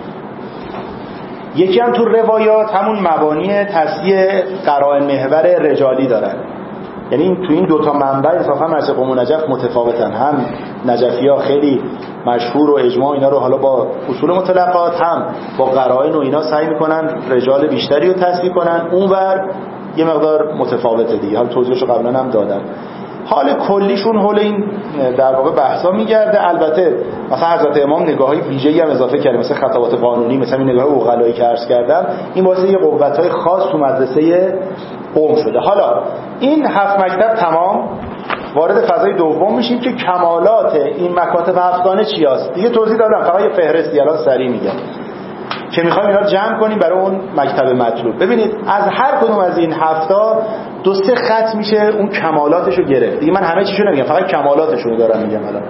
یکی هم تو روایات همون مبانی تصحیح قرائن محور رجالی دارن، یعنی تو این دوتا منبع انصافا مدرسه قوم و نجف متفاوتن. هم نجفی‌ها خیلی مشهور و اجماع اینا رو حالا با اصول مطلقات، هم با قرائن و اینا سعی میکنن رجال بیشتری رو تصحیح کنن. اونور یه مقدار متفاوته دیگه، حالا توضیحشو قبلا هم دادم. حال کلیشون حول این در واقع بحثا میگرده. البته مثلا حضرت امام نگاهی ویژه‌ای هم اضافه کرده، مثلا خطابات قانونی، مثلا این نگاه عقلایی که عرض کردم، این واسه یه قوت‌های خاص تو مدرسه قوم شده. حالا این هفت مکتب تمام، وارد فضای دوم میشیم که کمالات این مکاتب هفتانه چی هست. دیگه توضیح دادم، فقط یه فهرستی الان سریع میگم که میخوایم اینا رو جمع کنیم برای اون مکتب مطلوب. ببینید از هر کدوم از این هفتا دو سه خط میشه اون کمالاتش رو گرفت. دیگه من همه چیشو نمیگم، فقط کمالاتش رو دارم میگم الان،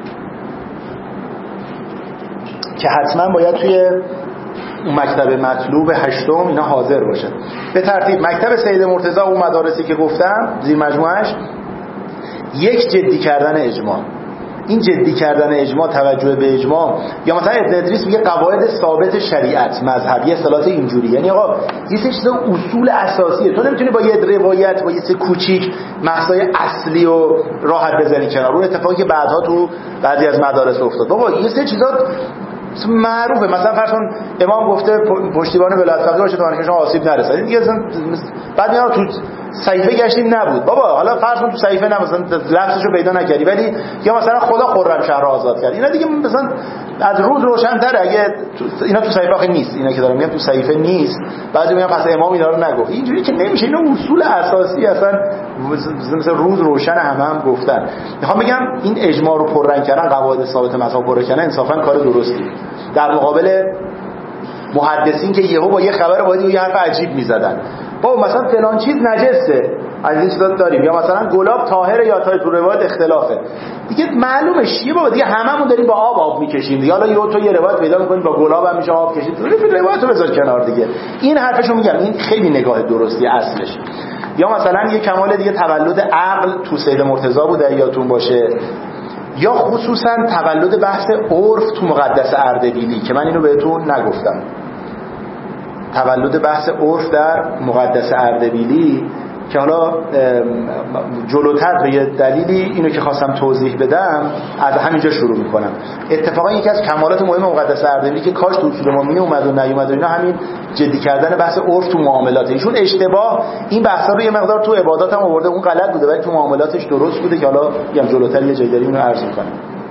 که حتما باید توی اون مکتب مطلوب هشتم اینا حاضر باشه. به ترتیب مکتب سید مرتضی و مدارسی که گفتم زیر مجموعش، یک جدی کردن اجماع. این جدی کردن اجماع، توجه به اجماع، یا مثلا ابن ادریس میگه قواعد ثابت شریعت مذهبی، اصطلاحات اینجوری، یعنی آقا یه سری چیزا اصول اساسیه، تو نمیتونی با یه روایت با یه سری کوچیک مقصای اصلی و راحت بزنی کنار. اون اتفاقی که بعدها تو بعضی از مدارس افتاد، بابا یه سری چیزا معروفه. مثلا فرض کن امام گفته پشتیبان ولایت فقیه باشه تا دانشجویان آسیب نرسه، دیگه بعد میاد تو صحیفه گشتیم نبود. بابا حالا فرض کن تو صحیفه نه، مثلا لفظشو پیدا نکردی، ولی یا مثلا خدا خرمشهر رو آزاد کرد، اینا دیگه مثلا از روز روشن‌تره. اگه اینا تو صحیفه آخه نیست، اینا که دارم میگم تو صحیفه نیست، بعضی میگن پس امام اینا رو نگفت. اینجوری که نمیشه، اینا اصول اساسی اصلا مثلا روز روشن همه هم گفتن. میخوام بگم این اجماع رو پررنگ کردن، قواعد ثابت مذهب پررنگ کردن انصافا کار درستی، در مقابل محدثین که یهو با یه خبر وارد یه حرف عجیب میزدن. بابا مثلا فلان چیز نجسه، از این چیزا داریم، یا مثلا گلاب طاهره یا طاهر، تو روایت اختلافه، دیگه معلومه چیه بابا، دیگه هممون داریم با آب آب میکشیم دیگه. حالا یه تو یه روایت پیدا می‌کنی با گلاب هم میشه آب کشید، تو روایتو بذار کنار دیگه. این حرفشو میگم، این خیلی نگاه درستی اصلش. یا مثلا یه کمال دیگه تولد عقل تو سید مرتضی بود، یادتون باشه، یا خصوصا تولد بحث عرف تو مقدس اردبیلی که من اینو بهتون نگفتم. تولد بحث عرف در مقدس اردبیلی که حالا جلوتر به یه دلیلی اینو که خواستم توضیح بدم از همینجا شروع میکنم. اتفاقا یکی از کمالات مهم مقدس اردبیلی که کاش تو اصول ما می اومد و نیومد و اینا، همین جدی کردن بحث عرف تو معاملات. ایشون اشتباه این بحثا رو یه مقدار تو عبادات هم آورده، اون غلط بوده، ولی تو معاملاتش درست بوده که حالا میگم جلوتر یه جای داریم اینو عرض میکنم.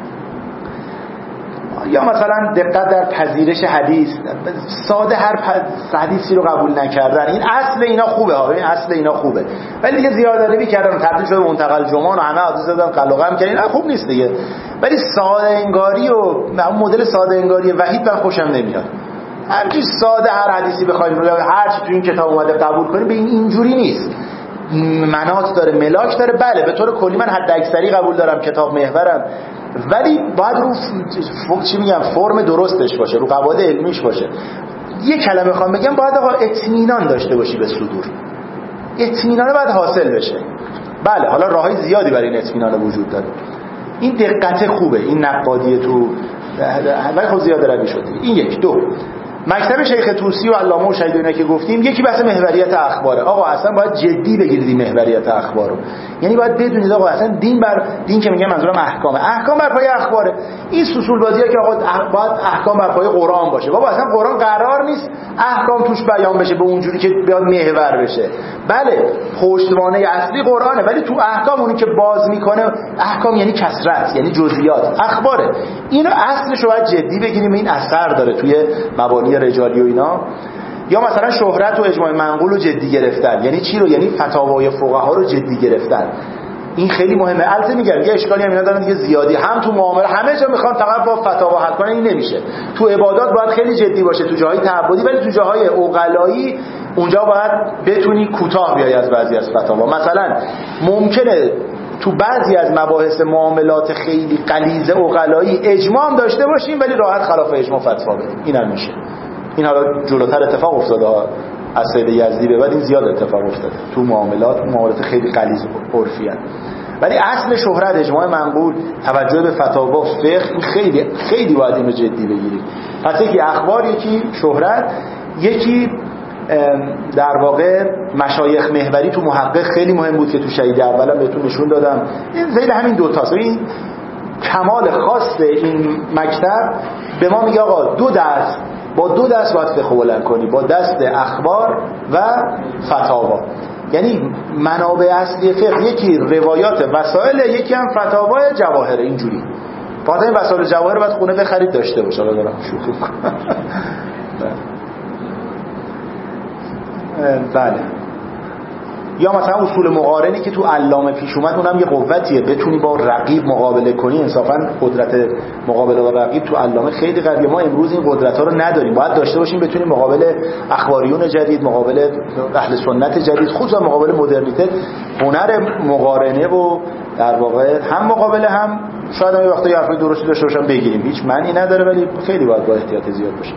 یا مثلا دقت در پذیرش حدیث، ساده هر حدیثی رو قبول نکردن. این اصل اینا خوبه ها، این اصل اینا خوبه، ولی دیگه زیاده‌روی کردن، تبدیل شده به منتقل جمان و همه حدیث دادن قلقم کردن، این خوب نیست دیگه. ولی ساده انگاری و مدل ساده انگاری وحید من خوشم نمیاد. همینجوری ساده هر حدیثی بخوایم رو هر چی تو این کتاب اومده قبول کنیم، به این اینجوری نیست. مناط داره، ملاک داره. بله به طور کلی من حد اکثری قبول دارم، کتاب محورم، ولی باید رو ف... چی میگم فرم درستش باشه، رو قواعد علمیش باشه. یه کلمه خواهم بگم، باید آقا اطمینان داشته باشی به صدور، اطمینان باید حاصل بشه. بله حالا راههای زیادی برای این اطمینان وجود داره، این دقت خوبه، این نقادی تو، ولی خب زیاده روی شده. این یک. دو، مکتب شیخ طوسی و علامه و شهید اینا که گفتیم، یکی بحث محوریت اخباره. آقا اصلا باید جدی بگیرید این محوریت اخبار رو. یعنی باید بدونید آقا اصلا دین بر دین که میگم منظورم احکامه، احکام بر پایه اخباره. این سوسول بازیه که آقا باید احکام بر پایه قرآن باشه. بابا اصلا قرآن قرار نیست احکام توش بیان بشه به اونجوری که بیاد محور بشه. بله پشتوانه اصلی قرآنه، ولی تو احکام اونی که باز میکنه، احکام یعنی کثرت، یعنی جزئیات، اخباره. اینو اصلش رو باید جدی بگیریم، این اثر داره توی مبانی رجالی و اینا. یا مثلا شهرت و اجماع منقول رو جدی گرفتن، یعنی چی رو؟ یعنی فتاوای فقها رو جدی گرفتن. این خیلی مهمه. البته میگم یه اشکالی هم اینا دارن دیگه زیادی، هم تو معامله همه جا میخوان فقط با فتاوا حل کنن، این نمیشه. تو عبادات باید خیلی جدی باشه، تو جاهای تعبدی، ولی تو جاهای عقلایی اونجا باید بتونی کوتاه بیای از بعضی از فتاوا. مثلا ممکنه تو بعضی از مباحث معاملات خیلی غلیظ عقلایی اجماع هم داشته باشیم ولی راحت خلاف اجماع فتوا بدیم، اینم میشه. این حالا جلوتر اتفاق افتاده از سید یزدی به بعد این زیاد اتفاق افتاده تو معاملات، معاملات خیلی غلیظ عرفی ان. ولی اصل شهرت اجماع منقول، توجه به فتاوا، فقه، این خیلی خیلی باید اینو جدی بگیریم. پس یکی اخبار، یکی شهرت، یکی در واقع مشایخ محوری تو محقق خیلی مهم بود که تو شهید اولم بهتون نشون دادم. این زیر همین دو تاست. این کمال خاص این مکتب به ما میگه آقا دو دست، با دو دست باید فقه بلند کنی، با دست اخبار و فتاوا. یعنی منابع اصلی فقه یکی روایات وسائل، یکی هم فتاوای جواهر. اینجوری بعد این وسایل جواهر باید خونه بخرید داشته باشه. دارم شوخی می‌کنم. بله. یا مثلا اصول مقارنی که تو علامه پیش اومد، اونم یه قوتیه، بتونی با رقیب مقابله کنی. انصافا قدرت مقابله با رقیب تو علامه خیلی قویه. ما امروز این قدرت ها رو نداریم، باید داشته باشیم بتونیم مقابل اخباریون جدید، مقابل اهل سنت جدید، خصوصا مقابل مدرنیته، هنر مقارنه و در واقع هم مقابله هم شاید هم یه وقتا یه حرفای درستی داشته باشم بگیریم، هیچ معنی نداره، ولی خیلی باید با احتیاط زیاد باشیم.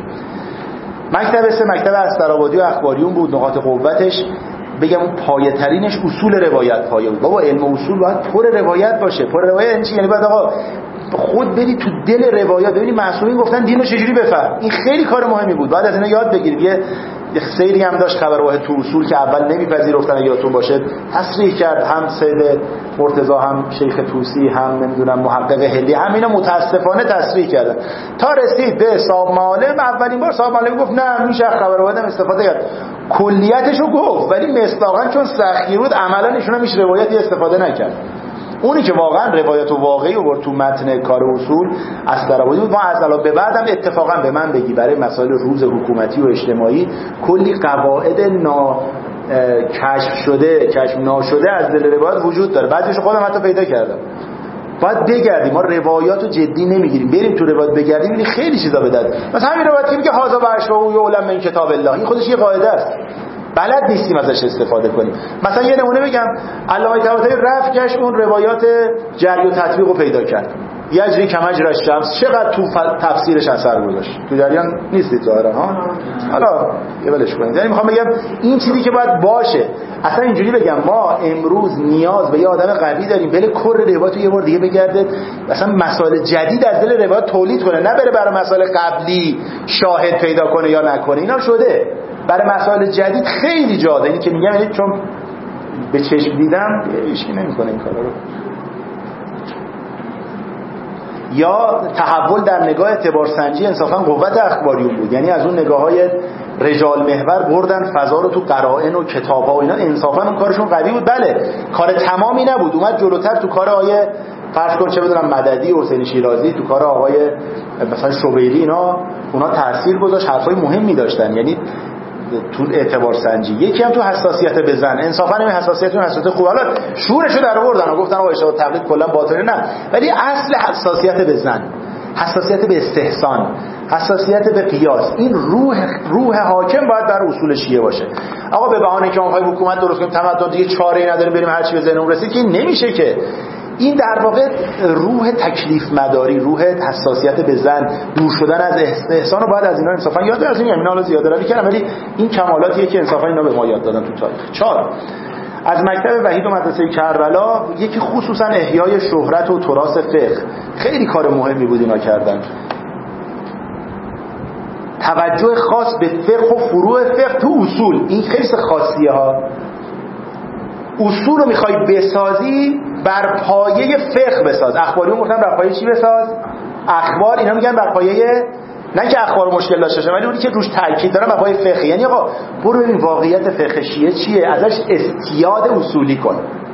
مکتب سه مکتب استرآبادی و اخباریون بود. نقاط قوتش بگم اون پایه ترینش اصول روایت پایه بود. بابا علم اصول باید پر روایت باشه. پر روایت یعنی چی؟ یعنی باید آقا خود بری تو دل روایت ببینی معصومین گفتن دینو چجوری بفهم. این خیلی کار مهمی بود، بعد از اینا یاد بگیریم. یه سیری هم داشت خبر واحد تو اصول که اول نمیپذیرفتن، یادتون باشه تصریح کرد هم سید مرتضی هم شیخ طوسی هم نمیدونم محقق هلی، هم اینا متاسفانه تصریح کردن تا رسید به صاحب معالم. اولین بار صاحب معالم گفت نه میشه خبر واحد هم استفاده کرد، کلیتشو گفت، ولی مصداقا چون سخی بود عملا ایشون هم هیچ روایتی استفاده نکرد. اونی که واقعا روایت واقعی آورد تو متن کار اصول استرآبادی بود. ما از الان به بعدم اتفاقا به من بگی برای مسائل روز حکومتی و اجتماعی کلی قواعد نا کشف شده کشف ناشده از دل روایت وجود داره، بعضیش خودم حتی پیدا کردم. باید بگردیم، ما روایاتو جدی نمیگیریم، بریم تو روایت بگردیم، این خیلی چیزا بده. مثلا همین روایتی که میگه هذا باشرو یعلم من کتاب الله، این خودش یه قاعده است، بلد نیستیم ازش استفاده کنیم. مثلا یه نمونه بگم، علامه طباطبایی رفت گشت اون روایات جری و تطبیق رو پیدا کرد، یجری کمجری الشمس، چقدر تو تفسیرش اثر گذاشت. تو جریان نیستید ظاهرا ها، حالا یه ولش کنید. یعنی میخوام بگم این چیزی که باید باشه. اصلا اینجوری بگم ما امروز نیاز به یه آدم قوی داریم بله کر روایت رو یه بار دیگه بگرده، مثلا مسائل جدید از دل روایت تولید کنه، نه بره برای مسائل قبلی شاهد پیدا کنه یا نکنه. اینا شده برای مسائل جدید خیلی جا داره. اینی که میگم یعنی چون به چشم دیدم هیچ کی نمیکنه این کارا رو. یا تحول در نگاه اعتبارسنجی انصافا قوت اخباریون بود، یعنی از اون نگاه‌های رجال محور بردن فضا رو تو قرائن و کتاب‌ها و اینا، انصافا اون کارشون قوی بود. بله کار تمامی نبود، اومد جلوتر تو کار آیه فرض کن چه بدونم مددی و حسین شیرازی، تو کار آقای مثلا شوبیری، اینا اونا تاثیر گذاشت، حرفای مهمی داشتن. یعنی تو اعتبار سنجی یکی هم تو حساسیت به زن، انصافا این حساسیت اون حساسیت خوب، حالا شورشو در آوردن و گفتن آقا اشتباه تقلید کلا باطله، نه، ولی اصل حساسیت به زن، حساسیت به استحسان، حساسیت به قیاس، این روح روح حاکم باید بر اصول شیعه باشه. آقا به بهانه که اونهای حکومت درست کنیم تمدن دیگه چاره‌ای نداریم بریم هر چی به ذهنمون رسید که نمیشه که. این در واقع روح تکلیف مداری، روح حساسیت به زن، دور شدن از احسان رو باید از اینا انصافا یاد بگیریم. اینا حالا زیاده روی کردم ولی این کمالاتیه که انصافا اینا به ما یاد دادن تو تاریخ. چهار، از مکتب وحید و مدرسه کربلا یکی خصوصا احیای شهرت و تراث فقه، خیلی کار مهمی بود اینا کردن. توجه خاص به فقه و فروع فقه تو اصول، این خیلی خاصیه ها. اصول رو میخوای بسازی بر پایه فقه بساز. اخباری رو گفتم بر پایه چی بساز؟ اخبار اینا میگن بر پایه، نه که اخبار مشکل داشته باشه ولی اونی که روش تاکید دارن بر پایه فقه. یعنی آقا برو ببین واقعیت فقه شیعه چیه، ازش استیاد اصولی کن.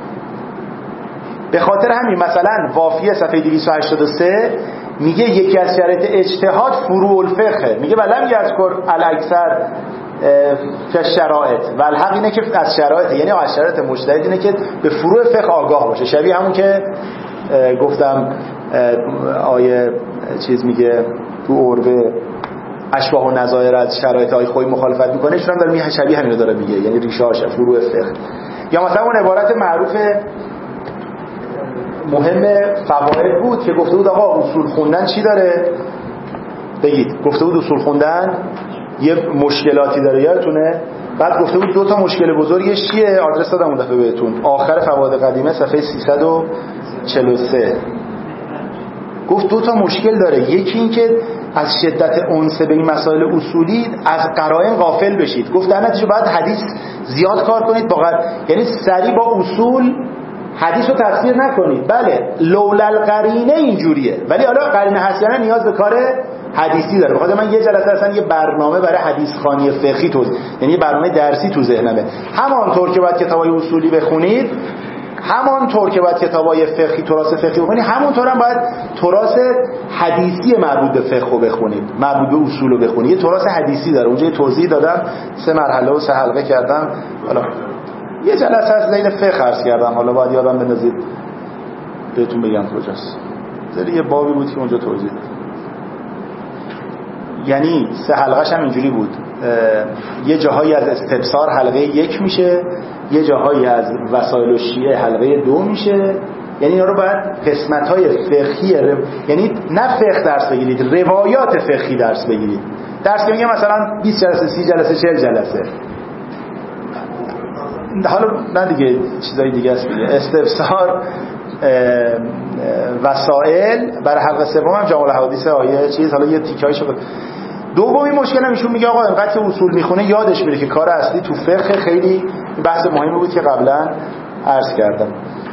به خاطر همین مثلا وافیه صفحه دویست و هشتاد و سه میگه یکی از شرایط اجتهاد فروع الفقه، میگه ولم یذکر الاکثر که شرایط و الحق اینه که از شرایط، یعنی از شرایط مجتهد اینه که به فروع فقه آگاه باشه. شبیه همون که گفتم آیه چیز میگه تو عربه اشباح و نظایر از شرایط های خوی مخالفت میکنه، ایشون هم داره میگه شبیه همین رو داره میگه، یعنی ریشه هاش فروع فقه. یا مثلا اون عبارت معروف مهم فواید بود که گفته بود آقا اصول خوندن چی داره؟ بگید. گفته بود اصول خوندن یه مشکلاتی داره، یادتونه؟ بعد گفته بود دو تا مشکل بزرگش چیه؟ آدرس دادم اون دفعه بهتون، آخر فواید قدیمه صفحه سیصد و چهل و سه. گفت دو تا مشکل داره، یکی این که از شدت انس به این مسائل اصولی از قرائن غافل بشید. گفت در نتیجه باید حدیث زیاد کار کنید، واقعا یعنی سریع با اصول حدیث رو تفسیر نکنید. بله لولا القرینه اینجوریه، ولی حالا قرینه هستیانه نیاز به کار حدیثی داره. بخاطر من یه جلسه اصلا یه برنامه برای حدیث خوانی فقهی تو، یعنی یه برنامه درسی تو ذهنمه. همانطور که باید کتابای اصولی بخونید، همانطور که باید کتابای فقهی تراث فقهی بخونید، همونطور هم باید تراث حدیثی مربوط به فقه رو بخونید، مربوط به اصول رو بخونید. یه تراث حدیثی داره، اونجا توضیح دادم، سه مرحله و سه حلقه کردم. حالا یه جلسه از لیل فقه عرض کردم، حالا باید یادم بندازید بهتون بگم کجاست. زیر یه بابی بود که اونجا توضیح دادم، یعنی سه حلقه‌ش هم اینجوری بود. یه جاهایی از استبصار حلقه یک میشه، یه جاهایی از وسائل الشیعه حلقه دو میشه. یعنی اینا رو باید قسمت‌های فقهی رو... یعنی نه فقه درس بگیرید، روایات فقهی درس بگیرید. درس که میگه مثلا بیست جلسه، سی جلسه، چهل جلسه. حالا نه دیگه چیزای دیگه است دیگه. استبصار، وسائل، برای حلقه سوم هم جامع الاحادیث آیه چیز. حالا یه تیکه‌ایشو ب... دومی مشکل هم ایشون میگه آقا انقدر که اصول میخونه یادش میره که کار اصلی تو فقه. خیلی بحث مهمی بود که قبلا عرض کردم.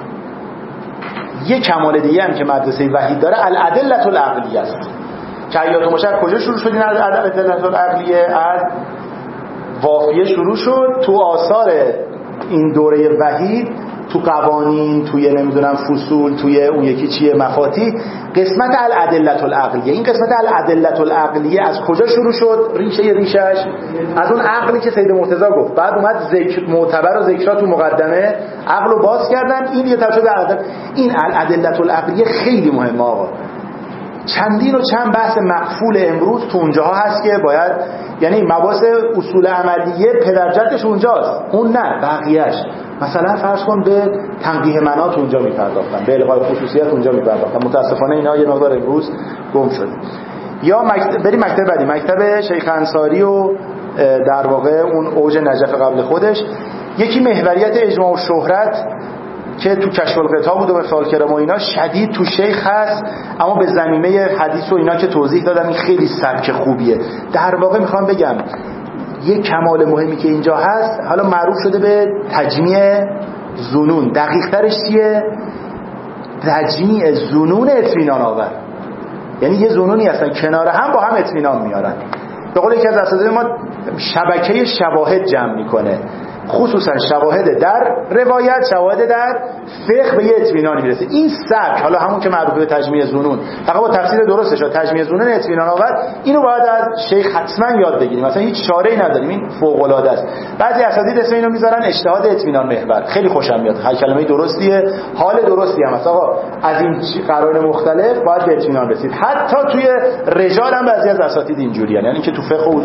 یه کمال دیگه هم که مدرسه وحید داره الادله العقلیه است. که یادتون باشه کجا شروع شد این الادله العقلیه؟ از وافیه شروع شد، تو آثار این دوره وحید، تو قوانین، توی نمیدونم فصول، توی اون یکی چیه مفاتی، قسمت الادله العقلیه. این قسمت الادله العقلیه از کجا شروع شد؟ ریشه ریشش از اون عقلی که سید مرتضی گفت. بعد اومد ذکر معتبر و ذکرات تو مقدمه عقل رو باز کردن، این یه طرف شد الادله. این الادله العقلیه خیلی مهمه آقا. چندین و چند بحث مقفول امروز تو اونجاها هست که باید، یعنی مباحث اصول عملیه پدرجدش اونجاست، اون نه بقیهش. مثلا فرض کن به تنقیح منات اونجا میپرداختن، به الغای خصوصیت اونجا میپرداختن. متاسفانه اینا یه مقدار امروز گم شده. یا مکتب، بریم مکتب بعدی، مکتب شیخ انصاری و در واقع اون اوج نجف قبل خودش. یکی محوریت اجماع و شهرت که تو کشف القطاع بود و مثال کرام و اینا شدید تو شیخ هست، اما به زمینه حدیث و اینا که توضیح دادم این خیلی سبک خوبیه. در واقع میخوام بگم یک کمال مهمی که اینجا هست، حالا معروف شده به تجمیع ظنون، دقیق ترش چیه؟ تجمیع ظنون اطمینان آور. یعنی یه ظنونی هستن کنار هم با هم اطمینان میارن. به قول یکی از اساتید ما شبکه شواهد جمع میکنه، خصوصا شواهد در روایت، شواهد در فقه به یه اطمینانی میرسه. این سبک، حالا همون که مربوط به تجمیع ظنون، فقط با تفسیر درستش تجمیع ظنون اطمینان آور، اینو باید از شیخ حتما یاد بگیریم. مثلا هیچ چاره‌ای نداریم، این فوق العاده است. بعضی اساتید اسم اینو میذارن اجتهاد اطمینان محور، خیلی خوشم میاد، هر کلمه درستیه، حال درستی هم است. آقا از این قرائن مختلف باید به اطمینان رسید. حتی توی رجال هم بعضی از اساتید اینجوریه، یعنی که تو فقه و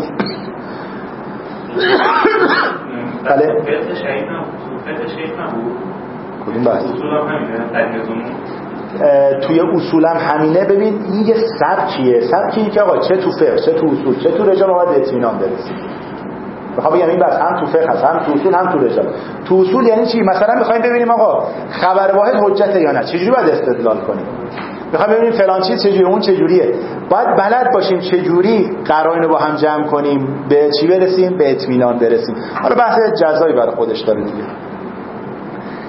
بله فقه شیخ هم فقه شیخ نبود. کدوم بحث؟ اصول هم همینه، تجمیع توی اصول هم همینه. ببین این یه سبکیه، سبکیه که آقا چه تو فقه، چه تو اصول، چه تو رجال باید به اطمینان برسید. میخوام بگم این بحث هم تو فقه هست، هم تو اصول، هم تو رجال. تو اصول یعنی چی؟ مثلا میخوایم ببینیم آقا خبر واحد حجته یا نه، چجوری باید استدلال کنیم. میخوام ببینیم فلان چیز چجوریه، اون چجوریه. باید بلد باشیم چجوری قرائن رو با هم جمع کنیم، به چی برسیم؟ به اطمینان برسیم. حالا بحث جزایی برای خودش داره دیگه.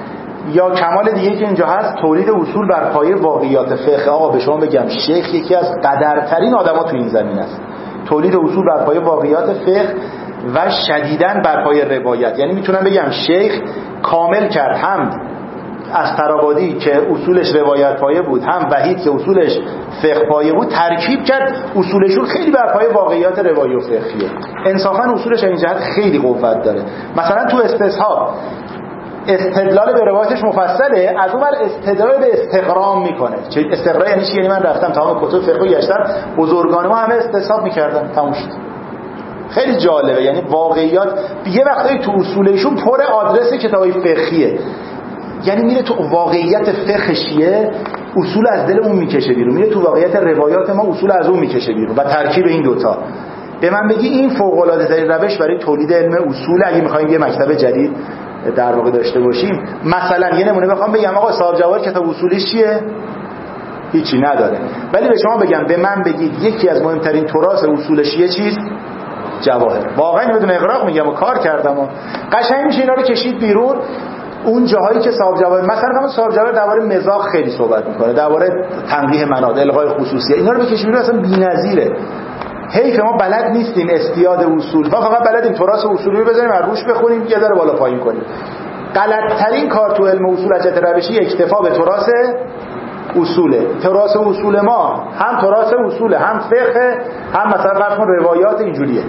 یا کمال دیگه که اینجا هست تولید اصول بر پایه واقعیات فقه. آقا به شما بگم شیخ یکی از قدرترین آدما تو این زمین است. تولید اصول بر پایه واقعیات فقه و شدیداً بر پایه روایت. یعنی میتونم بگم شیخ کامل کرد، هم از طرابادی که اصولش روایت پایه بود، هم وحید که اصولش فقه پایه بود، ترکیب کرد اصولشون خیلی بر پایه واقعیات روایی و فقهیه. انصافاً اصولش این جهت خیلی قوت داره. مثلا تو استصحاب استدلال به روایتش مفصله، از اون ور استدلال به استقرام میکنه. چه استقرام یعنی چی؟ یعنی من رفتم تمام کتب فقهی گشتم، بزرگان ما همه استصحاب میکردن، تموم شد. خیلی جالبه، یعنی واقعیات یه وقتایی تو اصولشون پر آدرس کتابای فقهیه، یعنی میره تو واقعیت فقهشیه اصول از دل اون میکشه بیرون، میره تو واقعیت روایات ما اصول از اون میکشه بیرون و ترکیب این دوتا. به من بگی این فوق العاده ترین روش برای تولید علم اصول اگه میخوایم یه مکتب جدید در واقع داشته باشیم. مثلا یه نمونه بخوام بگم، آقا صاحب جواهر کتاب اصولیش چیه؟ هیچی نداره. ولی به شما بگم، به من بگید یکی از مهمترین تراث اصولش یه چیز جواهر. واقعا بدون اغراق میگم و کار کردم و قشنگ میشه اینا رو کشید بیرون. اون جاهایی که صاحب جواهر، مثلا همون صاحب جواهر درباره مزاح خیلی صحبت میکنه، درباره تنبیه مناد، الغای خصوصیه، اینا رو بکشید بیرون اصلا بی‌نظیره. حیف ما بلد نیستیم استیاد اصول، ما فقط بلدیم تراث اصولی رو بزنیم و روش بخونیم یه ذره بالا پایین کنیم. غلط‌ترین کار تو علم اصول از جهت روشی اکتفا به تراث اصوله. تراث اصول ما هم تراث اصوله، هم فقه، هم مثلا فرض کن روایات اینجوریه.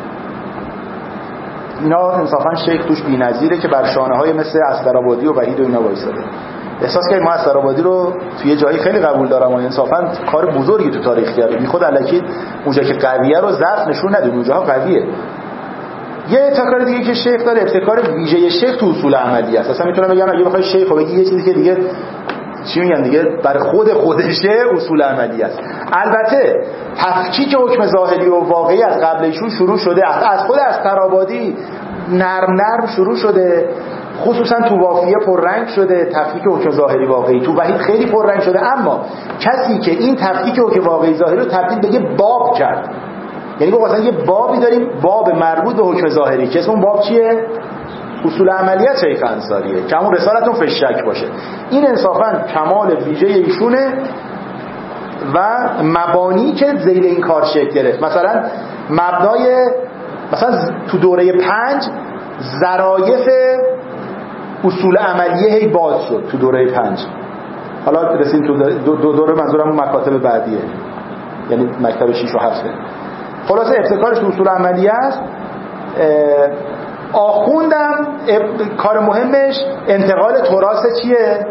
اینا انصافا شیخ توش بی‌نظیره که بر شانه‌های مثل استرابادی و وحید و اینا وایساده. احساس کنید ما استرابادی رو توی جایی خیلی قبول دارم و انصافا کار بزرگی تو تاریخ کرده. بی خود الکی اونجا که قویه رو ضعف نشون نده، اونجاها قویه. یه ابتکار دیگه که شیخ داره، ابتکار ویژه شیخ تو اصول عملی است. اصلا میتونم بگم اگه بخوای شیخ رو بگی یه چیزی که دیگه چی میگن دیگه بر خود خودشه اصول عملی است. البته تفکیک حکم ظاهری و واقعی از قبل ایشون شروع شده، از خود استرابادی نرم نرم شروع شده، خصوصا تو وافیه پررنگ شده تفکیک حکم ظاهری واقعی، تو وحید خیلی پررنگ شده. اما کسی که این تفکیک حکم واقعی ظاهری رو تبدیل به یه باب کرد، یعنی گفت مثلا یه بابی داریم، باب مربوط به حکم ظاهری که اسم اون باب چیه؟ اصول عملیات شیخ انصاریه که همون رسالتون فشک باشه. این انصافا کمال ویژه ایشونه و مبانی که زیر این کار شکل گرفت. مثلا مبنای مثلا تو دوره پنج ظرایف اصول عملیه هی باز شد تو دوره پنج. حالا رسیم تو دو, دو دوره، منظورم اون مکاتب بعدیه، یعنی مکتب شیش و هفته. خلاصه ابتکارش تو اصول عملیه است. آخوندم کار مهمش انتقال تراث چیه؟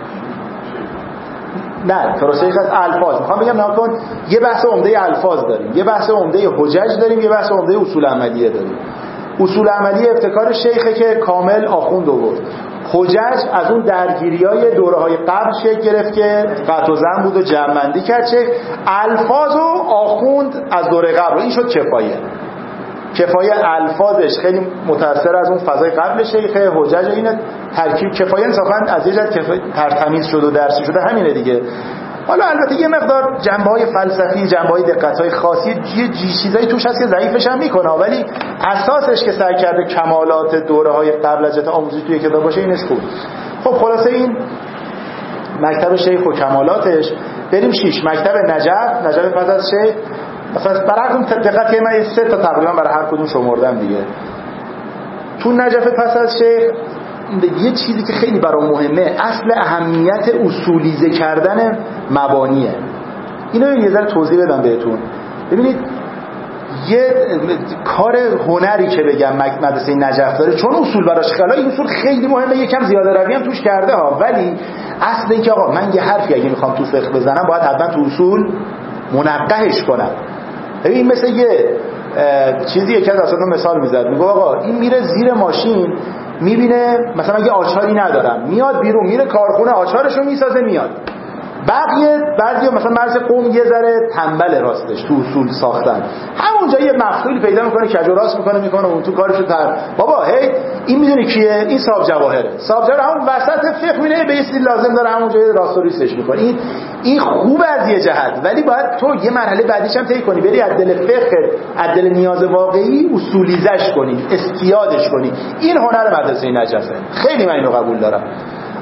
نه تراث یک از الفاظ. میخوام بگم نه کن یه بحث عمده الفاظ داریم، یه بحث عمده حجج داریم، یه بحث عمده اصول عملیه داریم. اصول عملیه ابتکار شیخه که کامل آخوند آورد. حجج از اون درگیریای دوره‌های قبل شکل گرفت که قطع و ضم بود و جمع‌بندی کرد. چه الفاظ و آخوند از دوره قبل، این شد کفایه. کفایه الفاظش خیلی متأثر از اون فضای قبل شیخه. حجج این ترکیب کفایه انصافا از یه جهت کفایه ترتمیز شد و درسی شده، همینه دیگه. حالا البته یه مقدار جنبه‌های فلسفی، جنبه‌های دقت‌های خاصی، یه چیزایی توش هست که ضعیفش هم میکنه، ولی اساسش که سعی کرده کمالات دوره‌های قبل از جهت آموزشی توی کتاب باشه اینش خوب. خب خلاصه این مکتب شیخ و کمالاتش. بریم شیش مکتب نجف. نجف پس از شیخ مثلا برای دقت که من سه تا تقریبا برای هر کدوم شمردم دیگه. تو نجف پس از شیخ یه چیزی که خیلی برام مهمه، اصل اهمیت اصولیزه کردن مبانیه. اینو یه ذره توضیح بدم بهتون. ببینید یه کار هنری که بگم مدرسه نجف داره، چون اصول براش خیلی این اصول خیلی مهمه، یکم زیاده روی هم توش کرده ها، ولی اصل این که آقا من یه حرفی اگه میخوام تو فقه بزنم باید حتما تو اصول منقحش کنم. این مثل یه چیزیه که اصلا مثال میزد، میگه آقا این میره زیر ماشین میبینه مثلا یه آچاری ندارم، میاد بیرون میره کارخونه آچارشو میسازه میاد. بقیه بعضی مثلا مرز قوم یه ذره تنبل راستش تو اصول ساختن، همونجا یه مفعولی پیدا میکنه کج و راست میکنه میکنه اون تو کارشو تر. بابا هی این میدونی کیه؟ این صاحب جواهره. صاحب جواهر همون وسط فقه میره به چیزی لازم داره همونجا راست و ریستش میکنه. این این خوب از یه جهت، ولی باید تو یه مرحله بعدیش هم طی کنی، بری از دل فقه، از دل نیاز واقعی اصولیزش کنی، استیادش کنی. این هنر مدرسه نجفه. خیلی من اینو قبول دارم.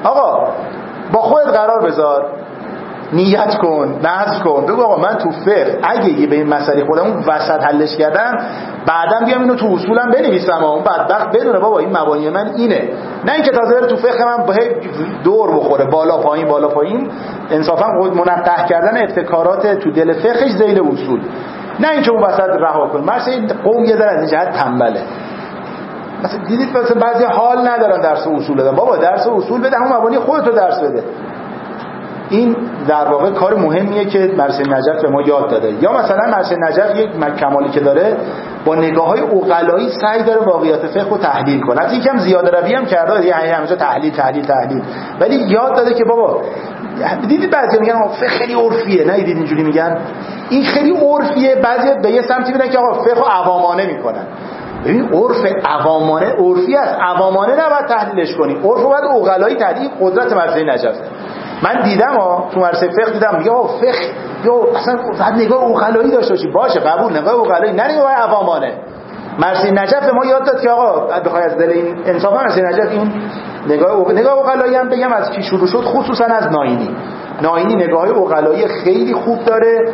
آقا با خودت قرار بذار، نیت کن، نذر کن، بگو آقا من تو فقه اگه به این مسئله خودم وسط حلش کردم بعدم بیام اینو تو اصولم بنویسم، اون بدبخت بدونه بابا این مبانی من اینه، نه اینکه تازه بره تو فقه من دور بخوره بالا پایین بالا پایین. انصافا منقح کردن ابتکارات تو دل فقهش ذیل اصول، نه اینکه اون وسط رها کن. مثلا قوم یه در از این جهت تنبله، مثلا دیدید مثلا بعضی حال ندارن درس اصول بدن، بابا درس اصول بده، همون مبانی خودت رو درس بده. این در واقع کار مهمیه که مرسل نجف به ما یاد داده. یا مثلا مرسل نجف یک کمالی که داره، با نگاه‌های عقلایی سعی داره واقعیات فقه رو تحلیل کنه. حتی یکم زیاده روی هم کرده، یعنی همیشه تحلیل تحلیل تحلیل، ولی یاد داده که بابا دیدید بعضی میگن فقه خیلی عرفیه، نه دیدید اینجوری میگن این خیلی عرفیه، بعضی به یه سمتی میرن که آقا فقه عوامانه میکنن. ببین عرف عوامانه عرفی است، عوامانه نباید تحلیلش کنی، عرف باید عقلایی تحلیل. قدرت مرسل نجف من دیدم ها تو مرسل فقه دیدم یا فقه یا اصلا باید نگاه عقلایی داشته باشی، باشه قبول، نگاه عقلایی نه نگاه عوامانه. مرسل نجف به ما یاد داد که آقا بخوای از دل این انصافا مرسل نجف این نگاه نگاه عقلایی هم بگم از کی شروع شد، خصوصا از ناینی. ناینی نگاه‌های عقلایی خیلی خوب داره.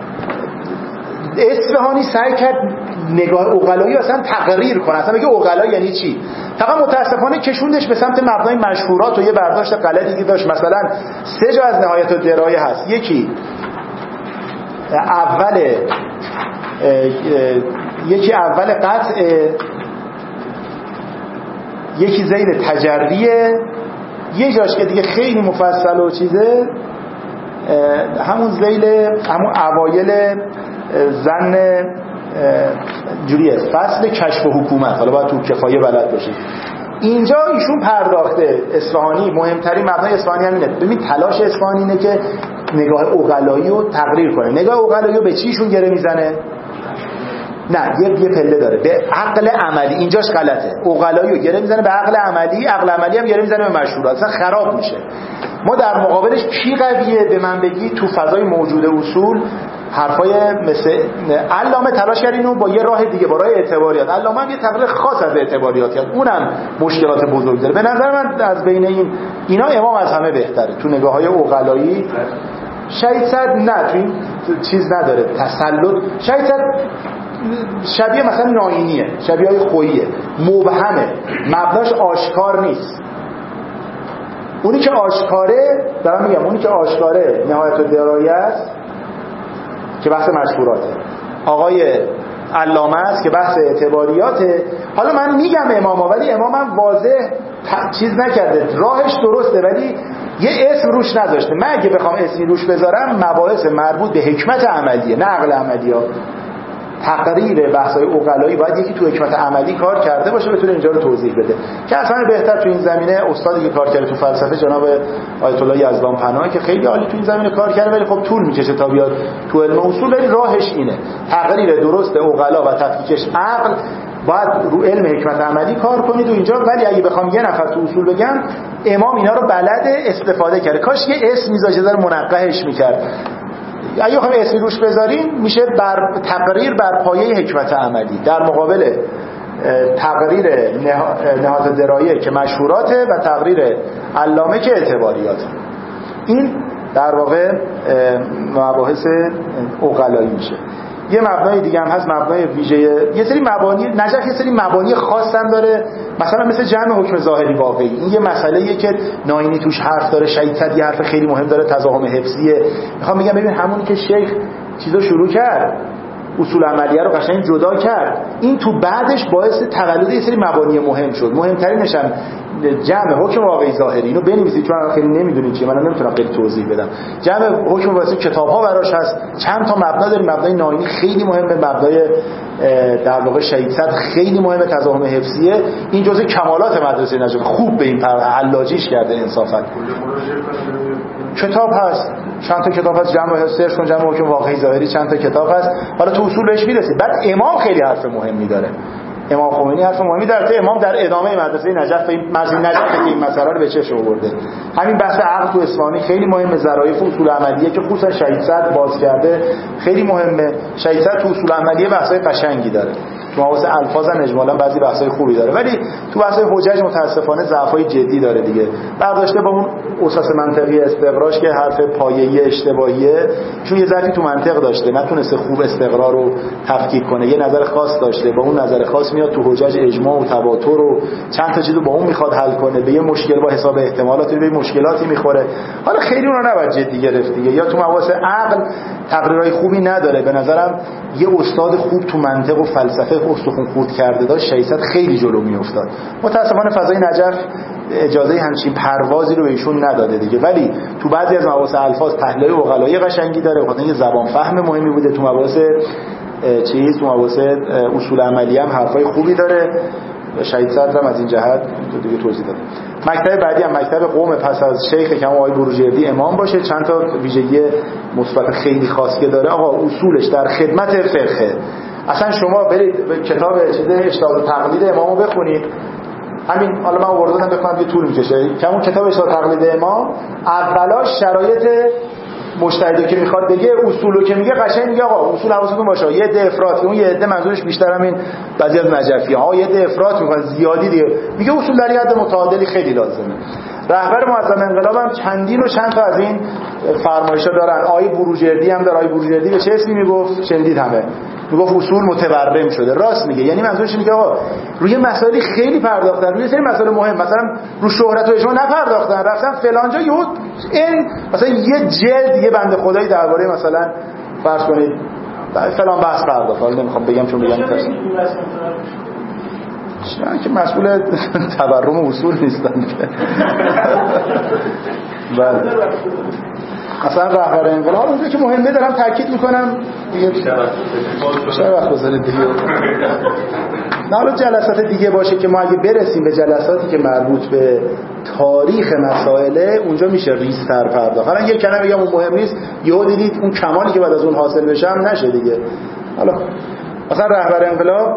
اصفهانی سعی کرد نگاه عقلایی اصلا تقریر کنه، اصلا بگه عقلایی یعنی چی. فقط متاسفانه کشوندش به سمت مبنای مشهورات و یه برداشت غلطی که داشت. مثلا سه جا از نهایت الدرایه هست، یکی اول یکی اول قطع، یکی ذیل تجریه، یه جاش که دیگه خیلی مفصل و چیزه همون ذیل همون اوایل زن جوریه فصل کشف و حکومت. حالا باید تو کفایه بلد باشید. اینجا ایشون پرداخته. اصفهانی مهمترین مبنای اصفهانی همینه. ببین تلاش اصفهانی اینه که نگاه عقلایی رو تقریر کنه. نگاه عقلایی رو به چیشون گره میزنه؟ نه، یه یه پله داره، به عقل عملی. اینجاش غلطه. عقلایی رو گره میزنه به عقل عملی، عقل عملی هم گره میزنه به مشهورات. اصلا خراب میشه. ما در مقابلش کی قویه؟ به من بگی تو فضای موجود اصول حرفای مثل علامه تلاش کرد اینو با یه راه دیگه، با راه اعتباریات. علامه هم یه تقریر خاص از اعتباریات کرد، اونم مشکلات بزرگ داره. به نظر من از بین این اینا امام از همه بهتره تو نگاه‌های عقلایی. شهید صد نه تو این چیز نداره تسلط. شهید صد شبیه مثلا ناینیه، شبیه های خوییه، مبهمه، مبناش آشکار نیست. اونی که آشکاره، دارم میگم اونی که آشکاره نهایت الدرایه است که بحث مشهوراته، آقای علامه است که بحث اعتباریاته. حالا من میگم اماما، ولی امامم واضح چیز نکرده، راهش درسته ولی یه اسم روش نذاشته. من اگه بخوام اسمی روش بذارم مباحث مربوط به حکمت عملیه نه عقل عملیه. تقریر بحث‌های عقلایی باید یکی تو حکمت عملی کار کرده باشه بتونه اینجا رو توضیح بده، که اصلا بهتر تو این زمینه استادی که کار کرده تو فلسفه جناب آیت الله یزدان پناهی که خیلی عالی تو این زمینه کار کرده، ولی خب طول میکشه تا بیاد تو علم اصول. ولی راهش اینه، تقریر درست عقلا و تفکیکش عقل. باید رو علم حکمت عملی کار کنید و اینجا. ولی اگه بخوام یه نفر تو اصول بگم، امام اینا رو بلده استفاده کرده. کاش یه اسم میذاشه در منقحش میکرد. اگه بخوایم اسمی روش بذاریم میشه بر تقریر بر پایه حکمت عملی در مقابل تقریر نهاد درایه که مشهوراته و تقریر علامه که اعتباریاته. این در واقع مباحث عقلایی میشه. یه مبنای دیگه هم هست، مبنای ویژه. یه سری مبانی نجف یه سری مبانی خاص هم داره، مثلا مثل جمع حکم ظاهری واقعی. این یه مسئله‌ایه که ناینی توش حرف داره، شهید صد یه حرف خیلی مهم داره، تضاهم حفظیه. میخوام بگم ببین همونی که شیخ چیزا شروع کرد، اصول عملیه رو قشنگ جدا کرد، این تو بعدش باعث تولد یه سری مبانی مهم شد. مهمترینش هم جمع حکم واقعی ظاهری. اینو بنویسید چون خیلی نمیدونید چیه، منم نمیتونم خیلی توضیح بدم. جمع حکم واسه کتاب‌ها براش هست، چند تا مبنا داریم. مبنای ناینی خیلی مهمه، مبنای در واقع شهید صد خیلی مهمه، تضاهم حفظیه. این جزء کمالات مدرسه نجف، خوب به این پر علاجیش کرده انصافا. کتاب هست، چند تا کتاب هست، جمع سرچ کن جمع حکم واقعی ظاهری، چند تا کتاب هست. حالا تو اصول بهش میرسید. بعد امام خیلی حرف مهمی داره، امام خمینی حرف مهمی داره. تو امام در ادامه مدرسه نجف این مرزی نجف که این مسئله رو به چش آورده. همین بحث عقل تو اصفهانی خیلی مهمه، ظرایف اصول عملیه که خصوصا شهید صد باز کرده خیلی مهمه. شهید صد تو اصول عملیه بحثای قشنگی داره. تو مباحث الفاظ هم اجمالاً بعضی بحث‌های خوبی داره، ولی تو بحث‌های حجج متأسفانه ضعف‌های جدی داره دیگه. برداشته با اون اساس منطقی استقراش که حرف پایه‌ای اشتباهیه، چون یه ضعفی تو منطق داشته، نتونسته خوب استقرار رو تفکیک کنه، یه نظر خاص داشته، با اون نظر خاص میاد تو حجج اجماع و تواتر و چند تا چیزو با اون میخواد حل کنه، به یه مشکل با حساب احتمالات به مشکلاتی میخوره. حالا خیلی اون رو نباید جدی گرفت دیگه. یا تو مباحث عقل تقریرای خوبی نداره. به نظرم یه استاد خوب تو منطق و فلسفه استخون خورد کرده داشت شیصد خیلی جلو میافتاد. متأسفانه فضای نجف اجازه همچین پروازی رو به ایشون نداده دیگه، ولی تو بعضی از مباحث الفاظ تحلیل عقلایی قشنگی داره، خاطر اینکه زبان فهم مهمی بوده. تو مباحث چیز تو مباحث اصول عملی هم حرفای خوبی داره. شهید صدرم از این جهت دیگه توضیح داده. مکتب بعدی هم مکتب قم پس از شیخ که هم آقای بروجردی امام باشه. چند تا ویژگی مثبت خیلی خاص که داره. آقا اصولش در خدمت فقه. اصلا شما برید به کتاب چیز اشتاد و تقلید امامو بخونید، همین حالا من آوردم بخونم یه طول میکشه که اون کتاب اشتاد و تقلید امام اولاش شرایط مجتهدی که میخواد بگه اصولو که میگه قشنگ میگه آقا اصول حواستون باشه. یه عده افراط، اون یه عده منظورش بیشتر همین بعضی از نجفی ها یه عده افراط میکنن زیادی دیگه، میگه اصول در حد متعادلی خیلی لازمه. رهبر معظم انقلاب هم چندین و چند تا از این فرمایشا دارن. آقای بروجردی هم داره. آقای بروجردی به چه اسمی میگفت؟ شنیدید همه، میگفت اصول متورم شده. راست میگه، یعنی منظورش اینه که آقا روی مسائل خیلی پرداختن، روی سری مسائل مهم، مثلا رو شهرت و اجماع نپرداختن، رفتن فلان جا یهو این مثلا یه جلد یه بنده خدایی درباره مثلا فرض کنید فلان بحث پرداخت. حالا نمیخوام بگم چون بگم تاش چون که مسئول تورم اصول نیستن که بله. مثلا رهبر انقلاب اونجا که مهمه دارم تاکید میکنم دیگه چه وقت بذارید دیگه نه حالا جلسات دیگه باشه که ما اگه برسیم به جلساتی که مربوط به تاریخ مسائله اونجا میشه ریزتر پرداخت. حالا یه کلمه بگم اون مهم نیست، یهو دیدید اون کمالی که بعد از اون حاصل بشه هم نشه دیگه. حالا مثلا رهبر انقلاب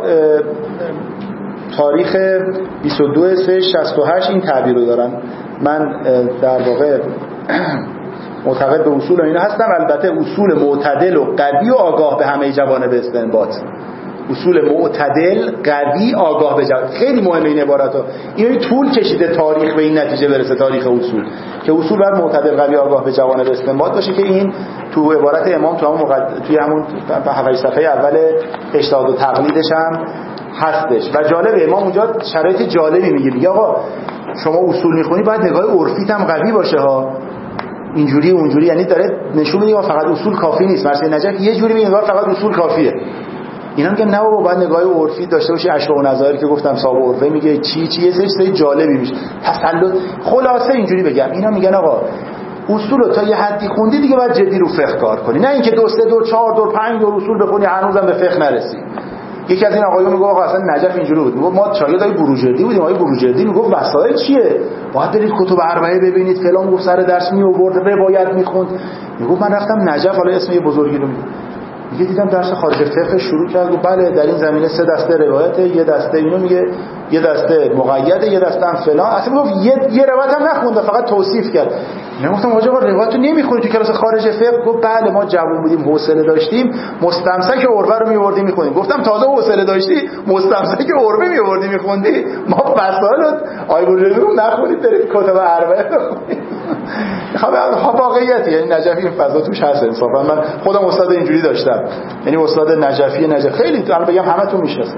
تاریخ بیست و دو سه شصت و هشت این تعبیر رو دارن. من در واقع معتقد به اصول اینا هستم، البته اصول معتدل و قوی و آگاه به همه جوانب استنباط. اصول معتدل قوی آگاه به جوانب، خیلی مهمه این عبارت ها. این طول کشیده تاریخ به این نتیجه برسه، تاریخ اصول که اصول باید معتدل قوی آگاه به جوانب استنباط باشه که این تو عبارت امام تو همون مقد... توی همون هفت صفحه اول اشتاد و تقلیدش هم هستش. و جالب امام اونجا شرایط جالبی میگه، میگه آقا شما اصول میخونی باید نگاه عرفیت هم قوی باشه ها، اینجوری اونجوری، یعنی داره نشون میده فقط اصول کافی نیست. مرسل نجف یه جوری میگه فقط اصول کافیه، اینا میگن نه بابا باید نگاه عرفی داشته باشی. اشباح و نظایر که گفتم صاحب عرفه میگه چی چی یه سری جالبی میشه تسلط. خلاصه اینجوری بگم اینا میگن آقا اصول تا یه حدی خوندی دیگه باید جدی رو فقه کار کنی، نه اینکه دو سه دو چهار دو پنج دو اصول بخونی هنوزم به فقه نرسی. یکی از این آقایون میگه آقا اصلا نجف اینجوری بود، میگه ما شاگرد آقای بروجردی بودیم، آقای بروجردی میگه وسایل چیه؟ باید برید کتب اربعه ببینید فلان، گفت سر درس می آورد روایت میخوند. میگه من رفتم نجف، حالا اسم یه بزرگی رو میگه دیدم درس خارج فقه شروع کرد و بله در این زمینه سه دسته روایت، یه دسته اینو میگه، یه دسته مقیده، یه دسته هم فلان. اصلا گفت یه یه روایت هم نخونده، فقط توصیف کرد. من گفتم آقا روایت رو نمیخونی تو کلاس خارج فقه؟ گفت بله ما جوون بودیم حوصله داشتیم مستمسک عروه رو میوردیم میخونیم. گفتم تازه حوصله داشتی مستمسک عروه میوردی میخوندی؟ ما فصالت آی بروجردی رو نخونید برید کتب اربعه بخونید. خب واقعیت یعنی نجفی این فضا توش هست انصافا. من خودم استاد اینجوری داشتم، یعنی استاد نجفی نجف خیلی الان بگم همتون میشناسید.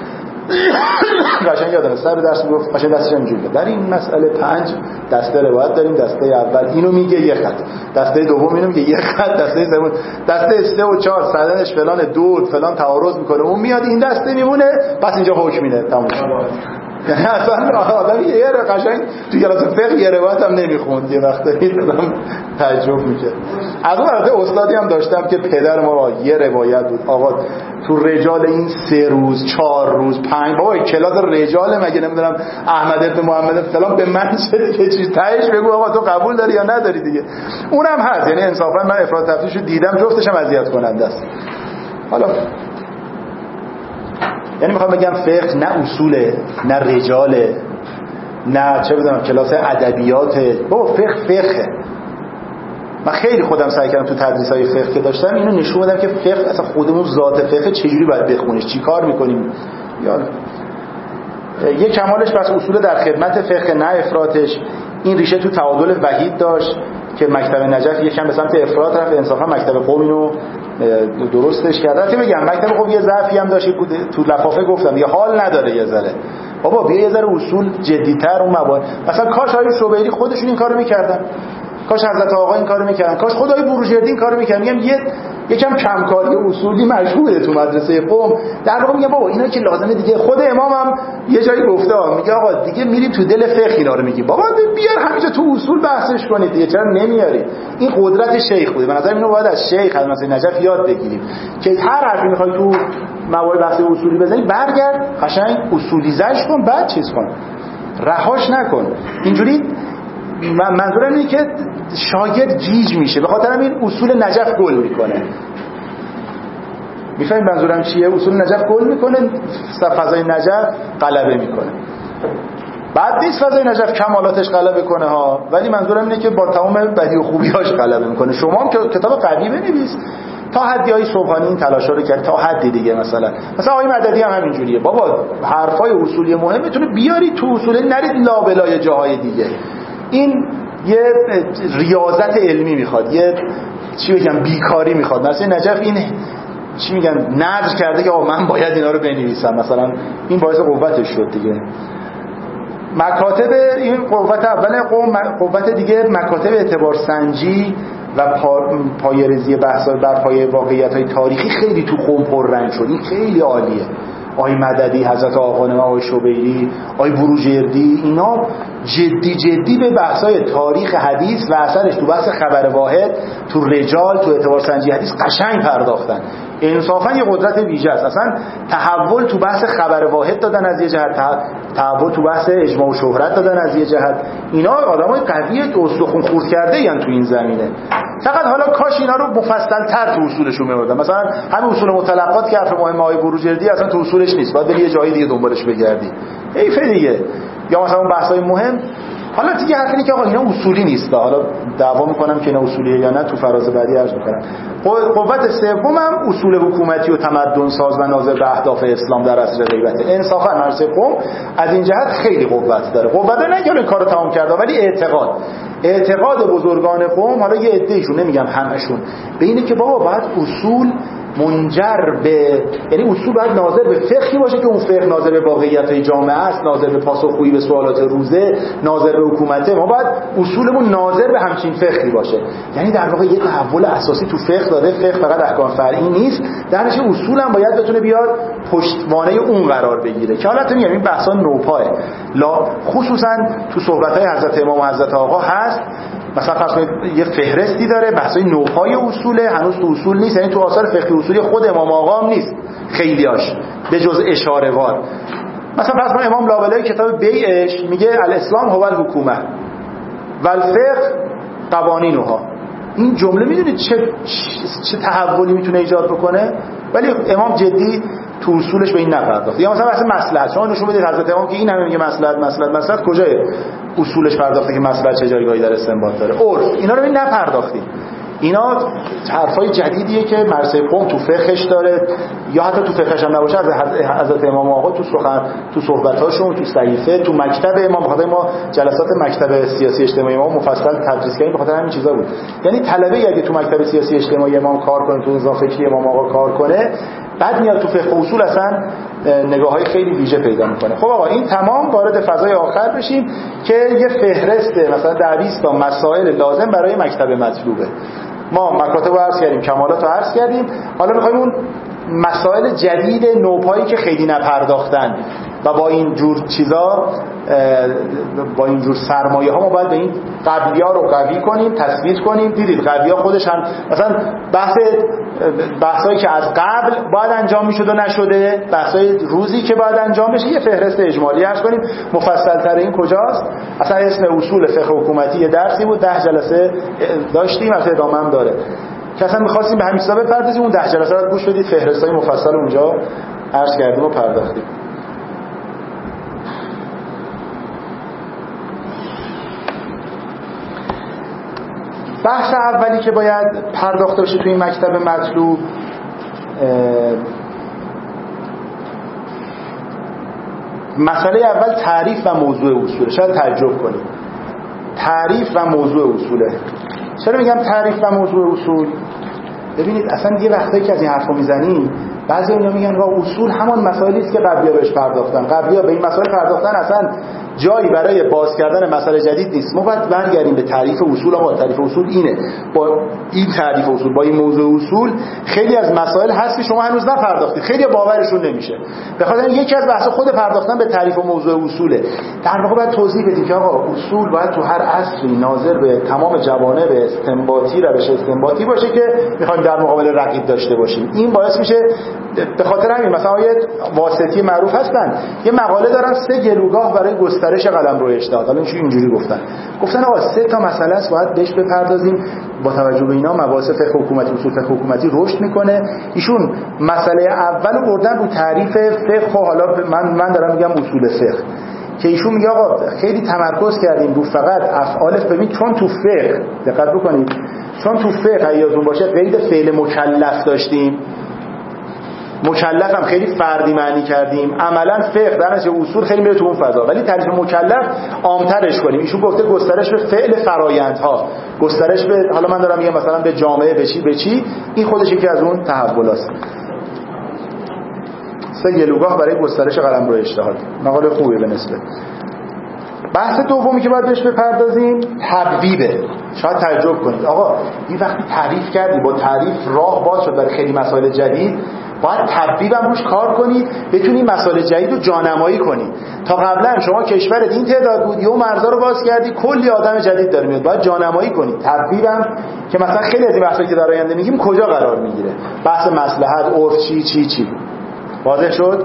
قشنگ یادم سر درس میگفت قشنگ دستش اینجوری بود در این مسئله پنج دسته روایت داریم، دسته اول اینو میگه یه خط، دسته دوم اینو میگه یه خط، دسته سوم دسته سه و چهار سندش فلان دو فلان تعارض میکنه، اون میاد این دسته میمونه پس اینجا حکم میده تموم شد. یعنی اصلا آدم یه رو قشنگ تو کلاس فقه یه روایت هم نمیخوند، یه وقتی دادم تعجب میکرد. از اون البته استادی هم داشتم که پدر ما یه روایت بود آقا تو رجال این سه روز چهار روز پنج بابا کلاس رجال مگه نمیدونم احمد ابن محمد فلان به من چه که چیز تهش بگو آقا تو قبول داری یا نداری دیگه. اونم هست، یعنی انصافا من افراط تفریطشو دیدم، جفتش هم اذیت کننده است. حالا یعنی میخوام بگم فقه نه اصوله نه رجاله نه چه بدونم کلاس ادبیاته، بابا فقه فقه. من خیلی خودم سعی کردم تو تدریس‌های فقه که داشتم اینو نشون بدم که فقه اصلا خودمون ذات فقه چجوری باید بخونیم، چیکار می‌کنیم. یا یک کمالش بس اصول در خدمت فقه، نه افراطش. این ریشه تو تعادل وحید داشت که مکتب نجف یکم به سمت افراط رفت، انصافا مکتب قم اینو درستش کرد. البته بگم مکتب قم یه ضعفی هم داشت، تو لفافه گفتم یه حال نداره یه ذره. بابا بیا یه ذره اصول جدی‌تر اون مبانی. مثلا کاش آقای شوبیری خودشون این کارو می‌کردن، کاش حضرت آقا این کارو می‌کردن، کاش خدای بروجردی این کارو می‌کرد. میگم یه یکم کمکاری اصولی مشهوره تو مدرسه قم. در واقع میگم بابا اینا که لازمه دیگه. خود امامم یه جایی گفته میگه آقا دیگه میریم تو دل فقه اینا رو میگیم، بابا بیار همینجا تو اصول بحثش کنید دیگه، چرا نمیاری؟ این قدرت شیخ بوده. به نظر اینو باید از شیخ از مثلا نجف یاد بگیریم که هر حرفی می‌خوای تو موارد بحث اصولی بزنی برگرد قشنگ اصولیزش کن، بعد چیز کن، رهاش نکن. اینجوری من منظورم اینه که شاگرد گیج میشه، به خاطر همین اصول نجف گل میکنه. میفهمید منظورم چیه؟ اصول نجف گل میکنه، فضای نجف غلبه میکنه. بعد نیست فضای نجف کمالاتش غلبه کنه ها، ولی منظورم اینه که با تمام بدی و خوبیاش غلبه میکنه. شما هم که کتاب قوی بنویس، تا حدی های صبحانی این تلاشا رو کرد، تا حدی دیگه. مثلا مثلا آقای مددی هم همینجوریه، بابا حرفای اصولی مهم میتونه بیاری تو اصول، نرید لابلای جاهای دیگه. این یه ریاضت علمی میخواد، یه چی بگم بیکاری میخواد. مثلا نجف این چی میگن نظر کرده که آقا من باید اینا رو بنویسم، مثلا این باعث قوتش شد دیگه. مکاتب این قوت اول قوم، قوت دیگه مکاتب اعتبار سنجی و پایه‌ریزی بحث‌ها بر پایه واقعیت‌های تاریخی خیلی تو قم پررنگ شد. این خیلی عالیه. آقای مددی، حضرت آقا، آقای شوبیری، آقای بروجردی، اینا جدی جدی به بحث‌های تاریخ حدیث و اثرش تو بحث خبر واحد، تو رجال، تو اعتبار سنجی حدیث قشنگ پرداختن. انصافا یه قدرت ویژه است. اصلا تحول تو بحث خبر واحد دادن از یه جهت، تحول تو بحث اجماع و شهرت دادن از یه جهت. اینا آدمای قوی استخوان خورد کرده ان تو این زمینه. فقط حالا کاش اینا رو مفصل‌تر تو اصولشون می‌آوردن. مثلا همین اصول مطلقات که حرف مهم آقای بروجردی اصلا تو اصولش نیست، باید بری یه جای دیگه دنبالش بگردی. حیف دیگه. یا مثلا اون بحث‌های مهم، حالا دیگه حرف اینه که آقا اینا اصولی نیست، حالا دعوا میکنم که اینا اصولیه یا نه، تو فراز بعدی عرض میکنم. قوت سومم اصول حکومتی و تمدن ساز و ناظر به اهداف اسلام در عصر غیبت. انصافا مدرسه قم از این جهت خیلی قوت داره. قوت نه که این کارو تمام کرده، ولی اعتقاد اعتقاد بزرگان قم، حالا یه عده‌ایشون، نمیگم همشون، به اینه که بابا باید اصول منجر به، یعنی اصول باید ناظر به فقهی باشه که اون فقه ناظر به واقعیت‌های جامعه است، ناظر به پاسخگویی به سوالات روزه، ناظر به حکومته. ما باید اصولمون ناظر به همچین فقهی باشه. یعنی در واقع یه تحول اساسی تو فقه داره. فقه فقط احکام فرعی نیست، درش اصول هم باید بتونه بیاد پشتوانه اون قرار بگیره. که حالت میگم این بحثا نوپاه، لا خصوصا تو صحبت‌های حضرت امام و حضرت آقا هست. مثلا فرض کنید یه فهرستی داره بحثای نوپای اصوله، هنوز تو اصول نیست، یعنی تو آثار فقهی اصولی خود امام آقا هم نیست خیلیاش به جز اشاره وار. مثلا فرض کنید امام لابلای کتاب بیعش میگه الاسلام هو الحکومه و الفقه قوانینها. این جمله میدونید چه چه تحولی میتونه ایجاد بکنه؟ ولی امام جدی تو اصولش به این نپرداخت. یا مثلا بحث مصلحت، شما نشون بدید حضرت امام که این همه میگه مصلحت مصلحت مصلحت کجای اصولش پرداخته که مصلحت چه جایگاهی در استنباط داره؟ عرف اینا رو ببین نپرداختید. اینا حرفای جدیدیه که مدرسه قم تو فقهش داره، یا حتی تو فقهش هم نباشه، از حضرت امام آقا تو سخن تو صحبتاشون، تو صحیفه، تو مکتب امام، بخاطر ما جلسات مکتب سیاسی اجتماعی امام مفصل تدریس کردیم، بخاطر همین چیزا بود. یعنی طلبه اگه تو مکتب سیاسی اجتماعی امام کار کنه، تو نظام فکری امام آقا کار کنه، بعد میاد تو فقه اصول اصلا نگاه‌های خیلی ویژه پیدا میکنه. خب آقا این تمام وارد فضای آخر بشیم که یه فهرست مثلا ده بیست تا مسائل لازم برای مکتب مطلوبه. ما مکاتب رو عرض کردیم، کمالات رو عرض کردیم، حالا میخوایم اون مسائل جدید نوپایی که خیلی نپرداختن و با این جور چیزا، با این جور سرمایه ها ما باید به این قبلی ها رو قوی کنیم، تثبیت کنیم. دیدید قبلی ها خودش هم مثلا بحث بحثایی که از قبل باید انجام میشد و نشده، بحثای روزی که باید انجام بشه، یه فهرست اجمالی عرض کنیم. مفصل تر این کجاست؟ اصلا اسم اصول فقه حکومتی یه درسی بود، ده جلسه داشتیم، البته ادامه هم داره که اصلا می‌خواستیم به همین حساب بپردازیم. اون ده جلسه رو گوش بدید، فهرستای مفصل اونجا عرض کردیم و پرداختیم. بحث اولی که باید پرداخته بشه توی این مکتب مطلوب مسئله اول تعریف و موضوع اصوله. شاید تعجب کنید، تعریف و موضوع اصوله. چرا میگم تعریف و موضوع اصول؟ ببینید اصلا یه وقتایی که از این حرفو میزنیم بعضی اینا میگن وا اصول همان مسائلی است که قبلی‌ها بهش پرداختن، قبلی‌ها به این مسائل پرداختن، اصلا جایی برای باز کردن مسئله جدید نیست. ما باید برگردیم به تعریف اصول. آقا تعریف اصول اینه، با این تعریف اصول، با این موضوع اصول خیلی از مسائل هست که شما هنوز نپرداختید، خیلی باورشون نمیشه. به خاطر یکی از بحث خود پرداختن به تعریف و موضوع اصوله. در واقع باید توضیح بدیم که آقا اصول باید تو هر عصری ناظر به تمام جوانب استنباطی، روش استنباطی باشه که میخوایم در مقابل رقیب داشته باشیم. این باعث میشه به خاطر همین مثلا آیه واسطی معروف هستن یه مقاله دارن سه گلوگاه برای گسترش قلمرو اجتهاد. حالا اینجوری گفتن گفتن آقا سه تا مسئله است باید بهش بپردازیم، با توجه به اینا مباحث فقه حکومتی، اصول فقه حکومتی رشد میکنه. ایشون مسئله اول بردن رو تعریف فقه و حالا من من دارم میگم اصول فقه که ایشون میگه آقا خیلی تمرکز کردیم رو فقط افعال. ببین چون تو فقه دقت بکنید، چون تو فقه یادتون باشه قید فعل مکلف داشتیم، مکلف هم خیلی فردی معنی کردیم، عملا فقه در نتیجه اصول خیلی میره تو اون فضا، ولی تعریف مکلف عامترش کنیم. ایشون گفته گسترش به فعل فرایندها، گسترش به، حالا من دارم میگم مثلا به جامعه، به چی به چی، این خودش یکی از اون تحولاست. سه گلوگاه برای گسترش قلمرو اجتهاد، مقاله خوبه به نسبت. بحث دومی که باید بهش بپردازیم تبویبه. شاید تعجب کنید آقا این وقتی تعریف کردی، با تعریف راه باز شد برای خیلی مسائل جدید، باید تبویب هم روش کار کنید، بتونی مسائل جدید رو جانمایی کنید. تا قبلا شما کشورت این تعداد بود، یه مرزا رو باز کردی، کلی آدم جدید داره میاد، باید جانمایی کنید. تبویب هم که مثلا خیلی از این بحثایی که در آینده میگیم کجا قرار میگیره، بحث مصلحت، عرف، چی چی چی واضح شد.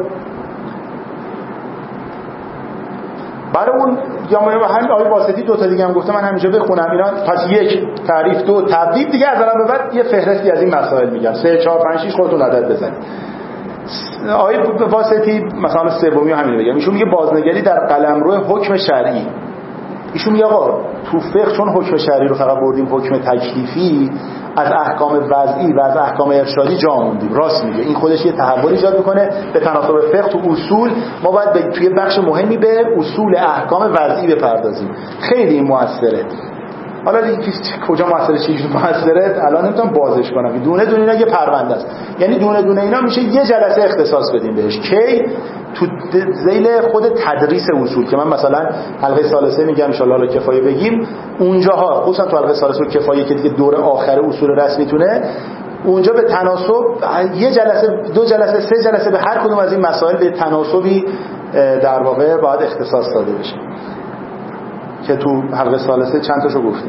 برای اون جامعه و همین آیه واسطی دو تا دیگه هم گفته، من همینجا بخونم اینا. پس یک تعریف، دو تبویب، دیگه از الان به بعد یه فهرستی از این مسائل میگم، سه چهار پنج شش خودتون عدد بزنید. آیه واسطی مثلا سومی همین بگم، ایشون میگه بازنگری در قلمرو حکم شرعی. ایشون میگه آقا تو فقه چون حکم شرعی رو فقط بردیم حکم تکلیفی، از احکام وضعی و از احکام ارشادی جا موندیم. راست میگه، این خودش یه تحول ایجاد میکنه به تناسب فقه. تو اصول ما باید به توی بخش مهمی به اصول احکام وضعی بپردازیم، خیلی موثره. حالا دیگه کجا موثره، چه جور موثره الان نمیتونم بازش کنم، دونه دونه اینا یه پرونده است. یعنی دونه دونه اینا میشه یه جلسه اختصاص بدیم بهش. کی تو ذیل خود تدریس اصول که من مثلا حلقه ثالثه میگم ان شاء الله کفایه بگیم، اونجاها خصوصا تو حلقه ثالثه کفایه که دیگه دور آخر اصول رسمی تونه، اونجا به تناسب یه جلسه، دو جلسه، سه جلسه به هر کدوم از این مسائل به تناسبی در واقع باید اختصاص داده بشه که تو حلقه ثالثه چند تاشو گفتیم.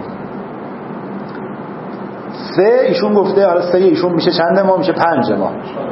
سه ایشون گفته، حالا سه ایشون میشه چند ما؟ میشه پنج ما.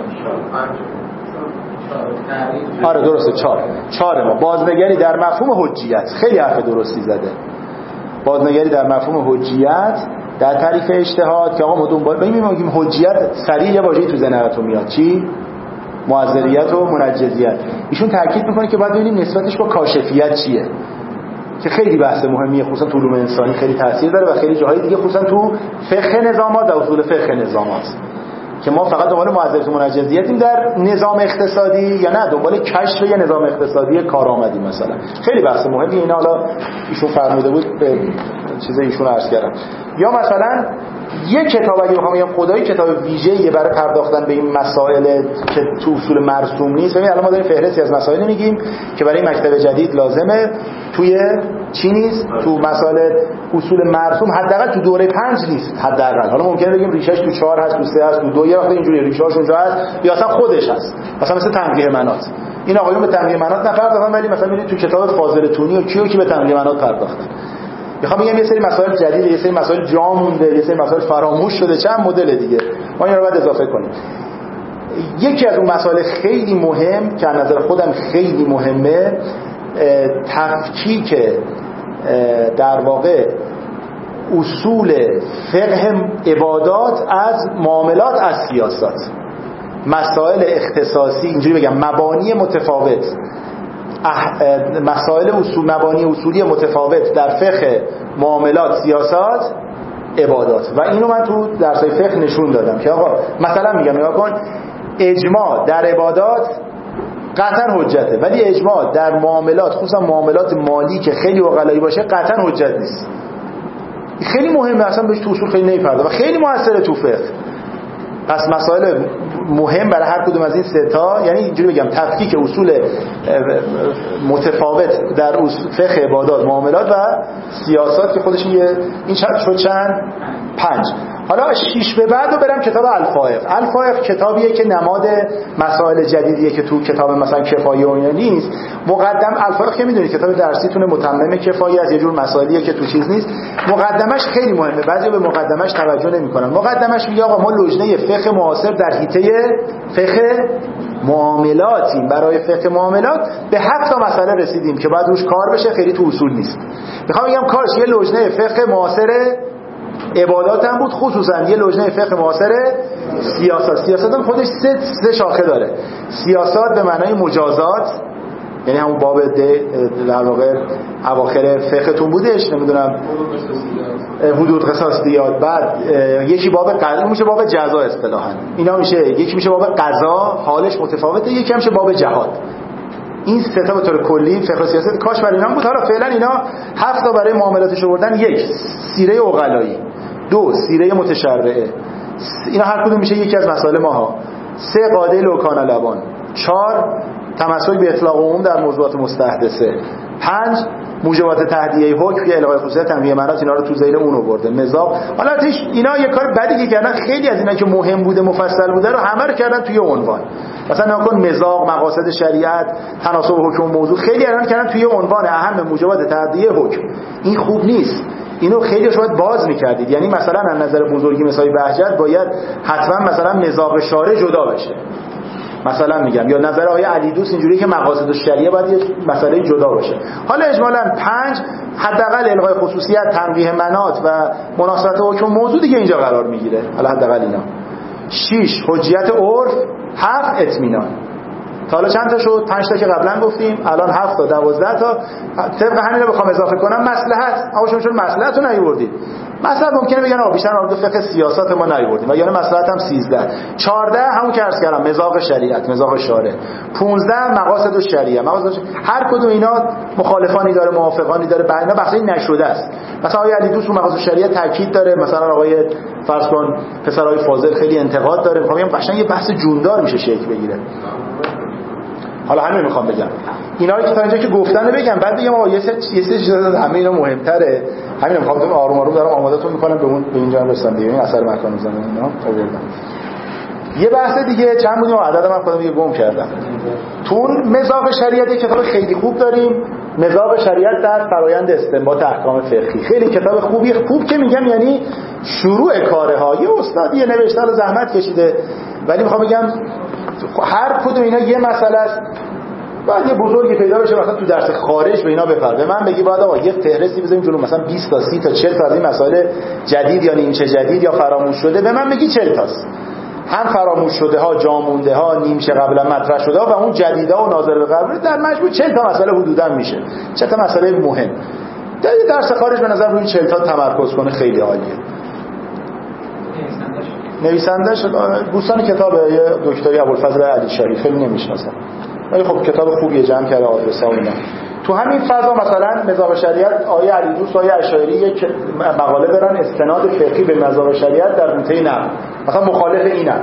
آره درسته، چهار چهار ما. بازنگری در مفهوم حجیت، خیلی حرف درستی زده. بازنگری در مفهوم حجیت در تعریف اجتهاد که آقا ما دنبال ببینیم میگیم حجیت، سریع یه واژه‌ای تو ذهنتون میاد، چی؟ معذریت و منجزیت. ایشون تاکید میکنه که باید ببینیم نسبتش با کاشفیت چیه، که خیلی بحث مهمیه، خصوصا تو علوم انسانی خیلی تاثیر داره و خیلی جاهای دیگه خصوصا تو فقه نظامات و اصول فقه نظامات که ما فقط دنبال معذریت و منجزیتیم در نظام اقتصادی یا نه دنبال کشف یه نظام اقتصادی کارآمدی مثلا. خیلی بحث مهمی اینا، حالا ایشون فرموده بود به چیز ایشون عرض کردم. یا مثلا یک کتاب اگه بخوام بگم خدایی کتاب ویژه‌ایه برای پرداختن به این مسائل که تو اصول مرسوم نیست. ببین الان ما داریم فهرستی از مسائل میگیم که برای مکتب جدید لازمه، توی چی نیست، تو مسائل اصول مرسوم حداقل تو دوره پنج نیست حداقل. حالا ممکنه بگیم ریشش تو چهار هست، تو سه هست، تو دو، یه وقت اینجوری ریشه‌اش اونجا هست یا اصلا خودش هست، مثلا مثل تنقیح مناط. این آقایون به تنقیح مناط نپرداختن، ولی مثلا می‌بینید تو کتاب فاضل تونی و کیو کی به تنقیح مناط پرداختن. میخوام بگم یه سری مسائل جدیده، یه سری مسائل جا مونده، یه سری مسائل فراموش شده، چند مدل دیگه ما اینا رو باید اضافه کنیم. یکی از اون مسائل خیلی مهم که از نظر خودم خیلی مهمه، تفکیک در واقع اصول فقه عبادات از معاملات از سیاست. مسائل اختصاصی، اینجوری بگم مبانی متفاوت، مسائل اصول مبانی اصولی متفاوت در فقه معاملات سیاست عبادات. و اینو من تو درسای فقه نشون دادم که آقا مثلا میگم نگاه کن، اجماع در عبادات قطعا حجته، ولی اجماع در معاملات، خصوصا معاملات مالی که خیلی عقلایی باشه، قطعا حجت نیست. خیلی مهمه، اصلا بهش تو اصول خیلی نمی‌پردازم و خیلی موثره تو فقه. پس مسائل مهم برای هر کدوم از این سه تا، یعنی اینجوری بگم تفکیک اصول متفاوت در فقه عبادات، معاملات و سیاست که خودش یه این شد چند پنج. حالا شش به بعد رو برم کتاب الفائق. الفائق کتابیه که نماد مسائل جدیدیه که تو کتاب مثلا کفایه و اینا نیست. مقدم الفائق که میدونید کتاب درسیتونه متمم کفایه، از یه جور مسائلیه که تو چیز نیست. مقدمش خیلی مهمه، بعضی به مقدمش توجه نمی‌کنن. مقدمش میگه آقا ما لجنه فقه معاصر در حیطه فقه معاملاتیم، برای فقه معاملات به هفت تا مسئله رسیدیم که بعد روش کار بشه، خیلی تو اصول نیست. میخوام بگم کاش یه لجنه فقه معاصر عبادات هم بود، خصوصا یه لجنه فقه معاصر سیاست. سیاست هم خودش سه, سه شاخه داره. سیاست به معنای مجازات، یعنی همون باب در واقع اواخر فقهتون بودش، نمیدونم حدود قصاصیات. بعد یکی باب قضا میشه، باب جزا اصطلاحا اینا میشه، یکی میشه باب قضا، حالش متفاوته، یکی میشه باب جهاد. این سه تا به طور کلی فقه سیاست کاش برای اینا بود. حالا فعلا اینا هفت تا برای معاملاتش آوردن. یک سیره عقلایی، دو سیره متشرعه، اینا هر کدوم میشه یکی از مسائل ماها. سه قاعده لوکان لبان، چهار تمسک به اطلاق عموم در موضوعات مستحدثه، پنج موجبات تهدیه حکم که الغای خصوصیت تنویه منات، اینا رو تو ذیل اون آورده. مزاق، حالا اینا یه کار بدی که کردن، خیلی از اینا که مهم بوده مفصل بوده رو همه رو کردن توی عنوان. مثلا نکن مزاق، مقاصد شریعت، تناسب حکم موضوع، خیلی الان کردن توی عنوان اهم موجبات تهدیه حکم. این خوب نیست. اینو خیلی شاید باز می‌کردید. یعنی مثلا از نظر بزرگی مثلا بهجت باید حتما مثلا مزاق شارع جدا بشه، مثلا میگم، یا نظر آقای علی دوست اینجوریه که مقاصد الشریعه باید یه مسئله جدا باشه. حالا اجمالاً پنج حداقل الغای خصوصیت، تنقیح منات و مناسبت حکم موضوع دیگه اینجا قرار میگیره. حالا حداقل اینا. شش حجیت عرف، هفت اطمینان. تا حالا چند تا شد؟ پنج تا که قبلا گفتیم، الان هفت تا، دوازده تا. طبق همین رو بخوام اضافه کنم، مصلحت. آقا شما چون مصلحت رو نیاوردید. مثلا ممکنه بگن آقا بیشتر وارد فقه سیاست ما نیاوردیم، و یعنی مصلحت هم سیزده. چهارده همون که عرض کردم مزاق شریعت، مزاق شارع. پانزده مقاصد الشریعه. مقاصد هر کدوم اینا مخالفانی داره، موافقانی داره، اینا بحثی نشده است. مثلا آقای علی دوست رو مقاصد شریعه تاکید داره، مثلا آقای فرض کن پسرای فاضل خیلی انتقاد داره. میخوام بگم قشنگ یه بحث جوندار میشه شکل بگیره. حالا همین میخوام بگم، اینا رو که تا اینجا که گفتن رو بگم، بعد بگم آقا یه سری یه سری چیزا همه اینا مهمتره. همین میخوام تو آروم آروم دارم آمادهتون میکنم به اون به اینجا رسیدم دیگه. این اثر مکان زدن اینا آوردم. یه بحث دیگه چند بودیم عدد من خودم یه گم کردم. تو مزاق شریعت کتاب خیلی خوب داریم، مزاق شریعت در فرایند استنباط احکام فقهی. خیلی کتاب خوبی، خوب که میگم یعنی شروع کاره ها. یه استاد یه نوشته رو زحمت کشیده، ولی میخوام بگم هر کدوم اینا یه مسئله است. بعد یه بزرگی پیدا بشه مثلا تو درس خارج به اینا بپره، به من بگی بعد آقا یه فهرستی بزنیم جلو مثلا بیست تا سی تا چهل تا از این مسائل جدید یا نیمچه جدید یا فراموش شده، به من بگی چهل تاست. هم فراموش شده ها، جا مونده ها، نیمچه قبلا مطرح شده ها و اون جدیدا و ناظر به قبل، در مجموع چهل تا مسئله حدودا میشه. چهل تا مسئله مهم. در درس خارج به نظر روی چهل تا تمرکز کنه خیلی عالیه. نویسندش دوستان کتاب دکتری ابوالفضل علی شریف خیلی نمیشناسم، ولی خب کتاب خوبیه، جمع کرده آدرس‌ها و اینا. تو همین فضا مثلا مذاق شریعت آیه علی دوست آیه اشعری یک مقاله دارن استناد فقهی به مذاق شریعت در حوزه نقل، مثلا مخالف اینن.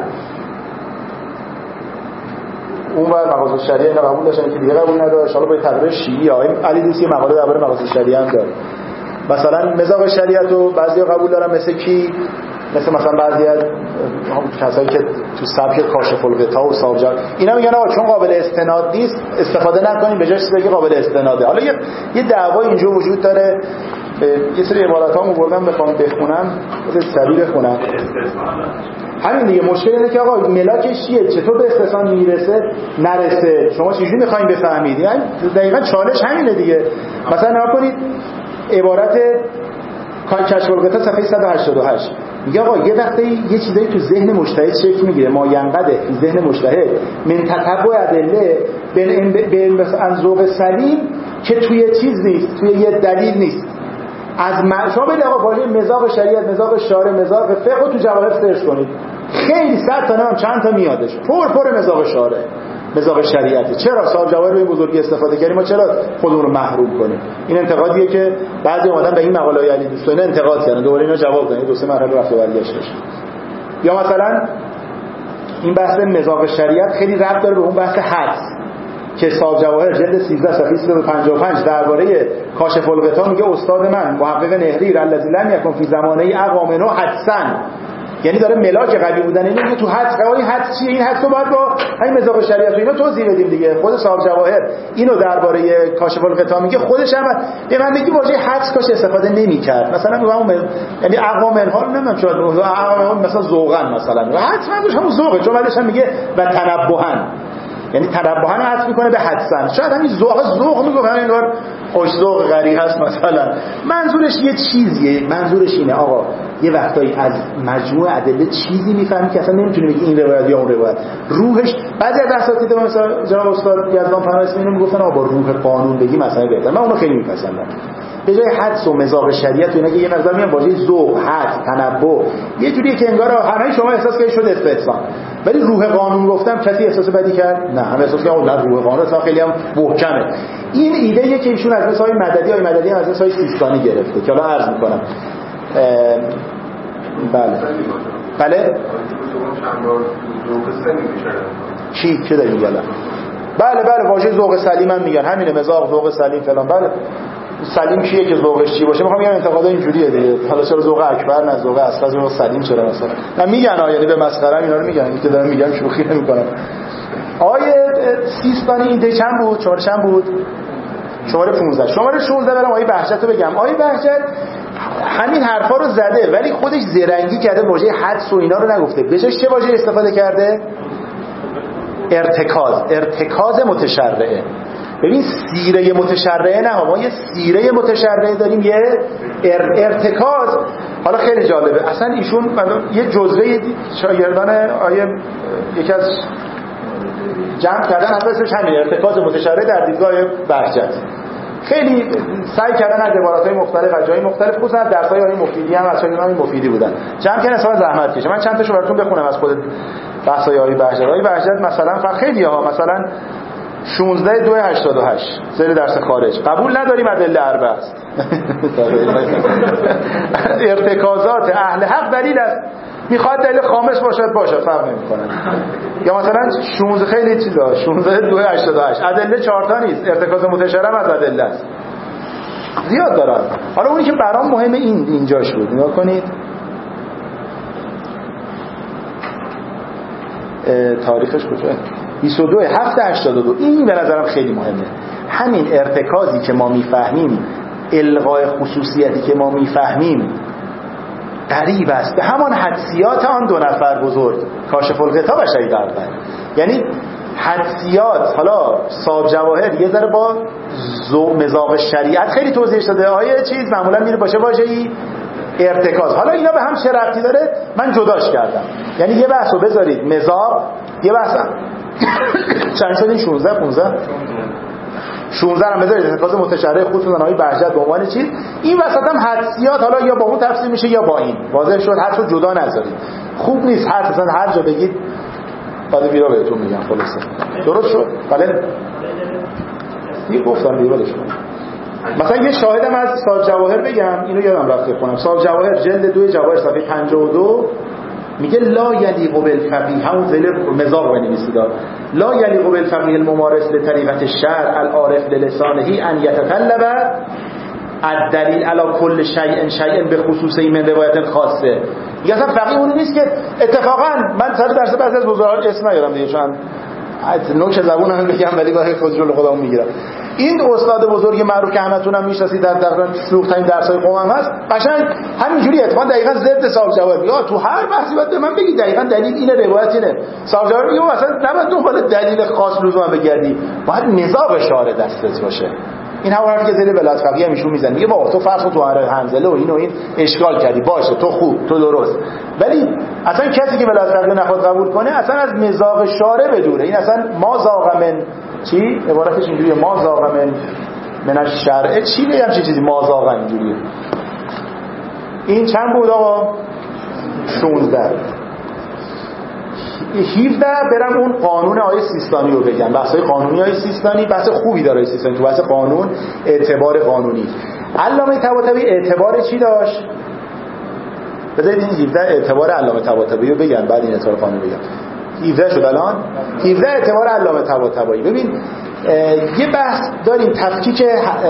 اون بر مقاصد شریعه اینا قبول داشتن که دیگه قبول نداره. ان شاء الله با تقریر شیعی آیه علی دوست یه مقاله درباره مقاصد شریعه هم داره. مثلا مذاق شریعت رو بعضیا قبول دارن، مثل کی؟ مثل مثلا بعضی از کسایی که تو سبک کاشف الغطا و سابجر اینا میگن آقا چون قابل استناد نیست استفاده نکنیم، به جاش بگی قابل استناده. حالا یه یه دعوا اینجا وجود داره. یه سری عباراتامو بردم بخوام بخونم، بذار سریع بخونم. همین دیگه مشکل اینه که آقا ملاکش چیه؟ چطور به استثنا میرسه نرسه؟ شما چجوری میخواین بفهمید؟ یعنی دقیقاً چالش همینه دیگه. مثلا نگاه کنید عبارت کشف الغطا صفحه صد و هشتاد و هشت میگه آقا یه وقتی یه چیزایی تو ذهن مجتهد شکل میگیره، ما ینقده ذهن مجتهد من تتبع ادله به ذوق سلیم که توی چیز نیست، توی یه دلیل نیست. از م... شما برید آقا واژه مزاق شریعت، مزاق شارع، مزاق فقه رو تو جواهر سرچ کنید، خیلی صد تا نمیدونم چند تا میادش، پر پر مزاق شارع، مزاق شریعت. چرا صاحب جواهر رو این بزرگی استفاده کردیم؟ ما چرا خودمون رو محروم کنیم؟ این انتقادیه که بعضی آدم به این مقاله علی دوستانه انتقاد کردن، دوباره اینا جواب دادن، دو سه مرحله رفت و برگشت داشت. یا مثلا این بحث مزاق شریعت خیلی ربط داره به اون بحث حدس که صاحب جواهر جلد سیزده صفحه سیصد و پنجاه و پنج درباره کاشف الغطا میگه استاد من محقق نهری الذی لم یکن فی زمانه اقامنو حدسن، یعنی داره ملاک قوی بودن اینو میگه تو حدس. این حدس چیه؟ این حدس رو باید با همین مزاق شریعت و اینا توضیح بدیم دیگه. خود صاحب جواهر اینو درباره کاشف الغطا میگه، خودش هم به من میگه واژه حدس کاش استفاده نمیکرد. مثلا میگم اون یعنی اقوام منها رو نمیدونم شاید مثلا ذوقن مثلا حدس منظورش همون ذوقه، چون بعدش هم میگه و تنبهن، یعنی تنبهن عطف میکنه به حدسن. شاید همین ذوق ذوق میگه همین انگار خوش ذوق غری هست مثلا، منظورش یه چیزیه. منظورش اینه آقا یه وقتایی از مجموع ادله چیزی میفهمی که اصلا نمیتونی بگی این روایت یا اون روایت. روحش بعضی از اساتید مثلا جناب استاد یزدان پناهی اینو میگفتن آقا با روح قانون بگی مثلا بهتر. من اونو خیلی میپسندم. به جای حدس و مزاق شریعت و اینا که یه مقدار میان واژه ذوق، حدس، تنبه یه جوریه که انگار همه شما احساس کنید شد استحسان، ولی روح قانون گفتم کسی احساس بدی کرد؟ نه، هم احساس کردن نه روح قانون اصلا خیلی هم محکمه. این ایده یه که ایشون از مسائل مددی های مددی از مسائل سیستانی گرفته که حالا عرض میکنم. بله بله چی چه داری میگن؟ بله بله واژه ذوق سلیم هم میگن، همینه مزاق ذوق سلیم فلان. بله سلیم کیه که ذوقش چی باشه؟ میخوام بگم انتقاد اینجوریه دیگه. حالا چرا ذوق اکبر نه ذوق اصغر ذوق سلیم چرا مثلا؟ نه میگن ها، یعنی به مسخره اینا رو میگن، این که دارم میگم شوخی نمیکنم. آیه سیستانی این ده چند بود؟ شماره چند بود؟ شماره پانزده. شماره شانزده برام آیه بهجت رو بگم. آیه بهجت همین حرفا رو زده ولی خودش زرنگی کرده، واژه حدس و اینا رو نگفته. به جاش چه واژه استفاده کرده؟ ارتکاز. ارتکاز متشرعه. ببین سیره متشرعه نه، ما یه سیره متشرعه داریم، یه ار ارتکاز. حالا خیلی جالبه اصلا ایشون یه جزوه شاگردان آیه یکی از جمع کردن اساسش همین ارتکاز متشرعه در دیدگاه بهجت. خیلی سعی کردن از عباراتهای مختلف از جای مختلف، خصوصا درس‌های آیه مفیدی هم از شاگردان مفیدی بودن، جمع کردن حساب زحمت کشه. من چند تاشو براتون بخونم از خود بحث‌های آیه بهجت. آیه بهجت مثلا خیلی ها مثلا شانزده دو هشتاد و هشت سری درس خارج قبول نداریم ادله اربعه است. ارتکازات اهل حق دلیل است، میخواد دلیل خامس باشد باشد فرق نمیکنه. یا مثلا شانزده خیلی چیزا شانزده دو هشتاد و هشت ادله چهار تا نیست، ارتکاز متشرع از ادله است، زیاد دارن. حالا اونی که برام مهمه این اینجاش بود، نگاه کنید تاریخش کجاست؟ بیست و دو هفت هشتاد و دو. این به نظرم خیلی مهمه. همین ارتکازی که ما میفهمیم، الغای خصوصیتی که ما میفهمیم قریب است به همان حدسیات آن دو نفر بزرگ کاشف الغطا و شهید اربعه. یعنی حدسیات، حالا صاحب جواهر یه ذره با مزاق شریعت خیلی توضیح شده، آیه چیز معمولا میره باشه واژه‌ای ارتکاز. حالا اینا به هم چه ربطی داره؟ من جداش کردم. یعنی یه بحثو بذارید مزاق، یه بحث چند شد این شانزده پانزده شانزده هم بذارید ارتکاز متشرع خصوصا آیه بهجت به عنوان چیز. این وسط هم حدسیات، حالا یا با اون تفسیر میشه یا با این. واضح شد حدسو جدا نذارید، خوب نیست حدس اصلا هر جا بگید بعد بیرا بهتون میگم. خلاصه درست شد؟ بله دیگه گفتم دیگه ولش کن. مثلا یه شاهدم از صاحب جواهر بگم، اینو یادم رفت بخونم. صاحب جواهر جلد دو جواهر صفحه پنجاه و دو میگه لا یلیق بالفقیه، همون زل مزاق بنویسید، لا یلیق بالفقیه الممارس لطریقه الشرع العارف للسانه ان یتطلب الدلیل علی کل شیء شیء به خصوص من روایت خاصه. میگه اصلا فقیه اون نیست که اتفاقا من سر درس بعضی از بزرگان اسم نیارم دیگه چون نوک زبون هم بگم ولی گاهی خود جلو خودم میگیرم. این استاد بزرگ معروف که همتون هم میشناسید در تقریبا سوخت‌ترین درس‌های قم هم هست، قشنگ همینجوری اتفاقا دقیقاً ضد صاحب جواهر میگه تو هر بحثی باید به من بگی دقیقاً دلیل اینه، روایت اینه. صاحب جواهر میگه مثلا نباید دنبال دلیل خاص لزوما بگردی، باید مزاق شارع دستت باشه. این همون حرفی که زیر ولایت فقیه هم ایشون میزنه، میگه با تو فرض تو هر حنظله و این و این اشکال کردی، باشه تو خوب تو درست، ولی اصلا کسی که ولایت فقیه نخواد قبول کنه اصلا از مزاق شارع بدوره. این اصلا ما زاغ من چی عبارتش اینجوریه، ما زاغ من من الشرع چی بگم چه چیزی ما زاغ اینجوریه. این چند بود آقا؟ شانزده. هفده برم اون قانون آیه سیستانی رو بگم. بحثای قانونی آیه سیستانی بحث خوبی داره. آیه سیستانی تو بحث قانون اعتبار قانونی. علامه طباطبایی اعتبار چی داشت؟ بذارید این هفده اعتبار علامه طباطبایی رو بگم بعد این اعتبار قانونی بگم. هفده شد الان. هفده اعتبار علامه طباطبایی. ببین یه بحث داریم تفکیک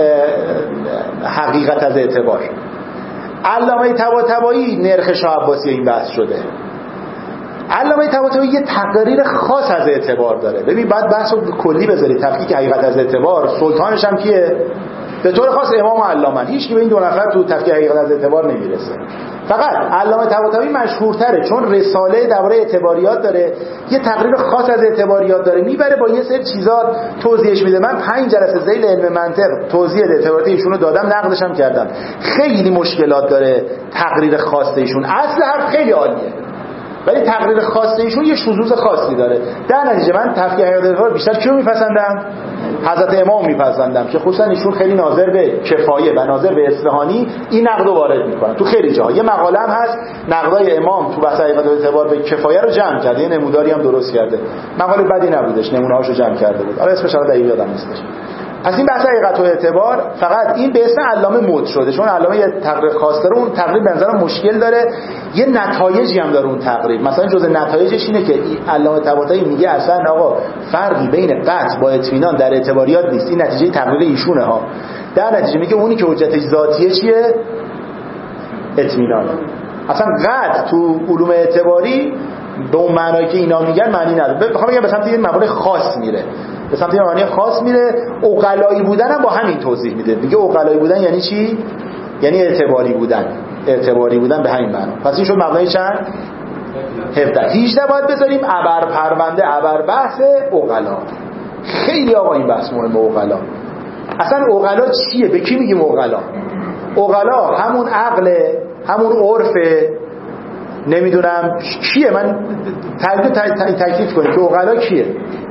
حقیقت از اعتبار. علامه طباطبایی نرخ شاه عباسی این بحث شده. علامه طباطبایی یه تقریر خاص از اعتبار داره. ببین بعد بحث رو کلی بذاری تفکیک حقیقت از اعتبار. سلطانش هم کیه؟ به طور خاص امام و علامه. هیچ کی به این دو نفر تو تفکیک حقیقت از اعتبار نمیرسه. فقط علامه طباطبایی مشهورتره چون رساله درباره اعتباریات داره، یه تقریر خاص از اعتباریات داره، میبره با یه سری چیزا توضیحش میده. من پنج جلسه ذیل علم منطق توضیح اعتباریات ایشونو دادم، نقدش هم کردم. خیلی مشکلات داره تقریر خاص ایشون. اصل حرف خیلی عالیه ولی تقریر خاص ایشون یه شذوذ خاصی داره. در نتیجه من تفکیک حقیقت اعتبار بیشتر کیو میپسندم؟ حضرت امام میپسندم که خصوصا ایشون خیلی ناظر به کفایه و ناظر به اصفهانی این نقدو وارد میکنن تو خیلی جاها. یه مقاله هم هست نقدای امام تو بحث حقیقت اعتبار به کفایه رو جمع کرده، یه نموداری هم درست کرده. مقاله بدی نبودش، نمونه‌هاشو جمع کرده بود. حالا اسمش رو دقیق یادم نیستش. از این بحث حقیقت و اعتبار فقط این به اسم علامه مد شده چون علامه یه تقریر خاص داره. اون تقریر به نظرم مشکل داره، یه نتایجی هم داره اون تقریر. مثلا جزء نتایجش اینه که علامه طباطبایی میگه اصلا آقا فرقی بین قطع با اطمینان در اعتباریات نیست. این نتیجه تقریر ایشونه ها. در نتیجه میگه اونی که حجتش ذاتیه چیه؟ اطمینان. اصلا قطع تو علوم اعتباری به اون معنایی که اینا میگن معنی نداره. بخوام بگم به سمت یه مبانی خاص میره، به سمت یه معنی خاص میره. عقلایی بودن هم با همین توضیح میده. میگه عقلایی بودن یعنی چی؟ یعنی اعتباری بودن. اعتباری بودن به همین معنا. پس این شد مبنای چند؟ هفده. هجده باید بذاریم ابر پرونده، ابر بحث عقلا. خیلی آقا این بحث مهمه. عقلا اصلا عقلا چیه؟ به کی میگیم عقلا؟ عقلا همون عقل، همون عرفه، نمیدونم کیه. من تکلیف کنیم که عقلا کیه.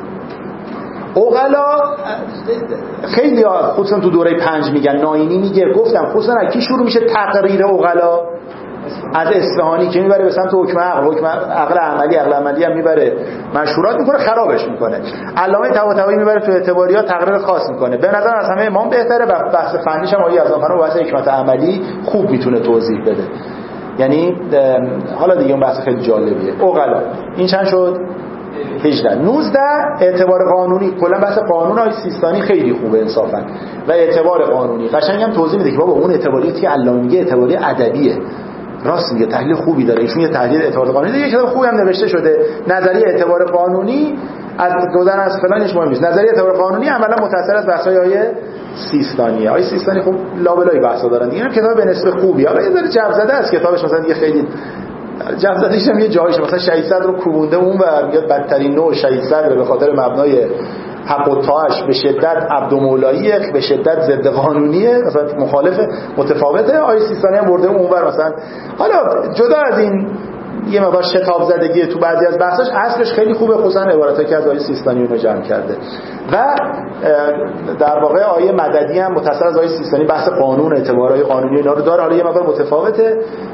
عقلا خیلی ها خصوصا تو دوره پنج میگن، ناینی میگه، گفتم خصوصا از کی شروع میشه تقریر عقلا؟ از اصفهانی که میبره به سمت حکم عقل، حکم عقل عملی، عقل عملی هم میبره مشهورات میکنه، خرابش میکنه. علامه طباطبایی میبره تو اعتباریات تقریر خاص میکنه. به نظر از همه امام بهتره و بحث فنیش هم آیه از آخر و بحث حکمت عملی خوب میتونه توضیح بده. یعنی حالا دیگه اون بحث خیلی جالبیه. عقلا این چند شد؟ هجده. نوزده اعتبار قانونی. کلا بحث قانون آیه سیستانی خیلی خوبه انصافا و اعتبار قانونی قشنگ هم توضیح میده که بابا اون اعتباریاتی که علامه میگه اعتباری ادبیه. راست میگه، تحلیل خوبی داره ایشون. یه تحلیل اعتبار قانونی داره، یه کتاب خوبی هم نوشته شده، نظریه اعتبار قانونی. از گذر از فلانش مهم نیست. نظریه اعتبار قانونی عملا متأثر از بحث‌های آیه سیستانیه. آیه سیستانی خب لابلای بحثا دارن دیگه. کتاب به نسبت خوبی، حالا یه ذره جو زده است کتابش، مثلا دیگه خیلی جو زدهش هم یه جایش، مثلا شهید صدر رو کوبونده اون و میاد بدترین نوع شهید صدر به خاطر مبنای حق و طاعش به شدت عبدالمولاییه، به شدت ضد قانونیه، مثلا مخالف متفاوته. آیه سیستانی هم برده اونور مثلا. حالا جدا از این یه مقدار شتاب زدگی تو بعضی از بحثاش، اصلش خیلی خوبه، خصوصا عبارتایی که از آیه سیستانی رو جمع کرده. و در واقع آیه مددی هم متصل از آیه سیستانی بحث قانون، اعتبارهای قانونی اینا رو داره، حالا یه مقدار متفاوته.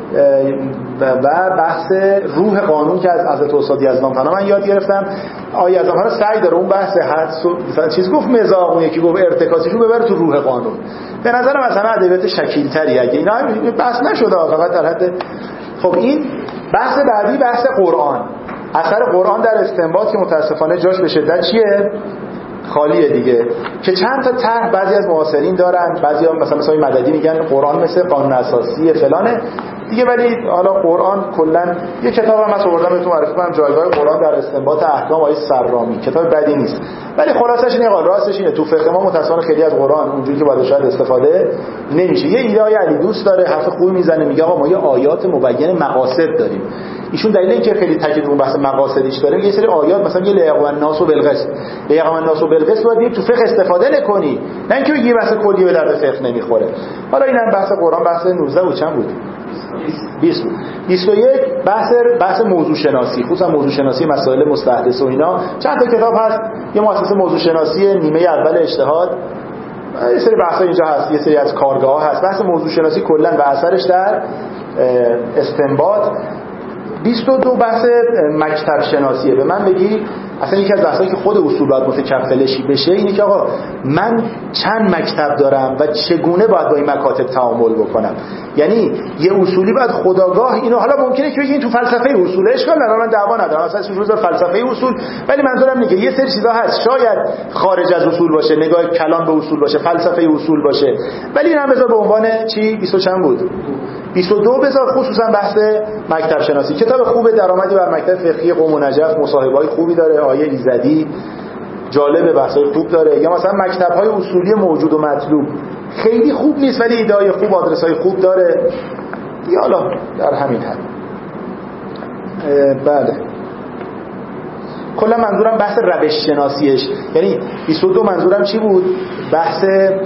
و بحث روح قانون که از حضرت استاد یزدانپنا من یاد گرفتم. آیه یزدانپنا سعی داره اون بحث حدس و چیز گفت مزاق، اون یکی گفت ارتکاسیشو ببره تو روح قانون. به نظرم مثلا ادبیات شکیل‌تری اگه اینا بحث نشده فقط در حد. خب این بحث بعدی بحث قرآن، اثر قرآن در استنباط که متاسفانه جاش به شدت چیه؟ خالیه دیگه. که چند تا طرح بعضی از معاصرین دارن، بعضی هم مثلا مثلا مددی میگن قرآن مثل قانون اساسی فلانه دیگه، ولی حالا قرآن کلا یه کتاب هم مثلا آوردم بهتون معرفی کنم، جایگاه قرآن در استنباط احکام آیه سرامی، کتاب بدی نیست. ولی خلاصش اینه، راستش اینه تو فقه ما متأسفانه خیلی از قرآن اونجوری که باید شاید استفاده نمیشه. یه ایده های علی دوست داره، حرف خوبی میزنه، میگه آقا ما یه آیات مبین مقاصد داریم. ایشون دلیل اینکه خیلی تاکید رو بحث مقاصدیش داره، یه سری آیات مثلا یه لیق و الناس و بالقسط، لیق و الناس و بالقسط باید تو فقه استفاده نکنی، نه اینکه بگی بحث کلی به درد فقه نمیخوره. حالا اینم بحث قرآن بحث نوزده و چند بود؟ بیست بود. بیست و یک بحث بحث موضوع شناسی، خصوصا موضوع شناسی مسائل مستحدث و اینا. چند تا کتاب هست، یه مؤسسه موضوع شناسی نیمه اول اجتهاد، یه سری بحثا اینجا هست، یه سری از کارگاه هست. بحث موضوع شناسی کلا و اثرش در استنباط. بیست و دو بحث مکتب شناسیه. به من بگی اصلا یکی از بحثایی که خود اصول باید متکفلشی بشه اینه که آقا من چند مکتب دارم و چگونه باید با این مکاتب تعامل بکنم. یعنی یه اصولی باید خودآگاه اینو، حالا ممکنه که بگین تو فلسفه اصول اشکال نداره، من دعوا ندارم اصلا روز فلسفه اصول، ولی منظورم میگه یه سری چیزا هست شاید خارج از اصول باشه، نگاه کلام به اصول باشه، فلسفه اصول باشه، ولی این هم بذار به عنوان چی بیست و چند بود بیست و دو بذار خصوصا بحث مکتب شناسی. کتاب خوبه، درآمدی بر مکتب فقهی قم و نجف، مصاحبه‌های خوبی داره، آیه ایزدی جالب، بحثای خوب داره. یا مثلا مکتب‌های اصولی موجود و مطلوب خیلی خوب نیست ولی ایده‌های خوب، آدرس‌های خوب داره. یالا در همین حد. بله کلا منظورم بحث روش شناسیش، یعنی بیست و دو منظورم چی بود؟ بحث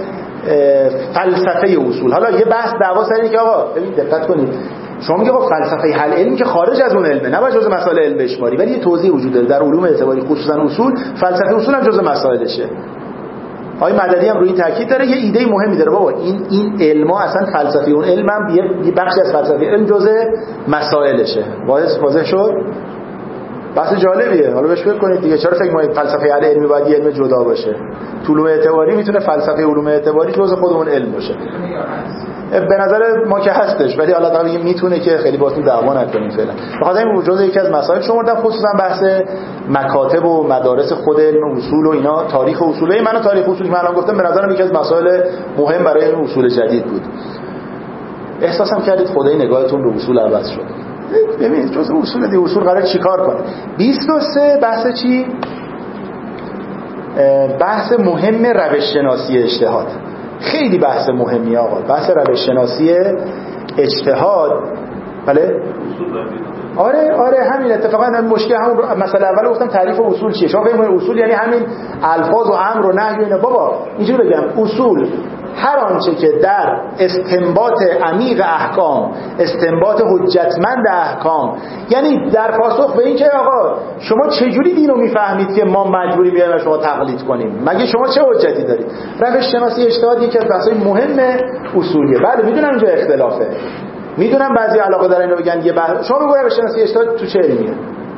فلسفه اصول. حالا یه بحث دعوا سر اینه که آقا ببین دقت کنید، شما میگه آقا فلسفه حل علم که خارج از اون علمه، نباید جزء مسائل علم بشماری، ولی یه توضیح وجود داره در علوم اعتباری خصوصا اصول، فلسفه اصول هم جزء مسائلشه. آقای مددی هم روی این تاکید داره، یه ایده مهمی داره بابا این این علما اصلا فلسفه اون علم هم یه بخشی از فلسفه علم جزء مسائلشه. واضح واضح شد؟ بحث جالبیه، حالا بهش فکر کنید دیگه. چرا فکر می‌کنید فلسفه علمی باید یه علم جدا باشه؟ تو علوم اعتباری میتونه فلسفه علوم اعتباری جزء خودمون علم باشه. به نظر ما که هستش، ولی حالا تا میتونه که خیلی باهاتون دعوا نکنیم فعلا. بخاطر این جزء یکی از مسائل شمردم، خصوصا بحث مکاتب و مدارس خود علم اصول و اینا، تاریخ اصوله. من تاریخ اصولی من الان گفتم به نظرم یکی از مسائل مهم برای این اصول جدید بود. احساسم کردید خدای نگاهتون به اصول عوض شد. ببینید جزء اصول دی اصول قراره چیکار کنه. بیست و سه بحث چی؟ بحث مهم روش شناسی اجتهاد. خیلی بحث مهمی آقا، بحث روش شناسی اجتهاد. بله آره آره همین اتفاقا هم مشکل همون مسئله اول گفتم تعریف اصول چیه. شما فکر اصول یعنی همین الفاظ و امر و نهی و اینا. بابا اینجوری بگم اصول هر آنچه که در استنباط عمیق احکام، استنباط حجتمند احکام، یعنی در پاسخ به این که آقا شما چجوری دینو میفهمید که ما مجبوری بیایم شما تقلید کنیم؟ مگه شما چه حجتی دارید؟ روش شناسی اجتهاد یکی از بحث‌های مهم اصولیه. بله میدونم اینجا اختلافه، میدونم بعضی علاقه دارن اینو بگن یه بحث. شما بگو روش شناسی اجتهاد تو چه علمیه؟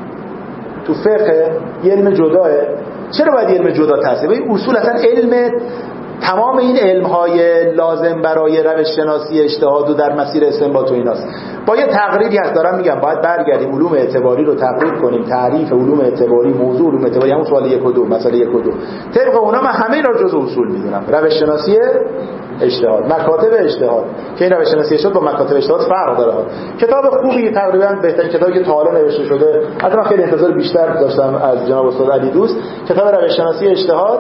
تو فقه؟ یه علم جداه؟ چرا باید علم جدا تاثیر؟ ببین اصول اصلا علم تمام این علم‌های لازم برای روش شناسی اجتهاد و در مسیر استنباط و ایناست. با یه تقریری هست دارم میگم باید برگردیم علوم اعتباری رو تقریر کنیم، تعریف علوم اعتباری، موضوع علوم اعتباری، همون سوال یک و دو، مسئله یک و دو. طبق اونا من همه اینا رو جزء اصول میدونم. روش شناسی اجتهاد، مکاتب اجتهاد، که این روش شناسی اجتهاد با مکاتب اجتهاد فرق داره. کتاب خوبی، تقریبا بهترین کتابی که تا حالا نوشته شده. حتی من خیلی انتظار بیشتر داشتم از جناب استاد علی دوست. کتاب روش شناسی اجتهاد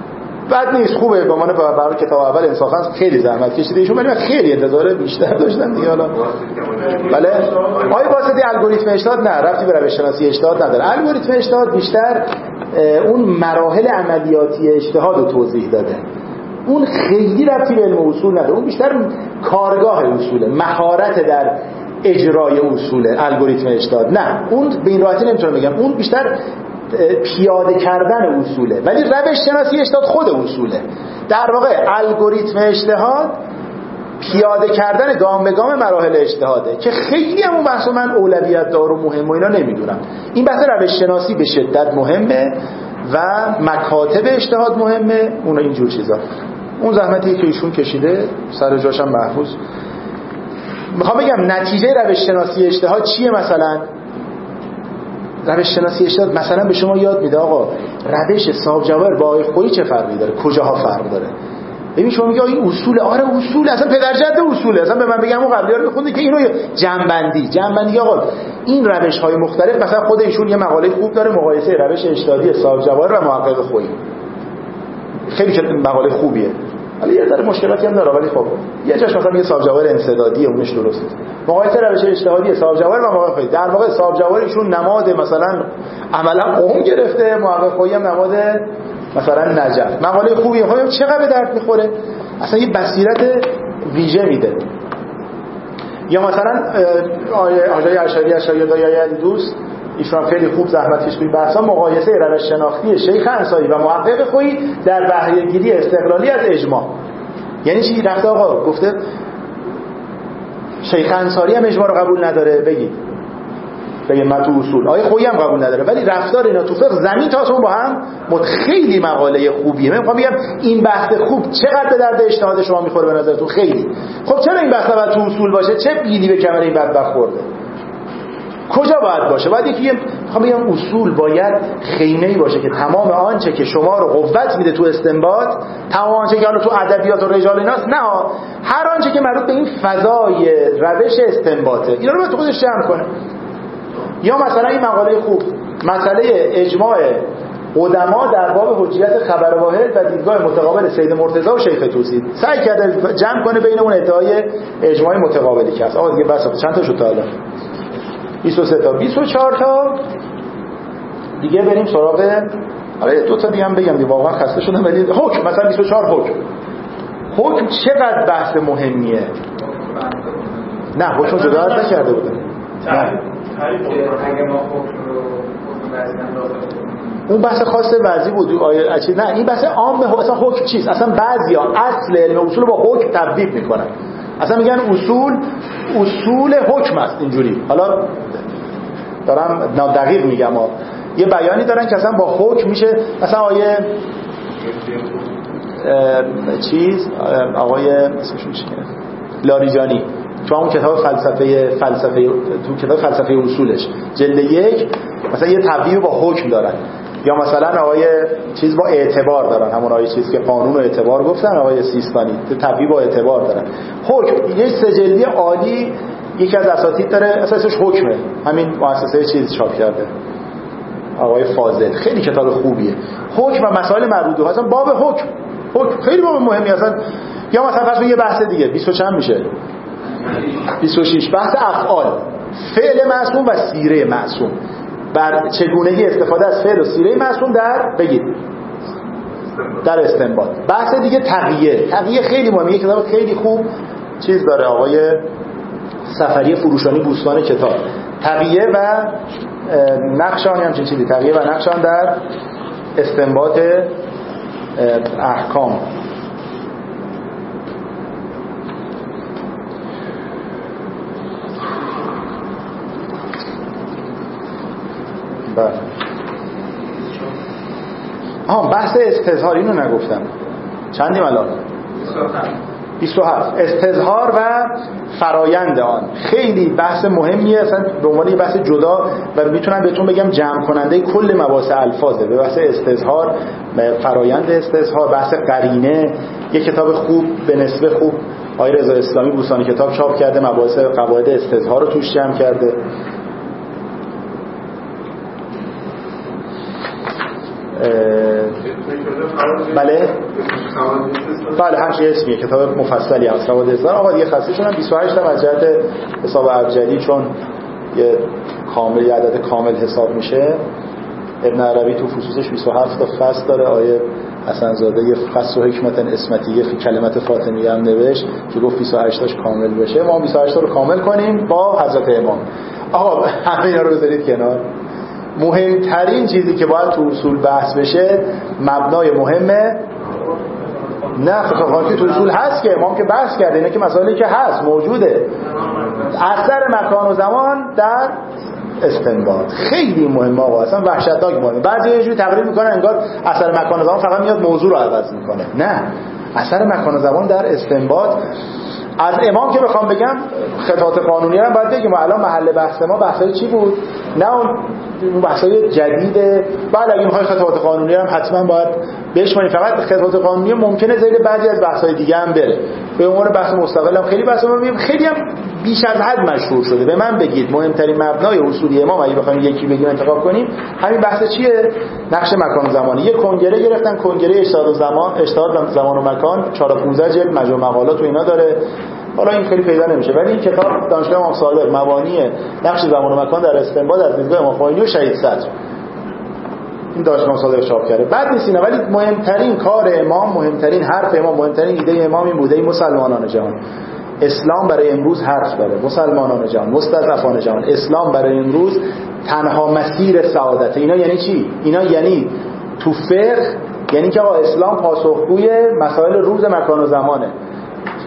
بد نیست، خوبه. به عنوان برای کتاب اول انصافا خیلی زحمت کشیده ایشون، ولی من خیلی انتظار بیشتر داشتم دیگه. حالا بله آقای واسطی الگوریتم اجتهاد نه ربطی به روش شناسی اجتهاد نداره. الگوریتم اجتهاد بیشتر اون مراحل عملیاتی اجتهاد رو توضیح داده، اون خیلی ربطی به علم اصول نداره. اون بیشتر کارگاه اصوله، مهارت در اجرای اصوله الگوریتم اجتهاد. نه اون به این راحتی نمیتونم بگم، اون بیشتر پیاده کردن اصوله، ولی روش شناسی اجتهاد خود اصوله. در واقع الگوریتم اجتهاد پیاده کردن گام به گام مراحل اجتهاده که خیلی هم اون بحث من اولویت دار و مهم و اینا نمیدونم. این بحث روش شناسی به شدت مهمه و مکاتب اجتهاد مهمه، اون اینجور چیزا. اون زحمتی که ایشون کشیده سر جاش هم محفوظ. میخوام بگم نتیجه روش شناسی اجتهاد چیه؟ مثلا روش شناسی اجتهاد مثلا به شما یاد میده آقا روش صاحب جواهر با آقای خویی چه فرقی داره، کجاها فرق داره. ببین شما میگه این اصول، آره اصول اصلا پدرجد اصوله. اصلا به من بگم اون قبلی‌ها رو می‌خوندی که اینو جنبندی جنبندی آقا این روش‌های مختلف. مثلا خود ایشون یه مقاله خوب داره مقایسه روش اجتهادی صاحب جواهر و محقق خویی، خیلی مقاله خوبیه. ولی یه ذره مشکلاتی هم داره، ولی خب یه جاش مثلا میگه صاحب جواهر انسدادیه، اونش درسته. مقایسه روش اجتهادی صاحب جواهر و محقق خویی، در واقع صاحب جواهر ایشون نماد مثلا عملا قم گرفته، محقق خویی هم نماد مثلا نجف. مقاله خوبیه، ها چقدر به درد میخوره، اصلا یه بصیرت ویژه میده. یا مثلا آقای اشعری اشعری دایای دوست ایشون خیلی خوب زحمت کشید بحثا مقایسه روش شناختی شیخ انصاری و محقق خویی در بهره گیری استقلالی از اجماع. یعنی چی؟ رفته آقا گفته شیخ انصاری هم اجماع رو قبول نداره، بگید بگید من تو اصول آیه خویی هم قبول نداره، ولی رفتار اینا تو فقه زمین تا آسمون با هم مت خیلی مقاله خوبیه. من میخوام بگم این بحث خوب چقدر به درد اجتهاد شما میخوره به نظرتون؟ خیلی. خب چرا این بحث باید تو اصول باشه؟ چه بیلی به کمر این بدبخت خورده؟ کجا باید باشه؟ باید یکی میخوام بگم اصول باید خیمه‌ای باشه که تمام آنچه که شما رو قوت میده تو استنباط، تمام آنچه که حالا تو ادبیات و رجال ایناست، نه هر آنچه که مربوط به این فضای روش استنباطه اینا رو باید تو خودش جمع کنه. یا مثلا این مقاله خوب مسئله اجماع قدما در باب حجیت خبر واحد و دیدگاه متقابل سید مرتضی و شیخ توسی، سعی کرده جمع کنه بین اون ادعای اجماع متقابلی که هست. آقا دیگه بس چند تا شد تا حالا؟ بیست و سه تا بیست و چهار تا دیگه. بریم سراغ آره دو تا دیگه هم بگم دیگه، واقعا خسته شدم. ولی حکم مثلا بیست و چهار حکم حکم چقدر بحث مهمیه. نه حکم جدا عرض نکرده بودم. نه اگه ما حکم رو اون بحث خاص وضعی بود آیه اچ نه این بحث عام. اصلا حکم چیست؟ اصلا بعضیا اصل علم اصول رو با حکم تبدیل میکنن. اصلا میگن اصول اصول حکم است اینجوری. حالا دارم دقیق میگم ها. یه بیانی دارن که اصلا با حکم میشه. مثلا آیه چیز آقای اسمشون چیه لاریجانی تو اون کتاب فلسفه فلسفه تو کتاب فلسفه اصولش جلد یک مثلا یه تبیین با حکم دارن. یا مثلا آقای چیز با اعتبار دارن، همون آقای چیز که قانون و اعتبار گفتن، آقای سیستانی تبیین با اعتبار دارن. حکم یه سجلی عالی یکی از اساتید داره، اساسش حکمه، همین مؤسسه چیز چاپ کرده آقای فاضل، خیلی کتاب خوبیه. حکم و مسائل مربوطه اصلا باب حکم حکم خیلی باب مهمی اصلا. یا مثلا فرض یه بحث دیگه بیست و چند میشه بیست و شش بحث افعال، فعل معصوم و سیره معصوم، بر چگونگی استفاده از فعل و سیره معصوم در بگید در استنباط. بحث دیگه تقیه تقیه خیلی مهمه، یک کتاب خیلی خوب چیز داره آقای سفری فروشانی بوستان کتاب، تقیه و نقشان هم چیزی تقیه و نقشان در استنباط احکام. بله. آها بحث استظهار اینو نگفتم. چندیم الان؟ بیست و هفت. استظهار و فرایند آن خیلی بحث مهمیه، اصلا به عنوان یه بحث جدا و میتونم بهتون بگم جمع کننده کل مباحث الفاظه. به بحث استظهار، فرایند استظهار، بحث قرینه، یه کتاب خوب به نسبه خوب آقای رضا اسلامی بوستان کتاب چاپ کرده، مباحث قواعد استظهار رو توش جمع کرده. بله بله همچین اسمیه، کتاب مفصلی هست قواعد استظهار. آقا دیگه خسته شدم. بیست و هشت هم از جهت حساب ابجدی چون یه کامل یه عدد کامل حساب میشه. ابن عربی تو فصوصش بیست و هفت تا فصل داره. آیه حسن زاده یه فصل و حکمت اسمتیه فی کلمت فاطمیه هم نوشت که گفت بیست و هشت تاش کامل بشه. ما بیست و هشت تا رو کامل کنیم با حضرت امام. آقا همه اینا رو بذارید کنار. مهمترین چیزی که باید تو اصول بحث بشه مبنای مهمه. نه خب که تو اصول هست که امام که بحث کرده، اینه که مسائلی که هست موجوده. اثر مکان و زمان در استنباط خیلی مهمه آقا، اصلا وحشتناک مهمه. بعضی یه جوری تقریر میکنن انگار اثر مکان و زمان فقط میاد موضوع رو عوض میکنه. نه، اثر مکان و زمان در استنباط. از امام که بخوام بگم خطاط قانونی هم باید بگیم الان محل بحث ما بحثای چی بود؟ نه اون بحثای جدیده. بعد اگه میخوای خطاط قانونی هم حتما باید بشمونیم. فقط خطاط قانونی ممکنه زیر بعضی از بحثای دیگه هم بره. به عنوان بحث مستقل هم خیلی بحث ما خیلی هم بیش از حد مشهور شده. به من بگید مهمترین مبنای اصولی امام اگه بخوایم یکی بگیم انتخاب کنیم همین بحث چیه؟ نقش مکان و زمانی. یه کنگره گرفتن، کنگره اجتهاد و زمان، اجتهاد زمان و مکان، چهار تا پانزده جلد مجموع مقالات و اینا داره. حالا این خیلی پیدا نمیشه، ولی این کتاب دانشگاه امام صادق مبانی نقش زمان و مکان در استنباط از دیدگاه امام خمینی و شهید صدر، این دانشگاه امام صادق چاپ کرده. بعد نیست اینا، ولی مهمترین کار امام، مهمترین حرف امام، مهمترین ایده امام این بوده: مسلمانان جهان، اسلام برای امروز حرف داره. مسلمانان جهان، مستضعفان جهان، اسلام برای امروز تنها مسیر سعادت. اینا یعنی چی؟ اینا یعنی تو فقه یعنی که آقا اسلام پاسخگوی مسائل روز مکان و زمانه.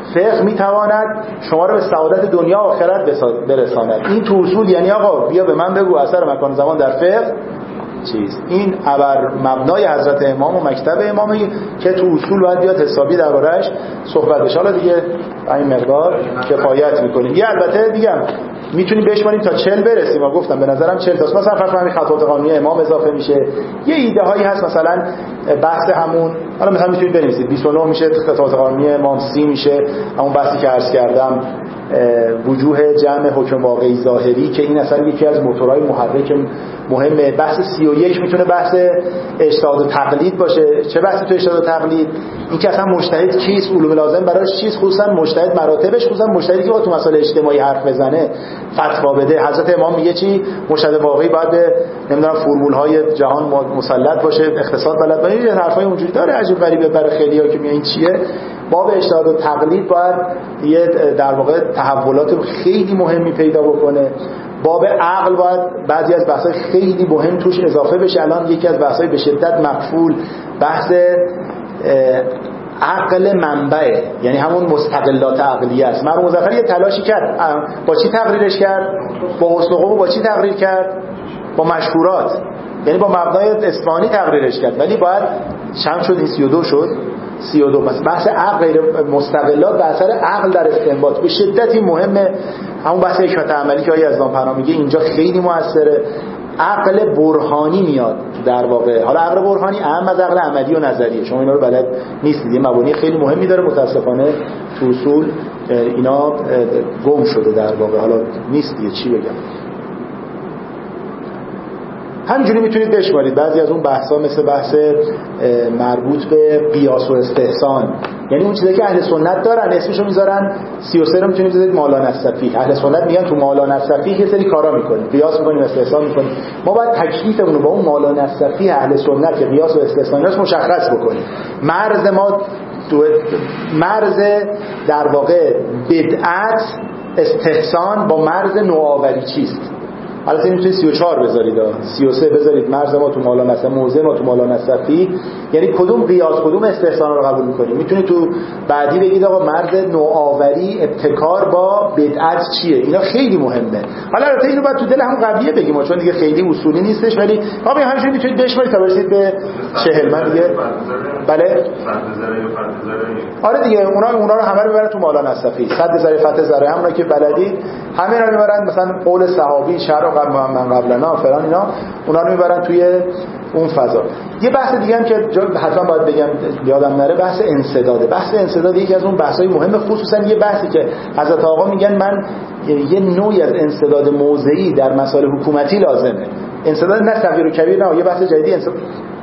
فقه میتواند شما رو به سعادت دنیا و آخرت برساند. این تو اصول یعنی آقا بیا به من بگو اثر مکان زمان در فقه چیز. این ابر مبنای حضرت امام و مکتب امامی که تو اصول باید بیاد حسابی درباره‌اش صحبت بشه. حالا دیگه این مقدار کفایت میکنیم. یه البته میگم میتونیم بشماریم تا چهل برسیم. ما گفتم به نظرم چهل تاست. مثلا فرض کنید خطوات قانونی امام اضافه میشه. یه ایده هایی هست مثلا بحث همون، حالا مثلا میتونید بنویسید بیست و نه میشه خطوات قانونی امام، سی میشه همون بحثی که عرض کردم وجوه جمع حکم واقعی ظاهری که این اصلا یکی از موتورهای محرک مهمه. بحث سی و یک میتونه بحث اجتهاد و تقلید باشه. چه بحثی تو اجتهاد و تقلید؟ این که اصلا مجتهد کیست، علوم لازم براش چیست، خصوصا مجتهد مراتبش، خصوصا مجتهدی که با تو مسائل اجتماعی حرف بزنه فتوا بده. حضرت امام میگه چی؟ مجتهد واقعی باید به نمیدونم فرمول های جهان مسلط باشه، اقتصاد بلد باشه. این حرفای اونجوری داره عجیب غریبه برای خیلی‌ها که میگن این چیه. باب اجتهاد و تقلید باید یه در واقع تحولات خیلی مهمی پیدا بکنه. باب عقل باید بعضی از بحث‌های خیلی مهم توش اضافه بشه. الان یکی از بحث‌های به شدت مقفول بحث عقل منبعه، یعنی همون مستقلات عقلیه است. مرحوم مظفر یه تلاشی کرد. با چی تقریرش کرد؟ با حسن قوم. با چی تقریر کرد؟ با مشهورات، یعنی با مبنای اصفهانی تقریرش کرد. ولی باید چند شد؟ این سی و دو شد. سی و دو بحث عقل مستقلات به اثر عقل در استنباط به شدتی مهمه. همون بحث حکمت عملی که آقای یزدان پناه میگه اینجا خیلی موثره. عقل برهانی میاد در واقع. حالا عقل برهانی اهم از عقل عملی و نظریه. شما اینا رو بلد نیستید. یه مبانی خیلی مهمی داره متاسفانه تو اصول اینا گم شده در واقع. حالا نیست دیگه چی بگم. همینجوری میتونید بشمارید بعضی از اون بحثا مثل بحث مربوط به قیاس و استحسان، یعنی اون چیزایی که اهل سنت دارن اسمشو میذارن. سی و سه رو میتونید بذارید مالا نصفی. اهل سنت میگن تو مالا نصفی یه سری کارا میکنیم، قیاس میکنیم، استحسان میکنیم. ما باید تکلیفمون رو با اون مالا نصفی اهل سنت که قیاس و استحسانش مشخص بکنیم. مرز ما دو مرز در واقع بدعت استحسان با مرز نوآوری چیست؟ البته این میتونید سی و چهار بذارید، سی و سه بذارید. مرز ما تو مالا نصفی، موضع ما تو مالا نصفی، یعنی کدوم قیاس کدوم استحسان رو قبول میکنیم. میتونید تو بعدی بگید آقا مرز نوآوری ابتکار با بدعت چیه. اینا خیلی مهمه. حالا البته اینو بعد تو دل هم قبلیه بگیم چون دیگه خیلی اصولی نیستش، ولی آقا همینجوری میتونید بشمارید تا برسید به چهل. من دیگه بله آره دیگه اونا اونا رو همه رو میبرن تو مالا نصفی. صد ذره فتح ذره همون که بلدید همه رو میبرن، مثلا قول صحابی شرع من قبلنا فلان اینا، اونا رو میبرن توی اون فضا. یه بحث دیگه هم که حتما باید بگم یادم نره بحث انسداده. بحث انسداد یکی از اون بحث‌های مهمه، خصوصا یه بحثی که حضرت آقا میگن من یه نوعی از انسداد موضعی در مسائل حکومتی لازمه. انسداد نه صغیر و کبیر، نه یه بحث جدیدی انسداد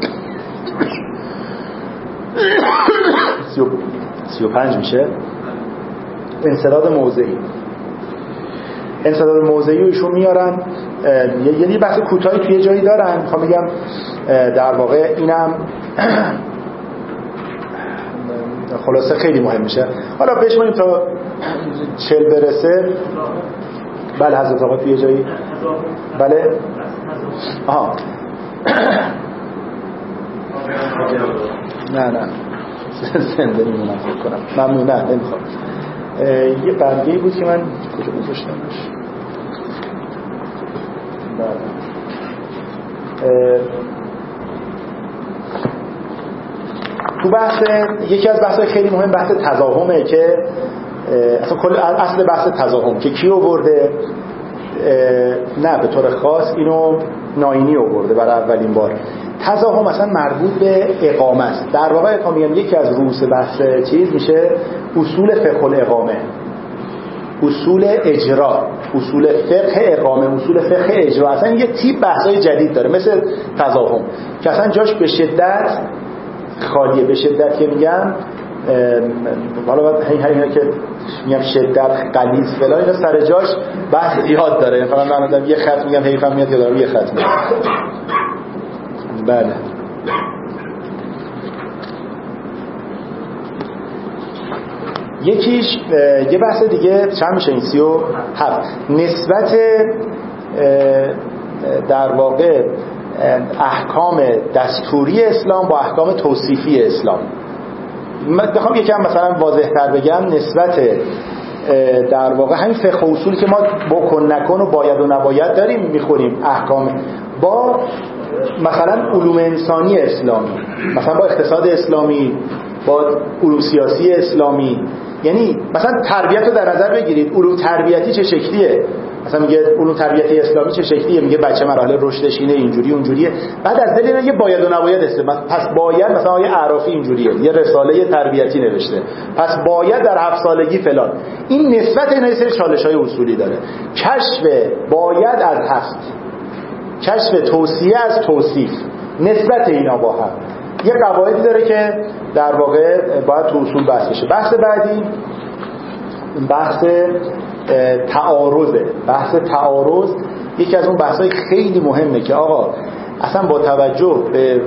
سی و پنج میشه انسداد موضعی. انسداد موضعی رو ایشون میارن، یعنی بحث کوتاهی توی جایی دارن. میخوام بگم در واقع اینم خلاصه خیلی مهم میشه. حالا بشماریم تا چهل برسه. بله حضرت آقا توی جایی بله آها نه نه زنده میمونم فکر کنم. ممنون. نه نمیخوام. یه برگه‌ای بود که من کجا گذاشتمش. تو بحث یکی از بحث‌های خیلی مهم بحث تزاحمه که اصلا کل اصل بحث تزاحم که کی آورده؟ نه به طور خاص اینو ناینی آورده برای اولین بار. تزاحم مثلا مربوط به اقامه است. در واقع اقامه هم یکی از رؤوس بحث چیز میشه اصول فقه الاقامه، اصول اجرا، اصول فقه اقامه، اصول فقه اجرا. اصلا یه تیپ بحثای جدید داره مثل تزاحم که اصلا جاش به شدت خالیه. به شدت که میگم حالا هی هی که میگم شدت غلیظ فلان اینا سر جاش بحث زیاد داره. مثلا من آدم یه خط میگم حیفم میاد که دارم یه خط میگم. بله یکیش یه بحث دیگه چند میشه این سی و هفت نسبت در واقع احکام دستوری اسلام با احکام توصیفی اسلام. من بخوام یکم مثلا واضح‌تر بگم، نسبت در واقع همین فقه و اصول که ما بکن نکن و باید و نباید داریم میخوریم احکام، با مثلا علوم انسانی اسلامی، مثلا با اقتصاد اسلامی، با علوم سیاسی اسلامی، یعنی مثلا تربیت رو در نظر بگیرید، علوم تربیتی چه شکلیه، مثلا میگه علوم تربیتی اسلامی چه شکلیه، میگه بچه مراحل رشدش اینه، اینجوری اونجوریه، بعد از دل اینا یه باید و نباید است. پس باید مثلا آیه اعرافی اینجوریه، یه رساله تربیتی نوشته، پس باید در هفت سالگی فلان. این نسبت اینا یه سری چالش‌های اصولی داره. کشف باید از هست، کشف توصیه از توصیف، نسبت اینا با هم یه قواعدی داره که در واقع باید تو اصول بحث بشه. بحث بعدی بحث تعارضه. بحث تعارض یکی از اون بحثای خیلی مهمه که آقا اصلا با توجه به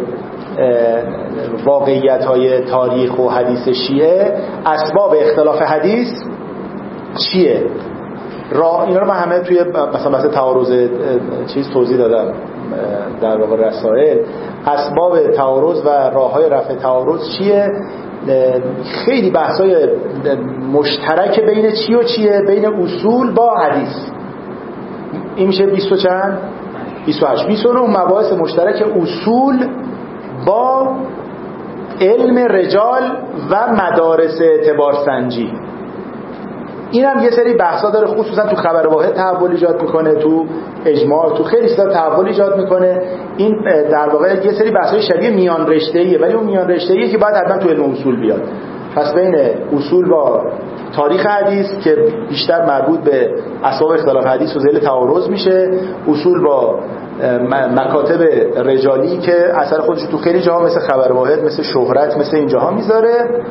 واقعیت‌های تاریخ و حدیث شیعه اسباب اختلاف حدیث چیه؟ را اینا رو من همه توی مثلا بحث تعارض چیز توضیح دادم در واقع رسائل. اسباب تعارض و راه‌های رفع تعارض چیه؟ خیلی بحثای مشترک بین چی و چیه، بین اصول با حدیث. این میشه بیست و چند؟ بیست و هشت بیست و نه مباحث مشترک اصول با علم رجال و مدارس اعتبار سنجی. این هم یه سری بحثا داره، خصوصا تو خبر واحد تحول ایجاد میکنه، تو اجماع، تو خیلی چیزا تحول ایجاد میکنه. این در واقع یه سری بحثای شبیه میان رشته‌ایه، ولی اون میان رشته‌ایه که باید حتما تو علم اصول بیاد. پس بین اصول با تاریخ حدیث که بیشتر مربوط به اسباب اختلاف حدیث و ذیل تعارض میشه، اصول با مکاتب رجالی که اثر خودش تو خیلی جاها مثل خبر واحد، مثل شهرت، مثل این جاها میذاره.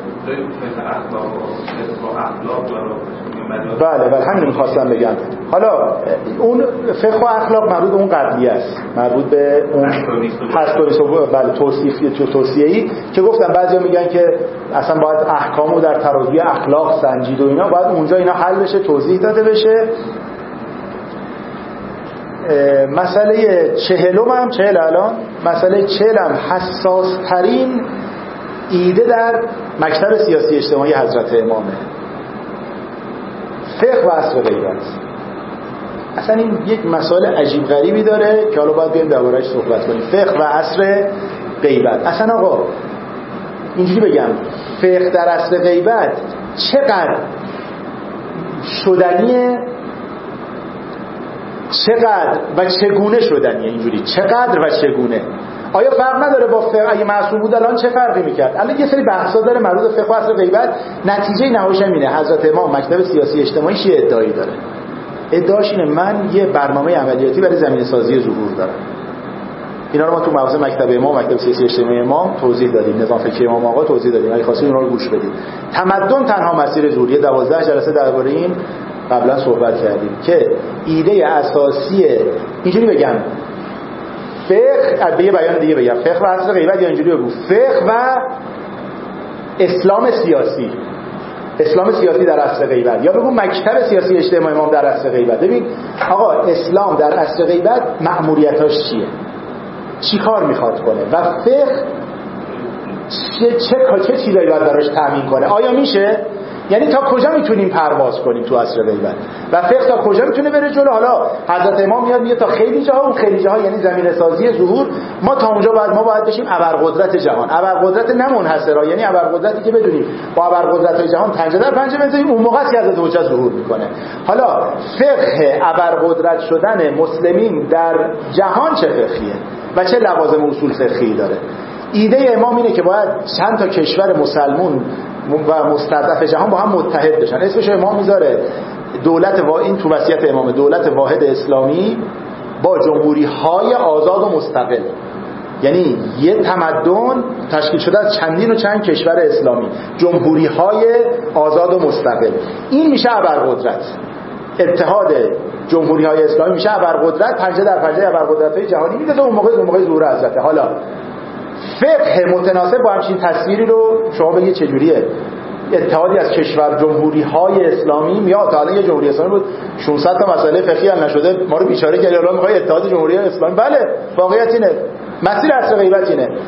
بله بله همین می‌خواستم بگم. حالا اون فقه و اخلاق مربوط به اون قبلی است، مربوط به اون پستوریس و بله توصیفی تو توصیه‌ای که گفتم بعضیا میگن که اصلا باید احکامو در ترازوی اخلاق سنجید و اینا، باید اونجا اینا حل بشه، توضیح داده بشه. مسئله چهلم هم چهل الان مسئله چهلم حساس ترین ایده در مکتب سیاسی اجتماعی حضرت امامه، فقه و عصر غیبت. اصلا این یک مسائل عجیب غریبی داره که حالا باید بیایم درباره‌اش صحبت کنیم. فقه و عصر غیبت، اصلا آقا اینجوری بگم، فقه در عصر غیبت چقدر شدنیه، چقدر و چگونه شدنیه، اینجوری چقدر و چگونه. آیا فرق نداره با فقه؟ اگه معصوم بود الان چه فرقی میکرد؟ الان یه سری بحثا داره مربوط به فقه و عصر غیبت. نتیجه نهاییش اینه حضرت امام مکتب سیاسی اجتماعی چه ادعایی داره؟ ادعاش اینه من یه برنامه عملیاتی برای زمینه سازی ظهور دارم. اینا رو ما تو موضوع مکتب امام، مکتب سیاسی اجتماعی امام توضیح دادیم، نظام فکری امام آقا توضیح دادیم. اگه خواستید اونا رو گوش بدید. تمدن تنها مسیر ظهوری، دوازده جلسه درباره این قبلا صحبت کردیم که ایده اساسی، اینجوری بگم، فقه، به یه بیان دیگه بگم، فقه و عصر غیبت، یا اینجوری بگو فقه و اسلام سیاسی، اسلام سیاسی در عصر غیبت، یا بگو مکتب سیاسی اجتماعی امام در عصر غیبت. ببین آقا اسلام در عصر غیبت مأموریتاش چیه، چی کار میخواد کنه و فقه چه چه چه چیزایی باید براش تامین کنه، آیا میشه؟ یعنی تا کجا میتونیم پرواز کنیم تو عصر غیبت و فقه تا کجا میتونه بره جلو. حالا حضرت امام میاد میگه تا خیلی جاها، اون خیلی جاها یعنی زمینه سازی ظهور، ما تا اونجا باید ما باید بشیم ابرقدرت جهان. ابرقدرت نه منحصرا، یعنی ابرقدرتی که بدونیم با ابرقدرت‌های جهان پنجه در پنجه بزنیم، اون موقع است که حضرت حجت ظهور میکنه. حالا فقه ابرقدرت شدن مسلمین در جهان چه فقهیه و چه لوازم اصول فقهی داره؟ ایده امام اینه که باید چند تا کشور مسلمون و مستضعف جهان با هم متحد بشن. اسمش امام میذاره دولت وا... این تو وصیت امام، دولت واحد اسلامی با جمهوری های آزاد و مستقل. یعنی یه تمدن تشکیل شده از چندین و چند کشور اسلامی، جمهوری های آزاد و مستقل. این میشه ابرقدرت. اتحاد جمهوری های اسلامی میشه ابرقدرت، پنجه در پنجه ابرقدرت های جهانی میده. اون موقع اون موقع ظهور حضرت. حالا فقه متناسب با همچین تصویری رو شما بگید چجوریه؟ اتحادی از کشور جمهوری های اسلامی میاد. تا الان یه جمهوری اسلامی بود ششصد تا مسئله فقهی حل نشده، ما رو بیچاره کردی، الان میخوای اتحاد جمهوری های اسلامی. بله واقعیت اینه، مسیر عصر غیبت اینه.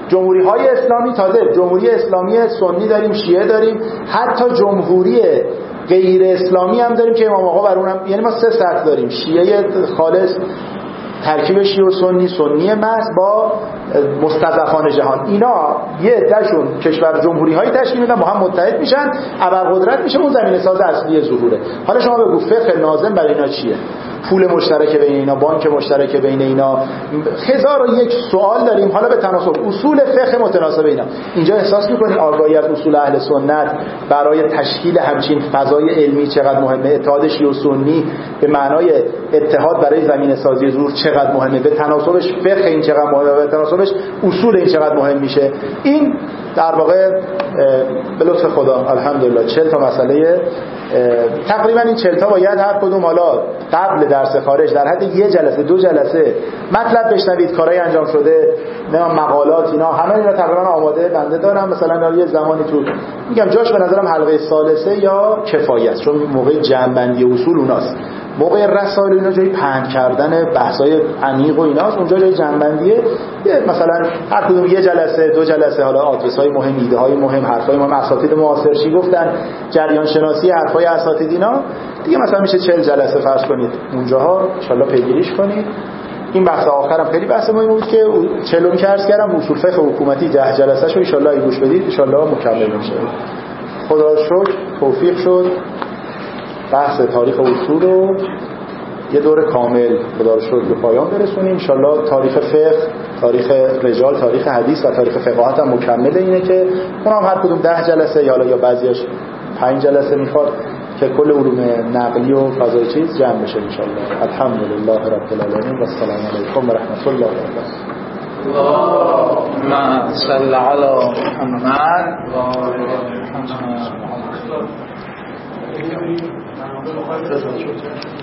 جمهوری های اسلامی، تازه جمهوری اسلامی سنی داریم، شیعه داریم، حتی جمهوری غیر اسلامی هم داریم که امام آقا بر اونم، یعنی ما سه سطح داریم: شیعه خالص، ترکیب شیعه و سنی، سنی محض با مستضعفان جهان. اینا یه عدهشون کشور جمهوری هایی تشکیل میدن، با هم متحد میشن، ابرقدرت میشه، اون زمینه ساز اصلی ظهوره. حالا شما بگو فقه ناظم برای اینا چیه؟ پول مشترک بین اینا، بانک مشترک بین اینا، هزار و یک سوال داریم. حالا به تناسب اصول فقه متناسب اینا، اینجا احساس میکنید آگاهی از اصول اهل سنت برای تشکیل همچین فضای علمی چقدر مهمه. اتحاد شیعه و سنی به معنای اتحاد برای زمینه سازی ظهور چقدر مهمه، به تناسبش فقه این چقدر مهمه، به تناسبش اصول این چقدر مهم میشه. این در واقع به لطف خدا الحمدلله چهل تا مسئله، تقریبا این چهل تا باید هر کدوم حالا قبل درس خارج در حد یه جلسه دو جلسه مطلب بشنوید، کارهای انجام شده، نه مقالات، اینا همه اینا تقریبا آماده بنده دارم. مثلا یه زمانی تو میگم جاش به نظرم حلقه ثالثه یا کفایت، چون موقع جمع‌بندی اصول اوناست. موقع رسائل اینا جای پهن کردن بحث‌های عمیق و ایناست، اونجا جای جمع‌بندیه. مثلا هر کدوم یه جلسه دو جلسه، حالا آدرس‌های مهم، ایده‌های مهم، حرفای مهم، اساتید معاصر چی گفتن، جریان شناسی حرفای اساتید، اینا دیگه مثلا میشه چهل جلسه فرض کنید اونجاها ان شاءالله پیگیریش کنید. این بحث آخرم خیلی بحث مهمی بود که چهلم که عرض کردم، اصول فقه حکومتی ده جلسه‌شو ان شاءالله گوش بدید، ان شاءالله مکمل میشه. خدا رو شکر توفیق شد بحث تاریخ اصول رو یه دور کامل خدا رو شکر به پایان برسونیم. ان شاءالله تاریخ فقه، تاریخ رجال، تاریخ حدیث و تاریخ فقاهت هم مکمل اینه که اونم هر کدوم ده جلسه یا یا بعضیاش پنج جلسه میخواد که کل علوم نقلی و فضای چیز جمع بشه ان شاءالله. الحمدلله رب العالمین و السلام علیکم و رحمت الله و برکاته. اللهم صل علی محمد و آل محمد.